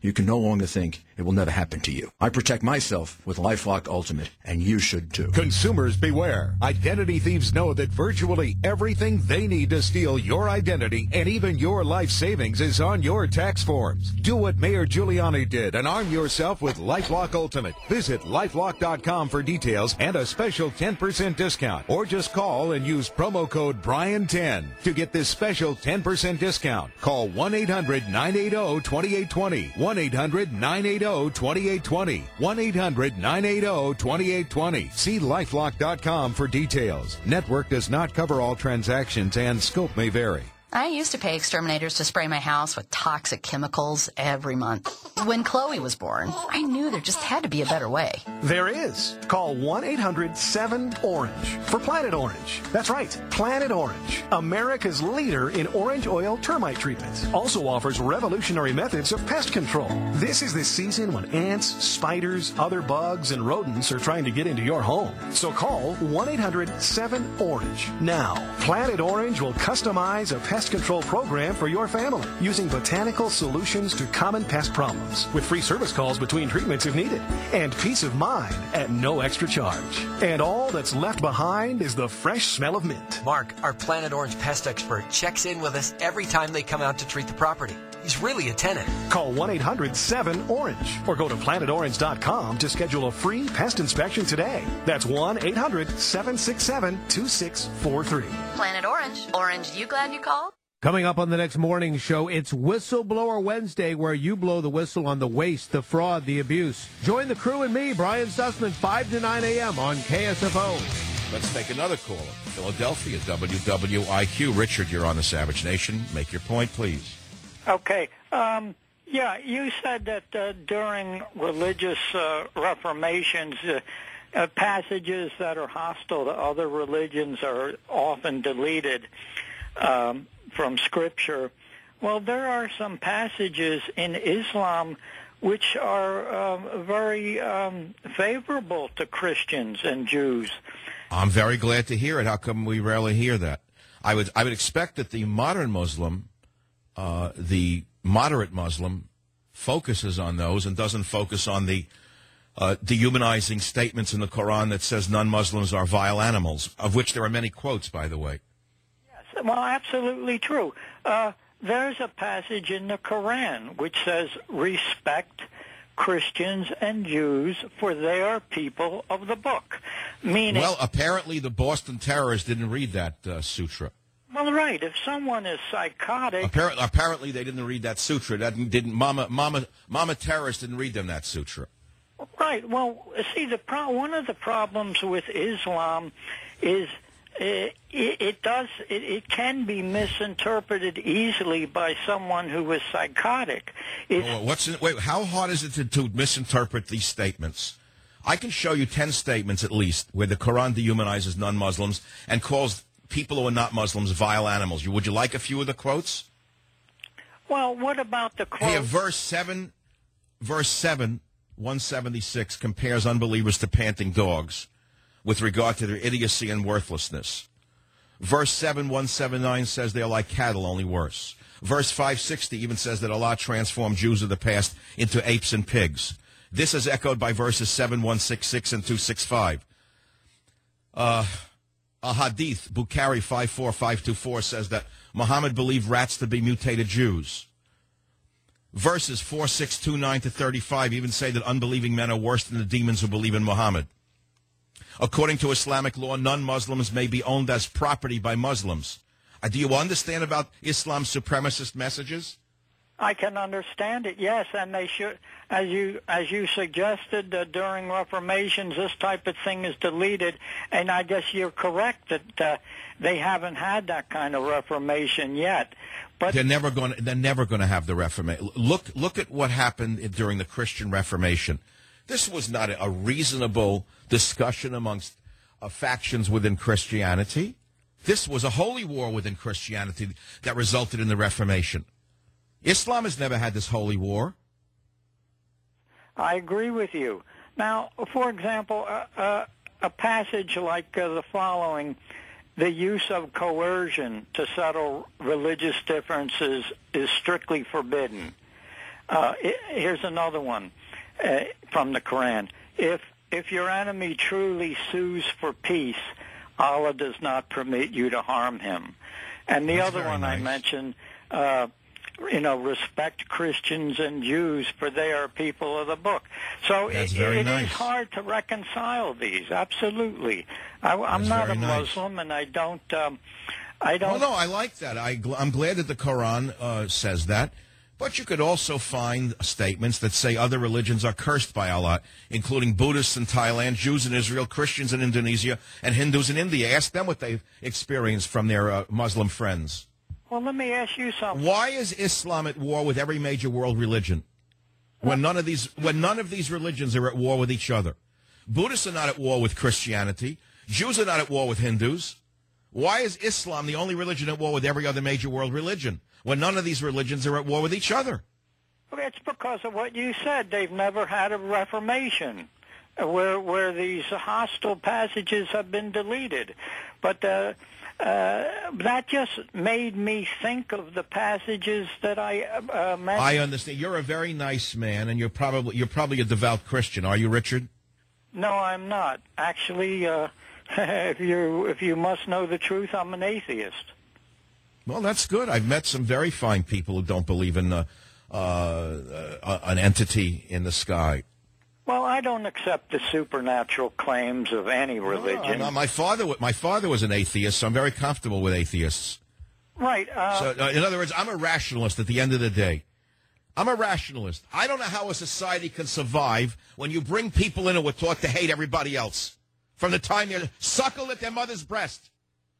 you can no longer think it will never happen to you. I protect myself with LifeLock Ultimate, and you should too. Consumers beware. Identity thieves know that virtually everything they need to steal your identity and even your life savings is on your tax forms. Do what Mayor Giuliani did and arm yourself with LifeLock Ultimate. Visit LifeLock.com for details and a special 10% discount. Or just call and use promo code Brian10 to get this special 10% discount. Call 1-800-980-2820. 1-800-980-2820. 1-800-980-2820. See LifeLock.com for details. Network does not cover all transactions and scope may vary. I used to pay exterminators to spray my house with toxic chemicals every month. When Chloe was born, I knew there just had to be a better way. There is. Call 1-800-7-ORANGE for Planet Orange. That's right, Planet Orange, America's leader in orange oil termite treatment. Also offers revolutionary methods of pest control. This is the season when ants, spiders, other bugs, and rodents are trying to get into your home. So call 1-800-7-ORANGE. Now, Planet Orange will customize a pest control program for your family using botanical solutions to common pest problems with free service calls between treatments if needed and peace of mind at no extra charge. And all that's left behind is the fresh smell of mint. Mark, our Planet Orange pest expert, checks in with us every time they come out to treat the property. He's really a tenant. Call 1-800-7-ORANGE or go to planetorange.com to schedule a free pest inspection today. That's 1-800-767-2643. Planet Orange. Orange, you glad you called? Coming up on the next morning show, it's Whistleblower Wednesday, where you blow the whistle on the waste, the fraud, the abuse. Join the crew and me, Brian Sussman, 5 to 9 a.m. on KSFO. Let's take another caller. Philadelphia, WWIQ. Richard, you're on the Savage Nation. Make your point, please. Okay. Yeah, you said that during religious reformations, passages that are hostile to other religions are often deleted from Scripture. Well, there are some passages in Islam which are very favorable to Christians and Jews. I'm very glad to hear it. How come we rarely hear that? I would expect that the modern Muslim, the moderate Muslim, focuses on those and doesn't focus on the dehumanizing statements in the Quran that says non-Muslims are vile animals, of which there are many quotes, by the way. Yes, well, absolutely true. There's a passage in the Quran which says, respect Christians and Jews, for they are people of the book. Meaning, well, apparently the Boston terrorists didn't read that sutra. Well, right. If someone is psychotic, apparently they didn't read that sutra. That didn't Mama terrorists didn't read them that sutra. Right. Well, see, one of the problems with Islam is it can be misinterpreted easily by someone who is psychotic. How hard is it to misinterpret these statements? I can show you 10 statements at least where the Quran dehumanizes non-Muslims and calls people who are not Muslims vile animals. Would you like a few of the quotes? Well, what about the quote? Hey, verse 7, 176 compares unbelievers to panting dogs with regard to their idiocy and worthlessness. Verse 7, 179 says they're like cattle, only worse. Verse 560 even says that Allah transformed Jews of the past into apes and pigs. This is echoed by verses 7, 166 and 265. A hadith, Bukhari 54524, says that Muhammad believed rats to be mutated Jews. Verses 4629 to 35 even say that unbelieving men are worse than the demons who believe in Muhammad. According to Islamic law, non-Muslims may be owned as property by Muslims. Do you understand about Islam's supremacist messages? I can understand it, yes, and they should, as you suggested during Reformations, this type of thing is deleted, and I guess you're correct that they haven't had that kind of Reformation yet. But they're never going to have the Reformation. Look at what happened during the Christian Reformation. This was not a reasonable discussion amongst factions within Christianity. This was a holy war within Christianity that resulted in the Reformation. Islam has never had this holy war. I agree with you. Now, for example, a passage like the following, the use of coercion to settle religious differences is strictly forbidden. Here's another one from the Quran. If your enemy truly sues for peace, Allah does not permit you to harm him. And the other one I mentioned, respect Christians and Jews, for they are people of the book. So it is hard to reconcile these. Absolutely. I'm not a Muslim, and I don't. Well, no, I like that. I'm glad that the Quran says that. But you could also find statements that say other religions are cursed by Allah, including Buddhists in Thailand, Jews in Israel, Christians in Indonesia, and Hindus in India. Ask them what they've experienced from their Muslim friends. Well, let me ask you something. Why is Islam at war with every major world religion when none of these religions are at war with each other? Buddhists are not at war with Christianity. Jews are not at war with Hindus. Why is Islam the only religion at war with every other major world religion when none of these religions are at war with each other? Well, it's because of what you said. They've never had a reformation where these hostile passages have been deleted. But that just made me think of the passages that I mentioned. I understand. You're a very nice man, and you're probably a devout Christian. Are you, Richard? No, I'm not. Actually, if you must know the truth, I'm an atheist. Well, that's good. I've met some very fine people who don't believe in an entity in the sky. Well, I don't accept the supernatural claims of any religion. No, my father was an atheist, so I'm very comfortable with atheists. Right. So, in other words, I'm a rationalist at the end of the day. I'm a rationalist. I don't know how a society can survive when you bring people in who are taught to hate everybody else from the time they're suckled at their mother's breast.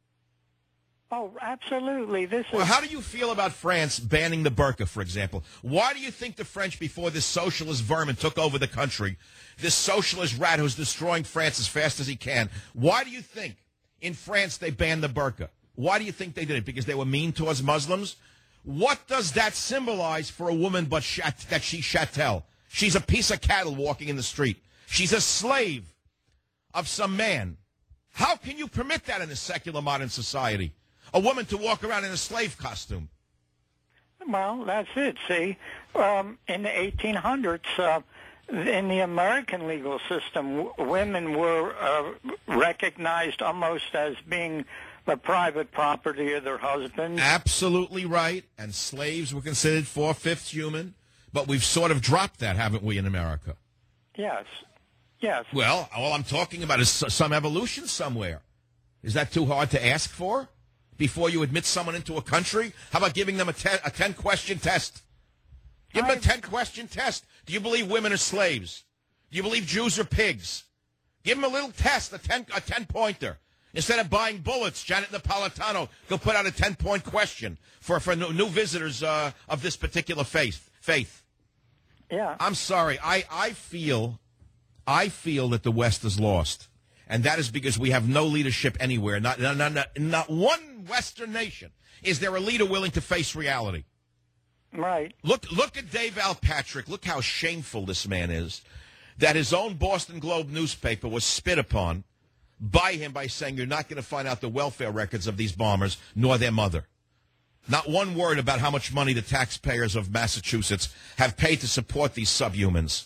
Oh, absolutely. Well, how do you feel about France banning the burqa, for example? Why do you think the French, before this socialist vermin took over the country, this socialist rat who's destroying France as fast as he can, why do you think in France they banned the burqa? Why do you think they did it? Because they were mean towards Muslims? What does that symbolize for a woman but that she's chattel? She's a piece of cattle walking in the street. She's a slave of some man. How can you permit that in a secular modern society? A woman to walk around in a slave costume. Well, that's it, see. In the 1800s, in the American legal system, women were recognized almost as being the private property of their husbands. Absolutely right. And slaves were considered 4/5 human. But we've sort of dropped that, haven't we, in America? Yes. Yes. Well, all I'm talking about is some evolution somewhere. Is that too hard to ask for? Before you admit someone into a country? How about giving them a 10-question test? Give them a 10-question test. Do you believe women are slaves? Do you believe Jews are pigs? Give them a little test, a 10-pointer. Instead of buying bullets, Janet Napolitano will put out a 10-point question for new visitors of this particular faith. Yeah. I'm sorry. I feel that the West is lost. And that is because we have no leadership anywhere. Not one Western nation is there a leader willing to face reality. Right. Look at Dave Alpatrick. Look how shameful this man is. That his own Boston Globe newspaper was spit upon by him by saying you're not going to find out the welfare records of these bombers nor their mother. Not one word about how much money the taxpayers of Massachusetts have paid to support these subhumans.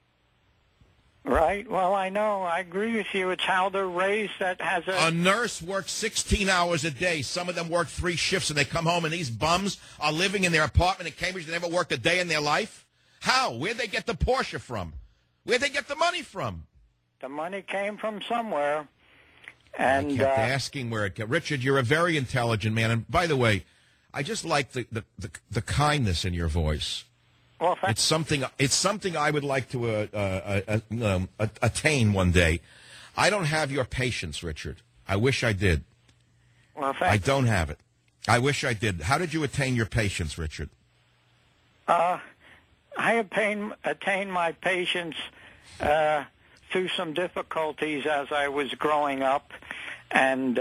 Right. Well, I know. I agree with you. It's how they're raised that has A nurse works 16 hours a day. Some of them work 3 shifts, and they come home, and these bums are living in their apartment in Cambridge. They never worked a day in their life. How? Where'd they get the Porsche from? Where'd they get the money from? The money came from somewhere. And I kept asking where it came. Richard, you're a very intelligent man. And by the way, I just like the kindness in your voice. Well, it's something I would like to attain one day. I don't have your patience, Richard. I wish I did. Well, I don't have it. I wish I did. How did you attain your patience, Richard? I attained my patience through some difficulties as I was growing up. And,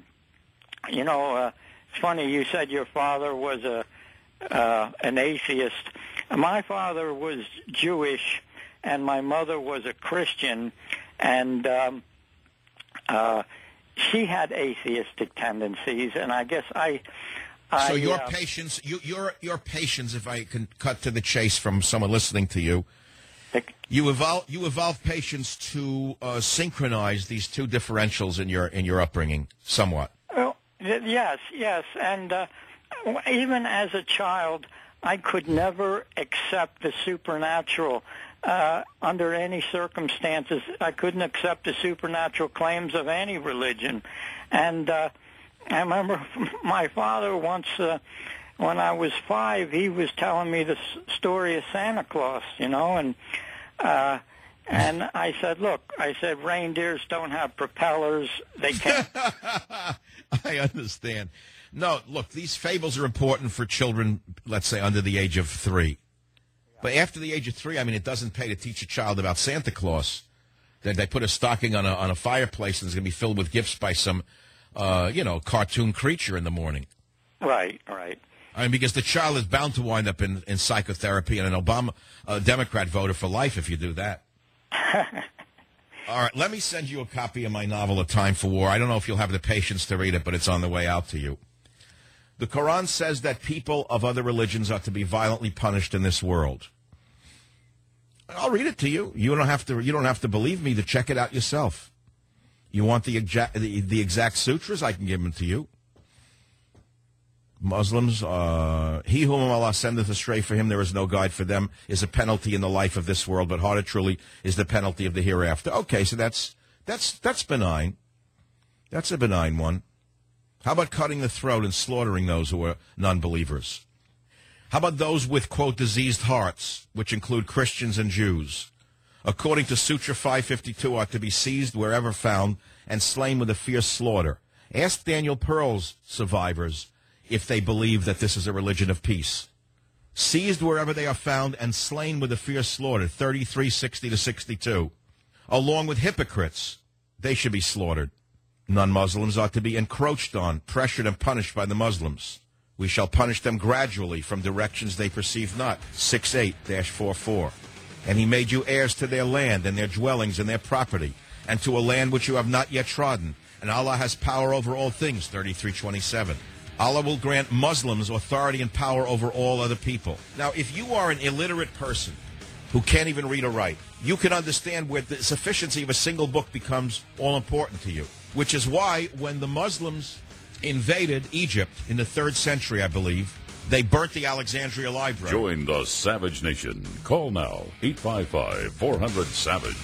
it's funny, you said your father was an atheist. My father was Jewish, and my mother was a Christian, and she had atheistic tendencies, and I guess I So your patience, your patience, if I can cut to the chase from someone listening to you, you evolve patience to synchronize these two differentials in your upbringing somewhat. Well, yes, and even as a child, I could never accept the supernatural under any circumstances. I couldn't accept the supernatural claims of any religion, and I remember my father once. When I was 5, he was telling me the story of Santa Claus, and I said, look, reindeers don't have propellers. They can't. I understand. No, look, these fables are important for children, let's say, under the age of 3. But after the age of 3, I mean, it doesn't pay to teach a child about Santa Claus. They put a stocking on a fireplace and it's going to be filled with gifts by some, cartoon creature in the morning. Right. I mean, because the child is bound to wind up in psychotherapy and an Democrat voter for life if you do that. All right, let me send you a copy of my novel, A Time for War. I don't know if you'll have the patience to read it, but it's on the way out to you. The Quran says that people of other religions are to be violently punished in this world. I'll read it to you. You don't have to believe me to check it out yourself. You want the exact sutras? I can give them to you. Muslims, he whom Allah sendeth astray, for him there is no guide for them, is a penalty in the life of this world, but harder truly is the penalty of the hereafter. Okay, so that's benign. That's a benign one. How about cutting the throat and slaughtering those who are non-believers? How about those with, quote, diseased hearts, which include Christians and Jews? According to Sutra 552, are to be seized wherever found and slain with a fierce slaughter. Ask Daniel Pearl's survivors if they believe that this is a religion of peace. Seized wherever they are found and slain with a fierce slaughter, 3360-62. Along with hypocrites, they should be slaughtered. Non-Muslims are to be encroached on, pressured, and punished by the Muslims. We shall punish them gradually from directions they perceive not. 68-44. And he made you heirs to their land and their dwellings and their property, and to a land which you have not yet trodden. And Allah has power over all things. 33:27. Allah will grant Muslims authority and power over all other people. Now, if you are an illiterate person who can't even read or write, you can understand where the sufficiency of a single book becomes all important to you, which is why when the Muslims invaded Egypt in the 3rd century, I believe, they burnt the Alexandria Library. Join the Savage Nation. Call now, 855-400-SAVAGE.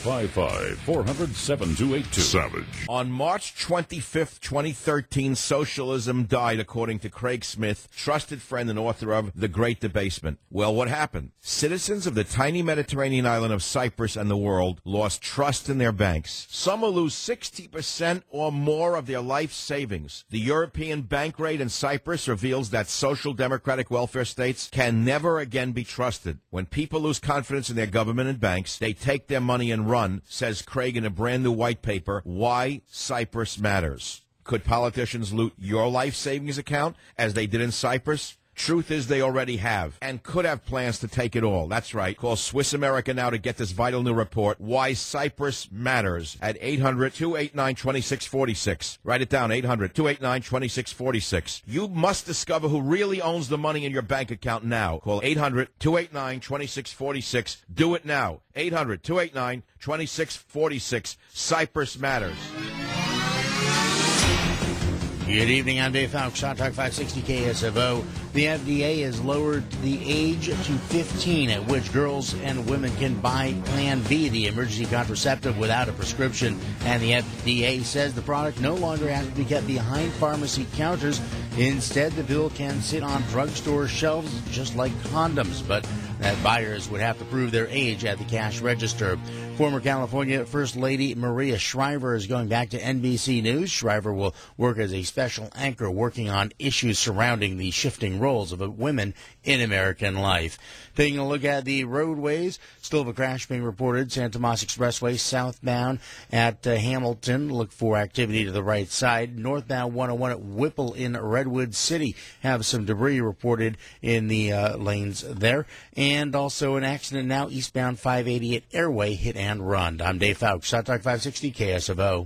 855-400-7282. Savage. On March 25th, 2013, socialism died, according to Craig Smith, trusted friend and author of The Great Debasement. Well, what happened? Citizens of the tiny Mediterranean island of Cyprus and the world lost trust in their banks. Some will lose 60% or more of their life savings. The European bank rate in Cyprus reveals that social democratic welfare states can never again be trusted. When people lose confidence in their government and banks, they take their money and run, says Craig in a brand new white paper, Why Cyprus Matters. Could politicians loot your life savings account as they did in Cyprus? Truth is they already have and could have plans to take it all. That's right. Call Swiss America now to get this vital new report, Why Cyprus Matters, at 800-289-2646. Write it down, 800-289-2646. You must discover who really owns the money in your bank account now. Call 800-289-2646. Do it now. 800-289-2646. Cyprus Matters. Good evening, I'm Dave Fowles, Shot Talk 560 KSFO. The FDA has lowered the age to 15 at which girls and women can buy Plan B, the emergency contraceptive, without a prescription. And the FDA says the product no longer has to be kept behind pharmacy counters. Instead, the pill can sit on drugstore shelves just like condoms, but that buyers would have to prove their age at the cash register. Former California First Lady Maria Shriver is going back to NBC News. Shriver will work as a special anchor working on issues surrounding the shifting roles of women in American life. Taking a look at the roadways, still have a crash being reported. San Tomas Expressway southbound at Hamilton. Look for activity to the right side. Northbound 101 at Whipple in Redwood City. Have some debris reported in the lanes there. And also an accident now eastbound 580 at Airway, hit and run. I'm Dave Fowles, Shot Talk 560 KSFO.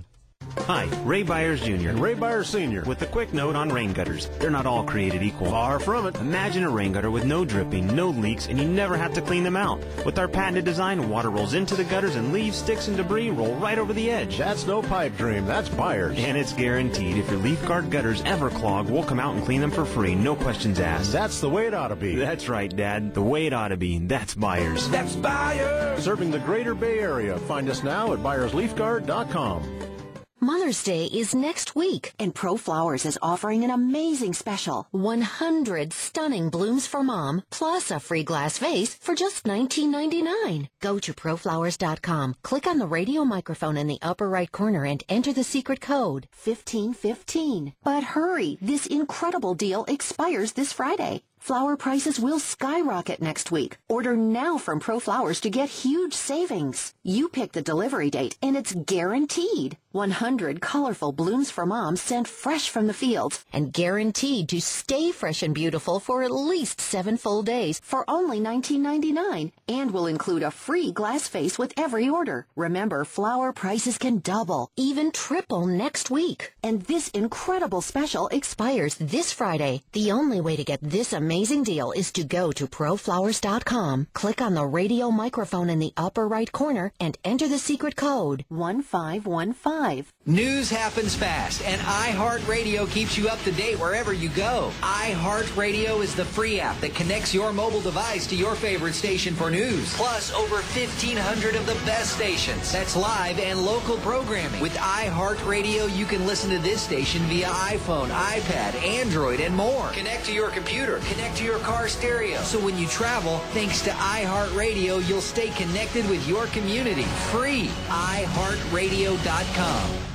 Hi, Ray Byers Jr. and Ray Byers Sr. with a quick note on rain gutters. They're not all created equal. Far from it. Imagine a rain gutter with no dripping, no leaks, and you never have to clean them out. With our patented design, water rolls into the gutters and leaves, sticks, and debris roll right over the edge. That's no pipe dream. That's Byers. And it's guaranteed if your leaf guard gutters ever clog, we'll come out and clean them for free. No questions asked. That's the way it ought to be. That's right, Dad. The way it ought to be. That's Byers. That's Byers. Serving the greater Bay Area. Find us now at ByersLeafGuard.com. Mother's Day is next week, and Pro Flowers is offering an amazing special. 100 stunning blooms for Mom, plus a free glass vase for just $19.99. Go to ProFlowers.com, click on the radio microphone in the upper right corner, and enter the secret code, 1515. But hurry, this incredible deal expires this Friday. Flower prices will skyrocket next week. Order now from Pro Flowers to get huge savings. You pick the delivery date, and it's guaranteed. 100 colorful blooms for Mom sent fresh from the fields and guaranteed to stay fresh and beautiful for at least 7 full days for only $19.99, and will include a free glass vase with every order. Remember, flower prices can double, even triple next week. And this incredible special expires this Friday. The only way to get this amazing deal is to go to ProFlowers.com, click on the radio microphone in the upper right corner, and enter the secret code, 1515. News happens fast, and iHeartRadio keeps you up to date wherever you go. iHeartRadio is the free app that connects your mobile device to your favorite station for news. Plus, over 1,500 of the best stations. That's live and local programming. With iHeartRadio, you can listen to this station via iPhone, iPad, Android, and more. Connect to your computer. Connect to your car stereo. So when you travel, thanks to iHeartRadio, you'll stay connected with your community. Free. iHeartRadio.com.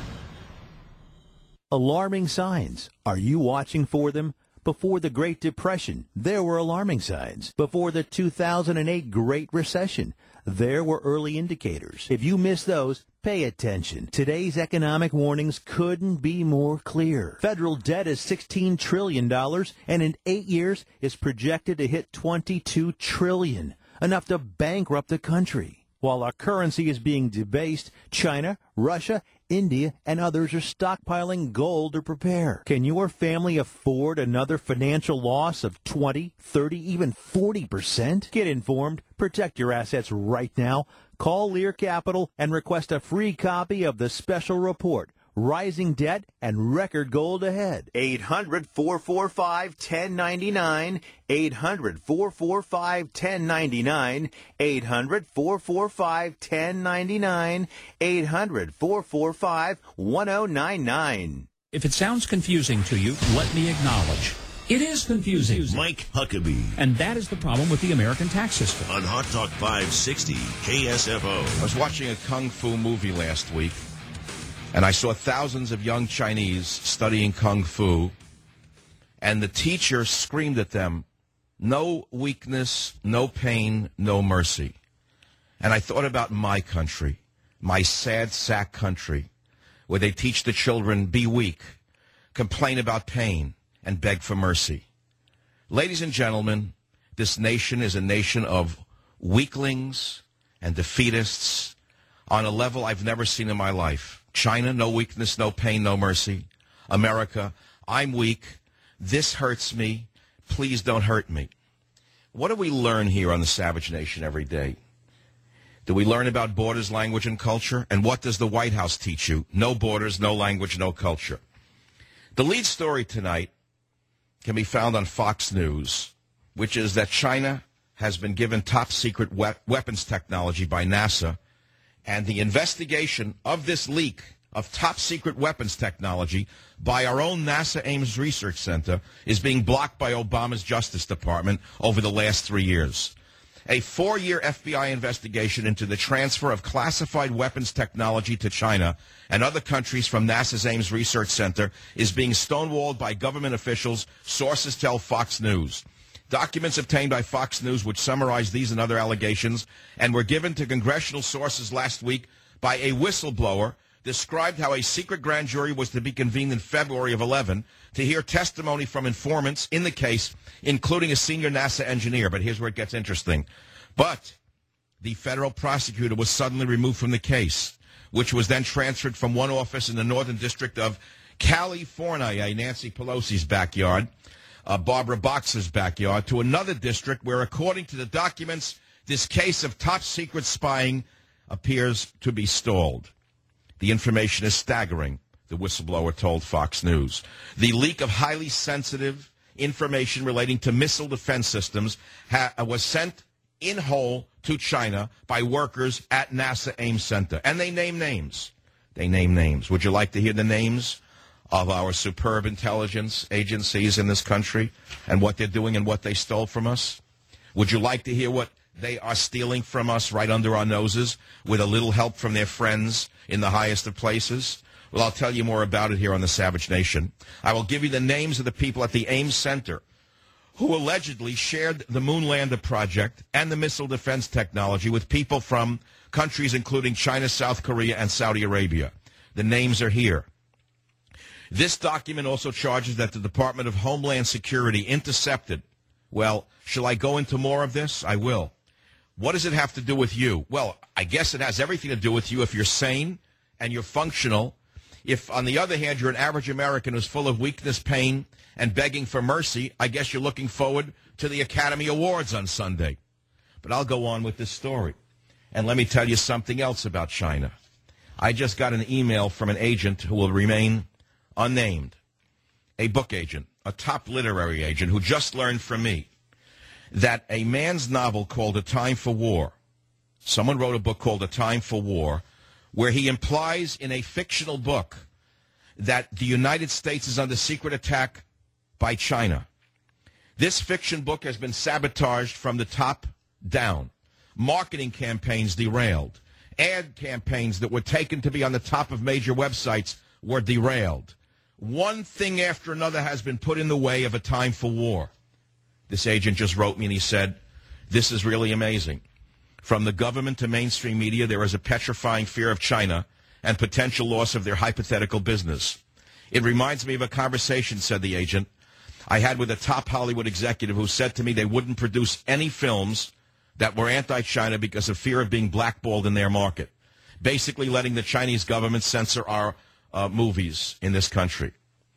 Alarming signs. Are you watching for them? Before the Great Depression, there were alarming signs. Before the 2008 Great Recession, there were early indicators. If you miss those, pay attention. Today's economic warnings couldn't be more clear. Federal debt is $16 trillion, and in 8 years is projected to hit $22 trillion, enough to bankrupt the country. While our currency is being debased, China, Russia, India, and others are stockpiling gold to prepare. Can your family afford another financial loss of 20, 30, even 40%? Get informed. Protect your assets right now. Call Lear Capital and request a free copy of the special report, Rising Debt and Record Gold Ahead. 800-445-1099. 800-445-1099. 800-445-1099. 800-445-1099. If it sounds confusing to you, let me acknowledge. It is confusing. Mike Huckabee. And that is the problem with the American tax system. On Hot Talk 560, KSFO. I was watching a Kung Fu movie last week, and I saw thousands of young Chinese studying Kung Fu, and the teacher screamed at them, "No weakness, no pain, no mercy." And I thought about my country, my sad sack country, where they teach the children, be weak, complain about pain, and beg for mercy. Ladies and gentlemen, this nation is a nation of weaklings and defeatists on a level I've never seen in my life. China, no weakness, no pain, no mercy. America, I'm weak. This hurts me. Please don't hurt me. What do we learn here on the Savage Nation every day? Do we learn about borders, language, and culture? And what does the White House teach you? No borders, no language, no culture. The lead story tonight can be found on Fox News, which is that China has been given top-secret weapons technology by NASA, and the investigation of this leak of top-secret weapons technology by our own NASA Ames Research Center is being blocked by Obama's Justice Department over the last 3 years. A 4-year FBI investigation into the transfer of classified weapons technology to China and other countries from NASA's Ames Research Center is being stonewalled by government officials, sources tell Fox News. Documents obtained by Fox News, which summarize these and other allegations, and were given to congressional sources last week by a whistleblower, described how a secret grand jury was to be convened in February of 11 to hear testimony from informants in the case, including a senior NASA engineer. But here's where it gets interesting. But the federal prosecutor was suddenly removed from the case. which was then transferred from one office in the Northern District of California, Nancy Pelosi's backyard, Barbara Boxer's backyard, to another district where, according to the documents, this case of top-secret spying appears to be stalled. The information is staggering, the whistleblower told Fox News. The leak of highly sensitive information relating to missile defense systems was sent in whole to China by workers at NASA Ames Center. And they name names. Would you like to hear the names of our superb intelligence agencies in this country and what they're doing and what they stole from us? Would you like to hear what they are stealing from us right under our noses with a little help from their friends in the highest of places? Well, I'll tell you more about it here on the Savage Nation. I will give you the names of the people at the Ames Center who allegedly shared the Moon Lander project and the missile defense technology with people from countries including China, South Korea, and Saudi Arabia. The names are here. This document also charges that the Department of Homeland Security intercepted. Well, shall I go into more of this? I will. What does it have to do with you? Well, I guess it has everything to do with you if you're sane and you're functional. If, on the other hand, you're an average American who's full of weakness, pain, and begging for mercy, I guess you're looking forward to the Academy Awards on Sunday. But I'll go on with this story. And let me tell you something else about China. I just got an email from an agent who will remain unnamed, a book agent, a top literary agent, who just learned from me that a man's novel called A Time for War, someone wrote a book called A Time for War, where he implies in a fictional book that the United States is under secret attack by China. This fiction book has been sabotaged from the top down. Marketing campaigns derailed. Ad campaigns that were taken to be on the top of major websites were derailed. One thing after another has been put in the way of A Time for War. This agent just wrote me and he said, this is really amazing. From the government to mainstream media, there is a petrifying fear of China and potential loss of their hypothetical business. It reminds me of a conversation, said the agent, I had with a top Hollywood executive who said to me they wouldn't produce any films that were anti-China because of fear of being blackballed in their market, basically letting the Chinese government censor our movies in this country.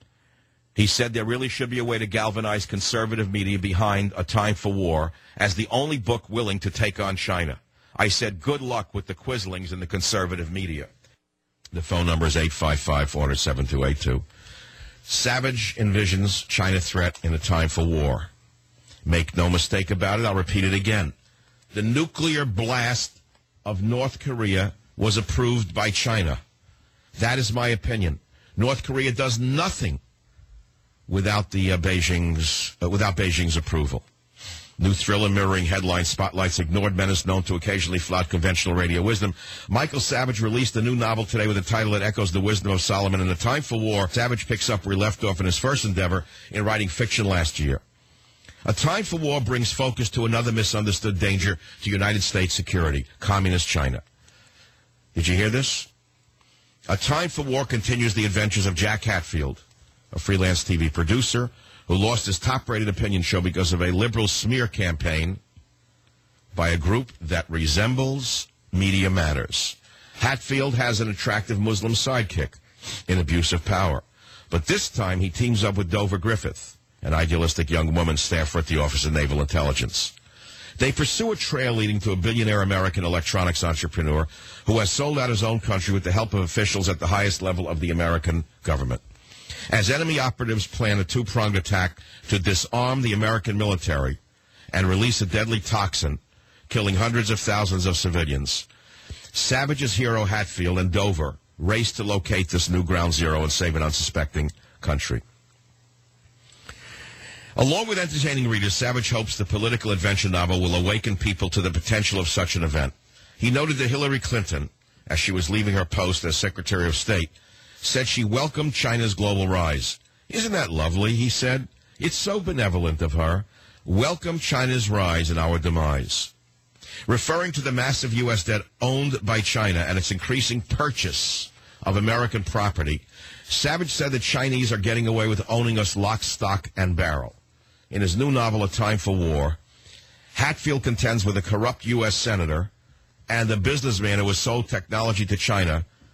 He said there really should be a way to galvanize conservative media behind A Time for War as the only book willing to take on China. I said, good luck with the Quislings in the conservative media. The phone number is 855-400-7282. Savage envisions China threat in A Time for War. Make no mistake about it, I'll repeat it again. The nuclear blast of North Korea was approved by China. That is my opinion. North Korea does nothing without Beijing's approval. New thriller mirroring headline spotlights ignored menace known to occasionally flout conventional radio wisdom. Michael Savage released a new novel today with a title that echoes the wisdom of Solomon. In A Time for War, Savage picks up where he left off in his first endeavor in writing fiction last year. A Time for War brings focus to another misunderstood danger to United States security, Communist China. Did you hear this? A Time for War continues the adventures of Jack Hatfield, a freelance TV producer who lost his top-rated opinion show because of a liberal smear campaign by a group that resembles Media Matters. Hatfield has an attractive Muslim sidekick in Abuse of Power. But this time he teams up with Dover Griffith, an idealistic young woman staffer at the Office of Naval Intelligence. They pursue a trail leading to a billionaire American electronics entrepreneur who has sold out his own country with the help of officials at the highest level of the American government. As enemy operatives plan a two-pronged attack to disarm the American military and release a deadly toxin, killing hundreds of thousands of civilians, Savage's hero Hatfield and Dover race to locate this new ground zero and save an unsuspecting country. Along with entertaining readers, Savage hopes the political adventure novel will awaken people to the potential of such an event. He noted that Hillary Clinton, as she was leaving her post as Secretary of State, said she welcomed China's global rise. Isn't that lovely, he said. It's so benevolent of her. Welcome China's rise and our demise. Referring to the massive U.S. debt owned by China and its increasing purchase of American property, Savage said the Chinese are getting away with owning us lock, stock, and barrel. In his new novel, A Time for War, Hatfield contends with a corrupt U.S. senator and a businessman who has sold technology to China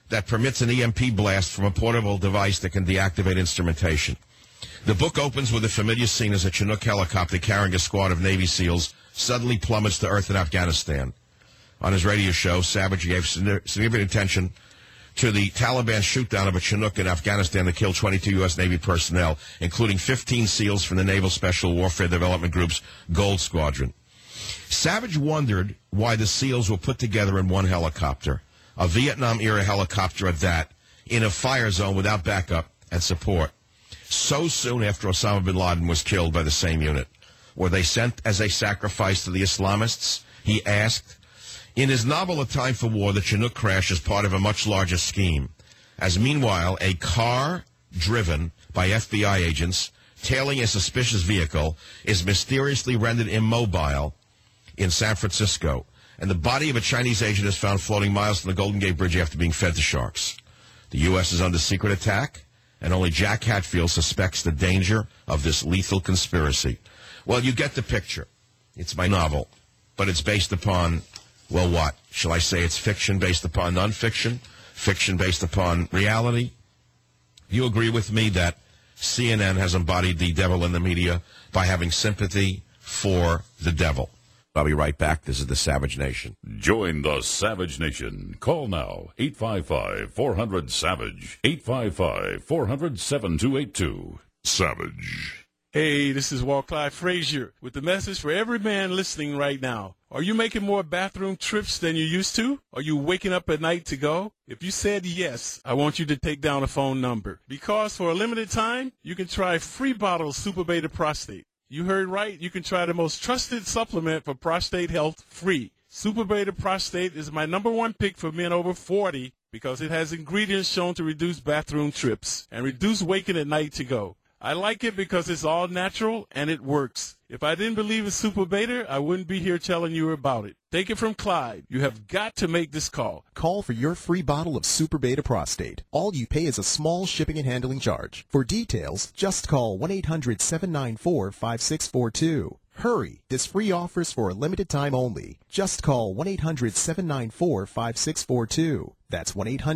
that permits an EMP blast from a portable device that can deactivate instrumentation. The book opens with a familiar scene as a Chinook helicopter carrying a squad of Navy SEALs suddenly plummets to earth in Afghanistan. On his radio show, Savage gave significant attention to the Taliban shootdown of a Chinook in Afghanistan that killed 22 U.S. Navy personnel, including 15 SEALs from the Naval Special Warfare Development Group's Gold Squadron. Savage wondered why the SEALs were put together in one helicopter, a Vietnam-era helicopter at that, in a fire zone without backup and support, so soon after Osama bin Laden was killed by the same unit. Were they sent as a sacrifice to the Islamists? He asked. In his novel A Time for War, the Chinook crash is part of a much larger scheme, as meanwhile a car driven by FBI agents tailing a suspicious vehicle is mysteriously rendered immobile in San Francisco, and the body of a Chinese agent is found floating miles from the Golden Gate Bridge after being fed to sharks. The U.S. is under secret attack, and only Jack Hatfield suspects the danger of this lethal conspiracy. Well, you get the picture. It's my novel, but it's based upon, well, what? Shall I say it's fiction based upon nonfiction? Fiction based upon reality? You agree with me that CNN has embodied the devil in the media by having sympathy for the devil? I'll be right back. This is the Savage Nation. Join the Savage Nation. Call now, 855-400-SAVAGE, 855-400-7282. Savage. Hey, this is Walt Clyde Frazier with the message for every man listening right now. Are you making more bathroom trips than you used to? Are you waking up at night to go? If you said yes, I want you to take down a phone number, because for a limited time, you can try free bottles Super Beta Prostate. You heard right. You can try the most trusted supplement for prostate health free. Super Beta Prostate is my #1 pick for men over 40 because it has ingredients shown to reduce bathroom trips and reduce waking at night to go. I like it because it's all natural and it works. If I didn't believe in Super Beta, I wouldn't be here telling you about it. Take it from Clyde. You have got to make this call. Call for your free bottle of Super Beta Prostate. All you pay is a small shipping and handling charge. For details, just call 1-800-794-5642. Hurry! This free offer is for a limited time only. Just call 1-800-794-5642. That's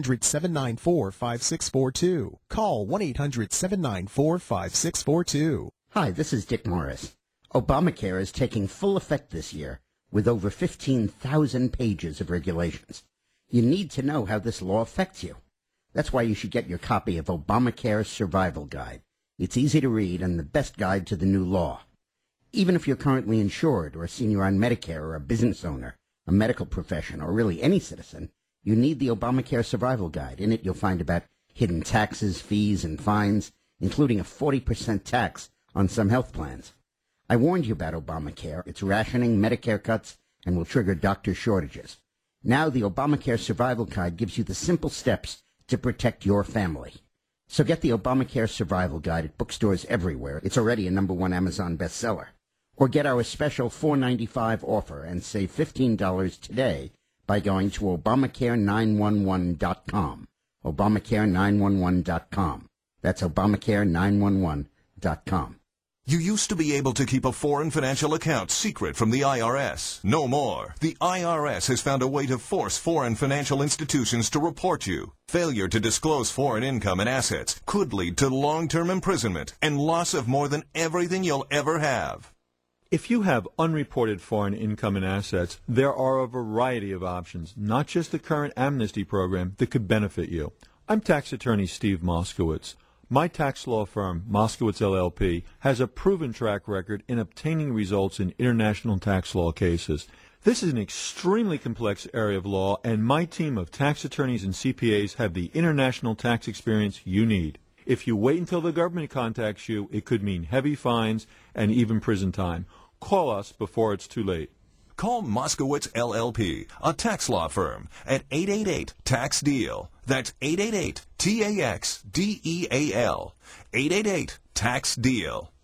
1-800-794-5642. Call 1-800-794-5642. Hi, this is Dick Morris. Obamacare is taking full effect this year with over 15,000 pages of regulations. You need to know how this law affects you. That's why you should get your copy of Obamacare Survival Guide. It's easy to read and the best guide to the new law. Even if you're currently insured or a senior on Medicare or a business owner, a medical professional, or really any citizen, you need the Obamacare Survival Guide. In it, you'll find about hidden taxes, fees, and fines, including a 40% tax on some health plans. I warned you about Obamacare. It's rationing, Medicare cuts, and will trigger doctor shortages. Now the Obamacare Survival Guide gives you the simple steps to protect your family. So get the Obamacare Survival Guide at bookstores everywhere. It's already a #1 Amazon bestseller. Or get our special $4.95 offer and save $15 today by going to Obamacare911.com. Obamacare911.com. That's Obamacare911.com. You used to be able to keep a foreign financial account secret from the IRS. No more. The IRS has found a way to force foreign financial institutions to report you. Failure to disclose foreign income and assets could lead to long-term imprisonment and loss of more than everything you'll ever have. If you have unreported foreign income and assets, there are a variety of options, not just the current amnesty program, that could benefit you. I'm tax attorney Steve Moskowitz. My tax law firm, Moskowitz LLP, has a proven track record in obtaining results in international tax law cases. This is an extremely complex area of law, and my team of tax attorneys and CPAs have the international tax experience you need. If you wait until the government contacts you, it could mean heavy fines and even prison time. Call us before it's too late. Call Moskowitz LLP, a tax law firm, at 888-TAX-DEAL. That's 888-TAX-DEAL. 888-TAX-DEAL.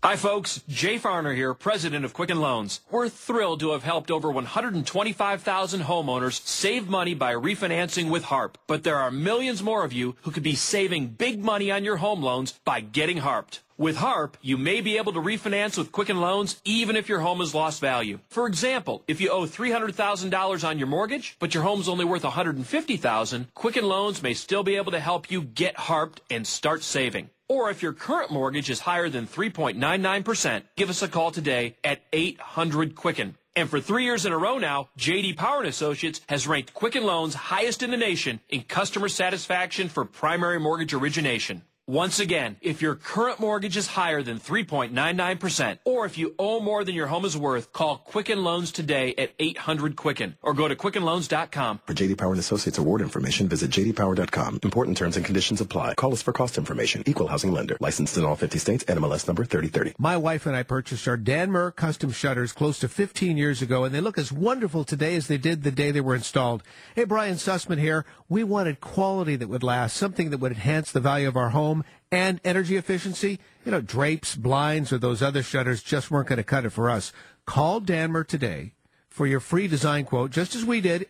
Hi, folks. Jay Farner here, president of Quicken Loans. We're thrilled to have helped over 125,000 homeowners save money by refinancing with HARP. But there are millions more of you who could be saving big money on your home loans by getting HARPed. With HARP, you may be able to refinance with Quicken Loans even if your home has lost value. For example, if you owe $300,000 on your mortgage, but your home's only worth $150,000, Quicken Loans may still be able to help you get HARPed and start saving. Or if your current mortgage is higher than 3.99%, give us a call today at 800-QUICKEN. And for 3 years in a row now, J.D. Power & Associates has ranked Quicken Loans highest in the nation in customer satisfaction for primary mortgage origination. Once again, if your current mortgage is higher than 3.99%, or if you owe more than your home is worth, call Quicken Loans today at 800-QUICKEN or go to QuickenLoans.com. For J.D. Power & Associates award information, visit jdpower.com. Important terms and conditions apply. Call us for cost information. Equal housing lender. Licensed in all 50 states. NMLS number 3030. My wife and I purchased our Danmer custom shutters close to 15 years ago, and they look as wonderful today as they did the day they were installed. Hey, Brian Sussman here. We wanted quality that would last, something that would enhance the value of our home and energy efficiency. You know, drapes, blinds, or those other shutters just weren't going to cut it for us. Call Danmer today for your free design quote, just as we did,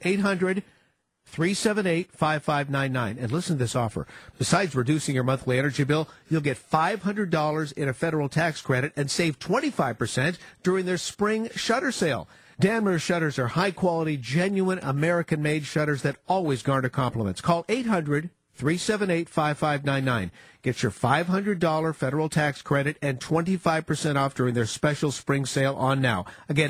800-378-5599. And listen to this offer. Besides reducing your monthly energy bill, you'll get $500 in a federal tax credit and save 25% during their spring shutter sale. Danmer shutters are high-quality, genuine, American-made shutters that always garner compliments. Call 800-378-5599. Get your $500 federal tax credit and 25% off during their special spring sale on now. Again,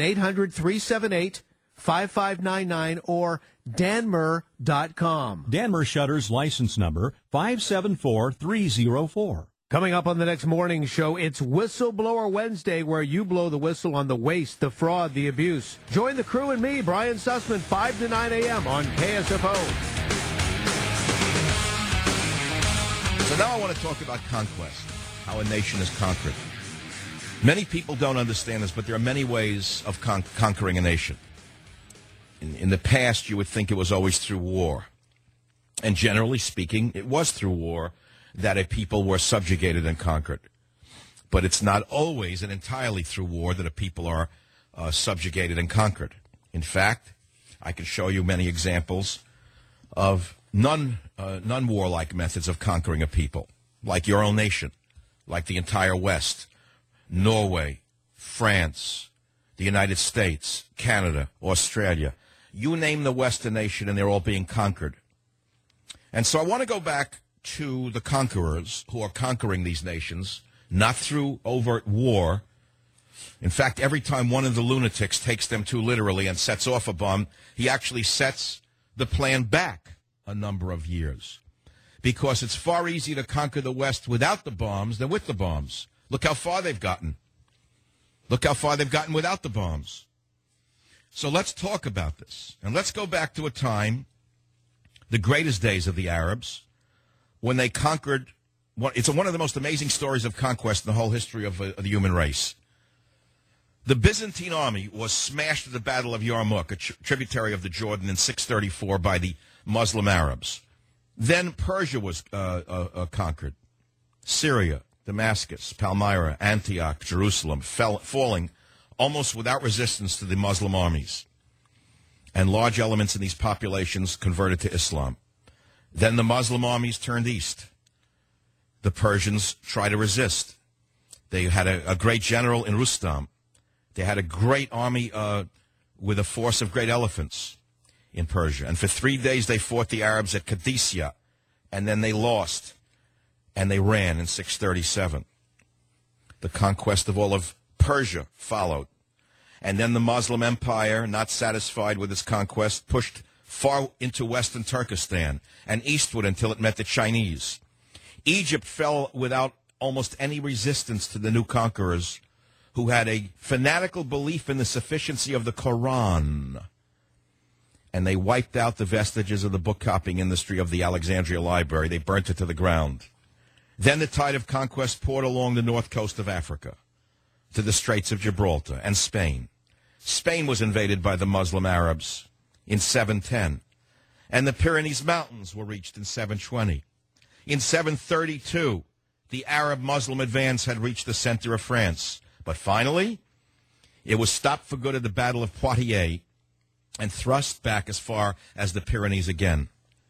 800-378-5599 or danmer.com. Danmer Shutters license number 574304. Coming up on the next morning show, it's Whistleblower Wednesday, where you blow the whistle on the waste, the fraud, the abuse. Join the crew and me, Brian Sussman, 5 to 9 a.m. on KSFO. So now I want to talk about conquest, how a nation is conquered. Many people don't understand this, but there are many ways of conquering a nation. In the past, you would think it was always through war. And generally speaking, it was through war that a people were subjugated and conquered. But it's not always and entirely through war that a people are subjugated and conquered. In fact, I can show you many examples of non-warlike methods of conquering a people, like your own nation, like the entire West, Norway, France, the United States, Canada, Australia. You name the Western nation and they're all being conquered. And so I want to go back to the conquerors who are conquering these nations, not through overt war. In fact, every time one of the lunatics takes them too literally and sets off a bomb, he actually sets the plan back a number of years. Because it's far easier to conquer the West without the bombs than with the bombs. Look how far they've gotten. Look how far they've gotten without the bombs. So let's talk about this. And let's go back to a time, the greatest days of the Arabs, when they conquered. It's one of the most amazing stories of conquest in the whole history of the human race. The Byzantine army was smashed at the Battle of Yarmouk, a tributary of the Jordan, in 634 by the Muslim Arabs. Then Persia was conquered. Syria, Damascus, Palmyra, Antioch, Jerusalem, falling almost without resistance to the Muslim armies. And large elements in these populations converted to Islam. Then the Muslim armies turned east. The Persians tried to resist. They had a great general in Rustam. They had a great army with a force of great elephants in Persia. And for 3 days they fought the Arabs at Qadisiyah. And then they lost. And they ran in 637. The conquest of all of Persia followed. And then the Muslim Empire, not satisfied with its conquest, pushed far into western Turkestan and eastward until it met the Chinese. Egypt fell without almost any resistance to the new conquerors, who had a fanatical belief in the sufficiency of the Quran. And they wiped out the vestiges of the book-copying industry of the Alexandria Library. They burnt it to the ground. Then the tide of conquest poured along the north coast of Africa to the Straits of Gibraltar and Spain. Spain was invaded by the Muslim Arabs in 710, and the Pyrenees Mountains were reached in 720. In 732, the Arab-Muslim advance had reached the center of France. But finally, it was stopped for good at the Battle of Poitiers and thrust back as far as the Pyrenees again.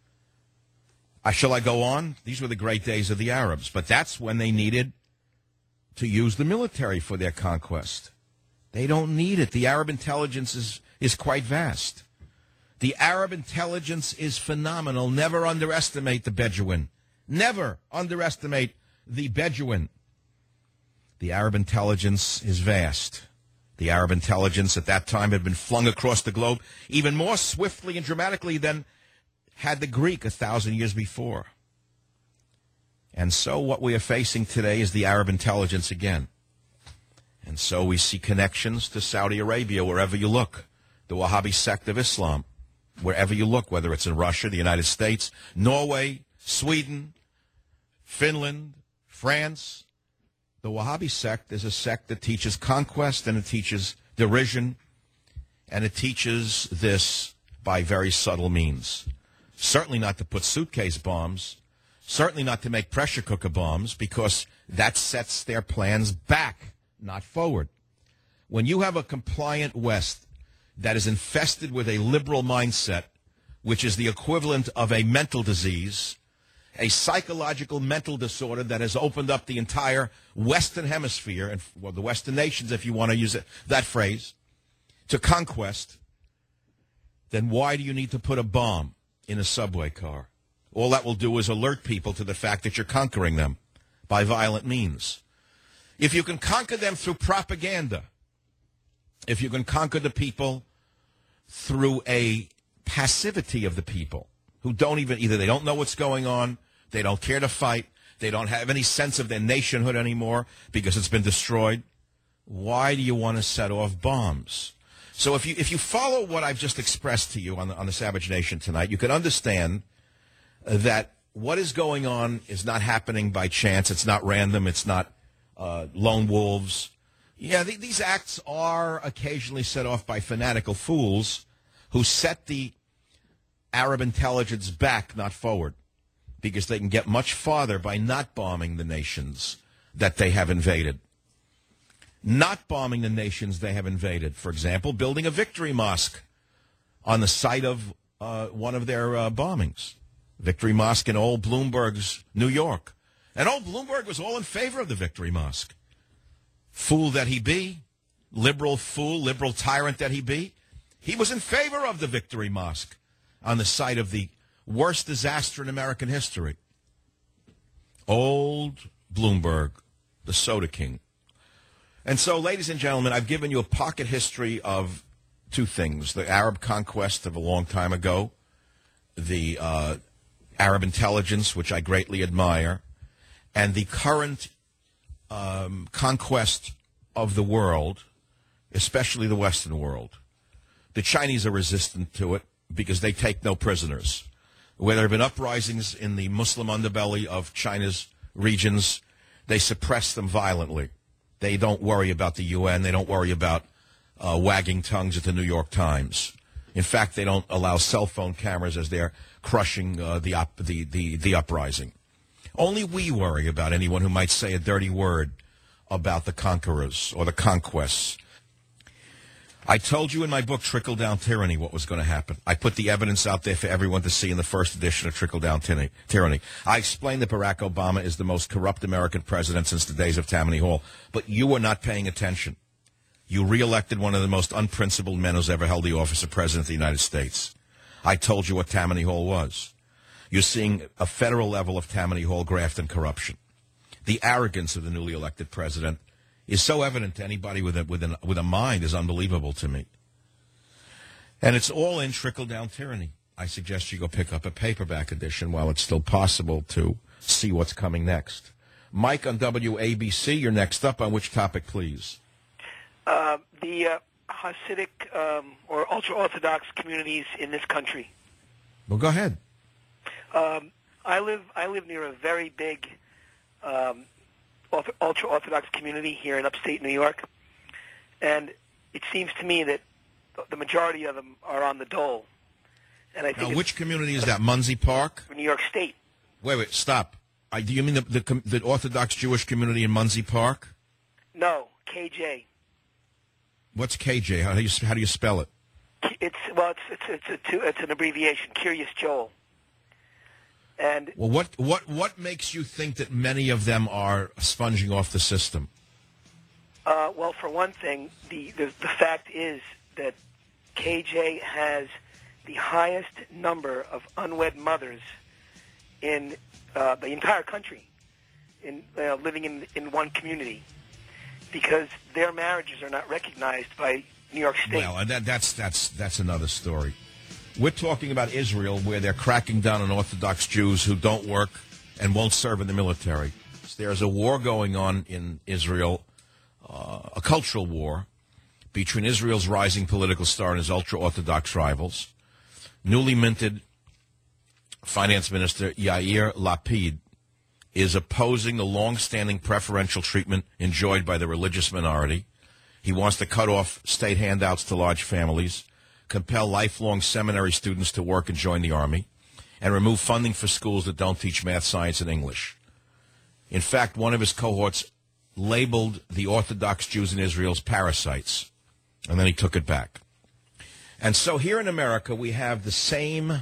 Shall I go on? These were the great days of the Arabs, but that's when they needed to use the military for their conquest. They don't need it. The Arab intelligence is quite vast. The Arab intelligence is phenomenal. Never underestimate the Bedouin. Never underestimate the Bedouin. The Arab intelligence is vast. The Arab intelligence at that time had been flung across the globe even more swiftly and dramatically than had the Greek 1,000 years before. And so what we are facing today is the Arab intelligence again. And so we see connections to Saudi Arabia wherever you look, the Wahhabi sect of Islam, wherever you look, whether it's in Russia, the United States, Norway, Sweden, Finland, France. The Wahhabi sect is a sect that teaches conquest, and it teaches derision, and it teaches this by very subtle means. Certainly not to put suitcase bombs, certainly not to make pressure cooker bombs, because that sets their plans back, not forward. When you have a compliant West that is infested with a liberal mindset, which is the equivalent of a mental disease, a psychological mental disorder that has opened up the entire Western hemisphere, and well, the Western nations, if you want to use that phrase, to conquest, then why do you need to put a bomb in a subway car? All that will do is alert people to the fact that you're conquering them by violent means. If you can conquer them through propaganda, if you can conquer the people through a passivity of the people who don't even, either they don't know what's going on, they don't care to fight, they don't have any sense of their nationhood anymore because it's been destroyed, why do you want to set off bombs? So if you follow what I've just expressed to you on the Savage Nation tonight, you can understand that what is going on is not happening by chance. It's not random. It's not lone wolves. Yeah, these acts are occasionally set off by fanatical fools who set the Arab intelligence back, not forward, because they can get much farther by not bombing the nations that they have invaded. Not bombing the nations they have invaded. For example, building a victory mosque on the site of one of their bombings. Victory Mosque in old Bloomberg's New York. And old Bloomberg was all in favor of the Victory Mosque. Fool that he be, liberal fool, liberal tyrant that he be, he was in favor of the Victory Mosque on the site of the worst disaster in American history. Old Bloomberg, the Soda King. And so, ladies and gentlemen, I've given you a pocket history of two things. The Arab conquest of a long time ago, the Arab intelligence, which I greatly admire, and the current conquest of the world, especially the Western world. The Chinese are resistant to it because they take no prisoners. Where there have been uprisings in the Muslim underbelly of China's regions, they suppress them violently. They don't worry about the UN. They don't worry about wagging tongues at the New York Times. In fact, they don't allow cell phone cameras as they're crushing the uprising. Only we worry about anyone who might say a dirty word about the conquerors or the conquests. I told you in my book, Trickle Down Tyranny, what was going to happen. I put the evidence out there for everyone to see in the first edition of Trickle Down Tyranny. I explained that Barack Obama is the most corrupt American president since the days of Tammany Hall, but you were not paying attention. You reelected one of the most unprincipled men who's ever held the office of President of the United States. I told you what Tammany Hall was. You're seeing a federal level of Tammany Hall graft and corruption. The arrogance of the newly elected president is so evident to anybody with a mind is unbelievable to me. And it's all in Trickle Down Tyranny. I suggest you go pick up a paperback edition while it's still possible to see what's coming next. Mike on WABC, you're next up. On which topic, please? The Hasidic or ultra-Orthodox communities in this country. Well, go ahead. I live near a very big ultra-Orthodox community here in upstate New York, and it seems to me that the majority of them are on the dole. And I think now, which community is that? Muncie Park? New York State. Wait, stop. Do you mean the Orthodox Jewish community in Muncie Park? No, KJ. What's KJ? How do you spell it? It's an abbreviation, Curious Joel. And well, what makes you think that many of them are sponging off the system? Well, for one thing, the fact is that KJ has the highest number of unwed mothers in the entire country, living in one community, because their marriages are not recognized by New York State. Well, that's another story. We're talking about Israel, where they're cracking down on Orthodox Jews who don't work and won't serve in the military. So there's a war going on in Israel, a cultural war between Israel's rising political star and his ultra-Orthodox rivals. Newly minted Finance Minister Yair Lapid is opposing the long-standing preferential treatment enjoyed by the religious minority. He wants to cut off state handouts to large families, compel lifelong seminary students to work and join the Army, and remove funding for schools that don't teach math, science, and English. In fact, one of his cohorts labeled the Orthodox Jews in Israel as parasites, and then he took it back. And so here in America, we have the same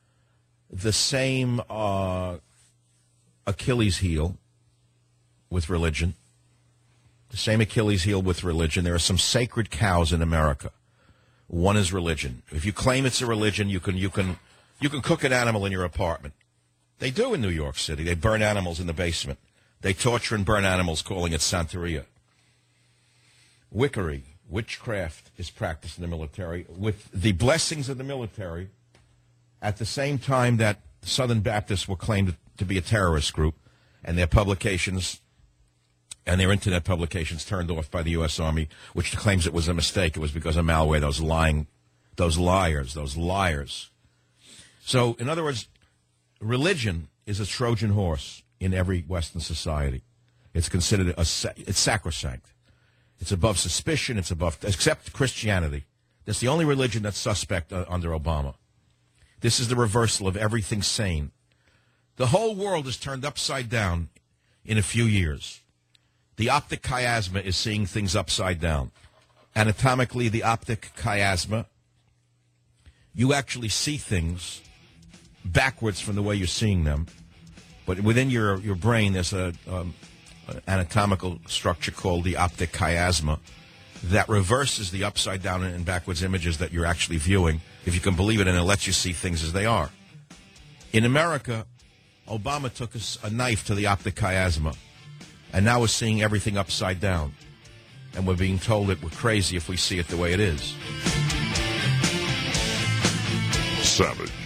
Achilles heel with religion. The same Achilles heel with religion. There are some sacred cows in America. One is religion. If you claim it's a religion, you can cook an animal in your apartment. They do in New York City. They burn animals in the basement. They torture and burn animals, calling it Santeria. Wickery, witchcraft, is practiced in the military with the blessings of the military at the same time that Southern Baptists were claimed to be a terrorist group, and their publications and their internet publications turned off by the U.S. Army, which claims it was a mistake. It was because of malware, those liars. So, in other words, religion is a Trojan horse in every Western society. It's considered it's sacrosanct. It's above suspicion. It's above, except Christianity. That's the only religion that's suspect under Obama. This is the reversal of everything sane. The whole world is turned upside down in a few years. The optic chiasma is seeing things upside down. Anatomically, the optic chiasma, you actually see things backwards from the way you're seeing them. But within your brain, there's an anatomical structure called the optic chiasma that reverses the upside down and backwards images that you're actually viewing, if you can believe it, and it lets you see things as they are. In America, Obama took a knife to the optic chiasma, and now we're seeing everything upside down. And we're being told that we're crazy if we see it the way it is. Savage.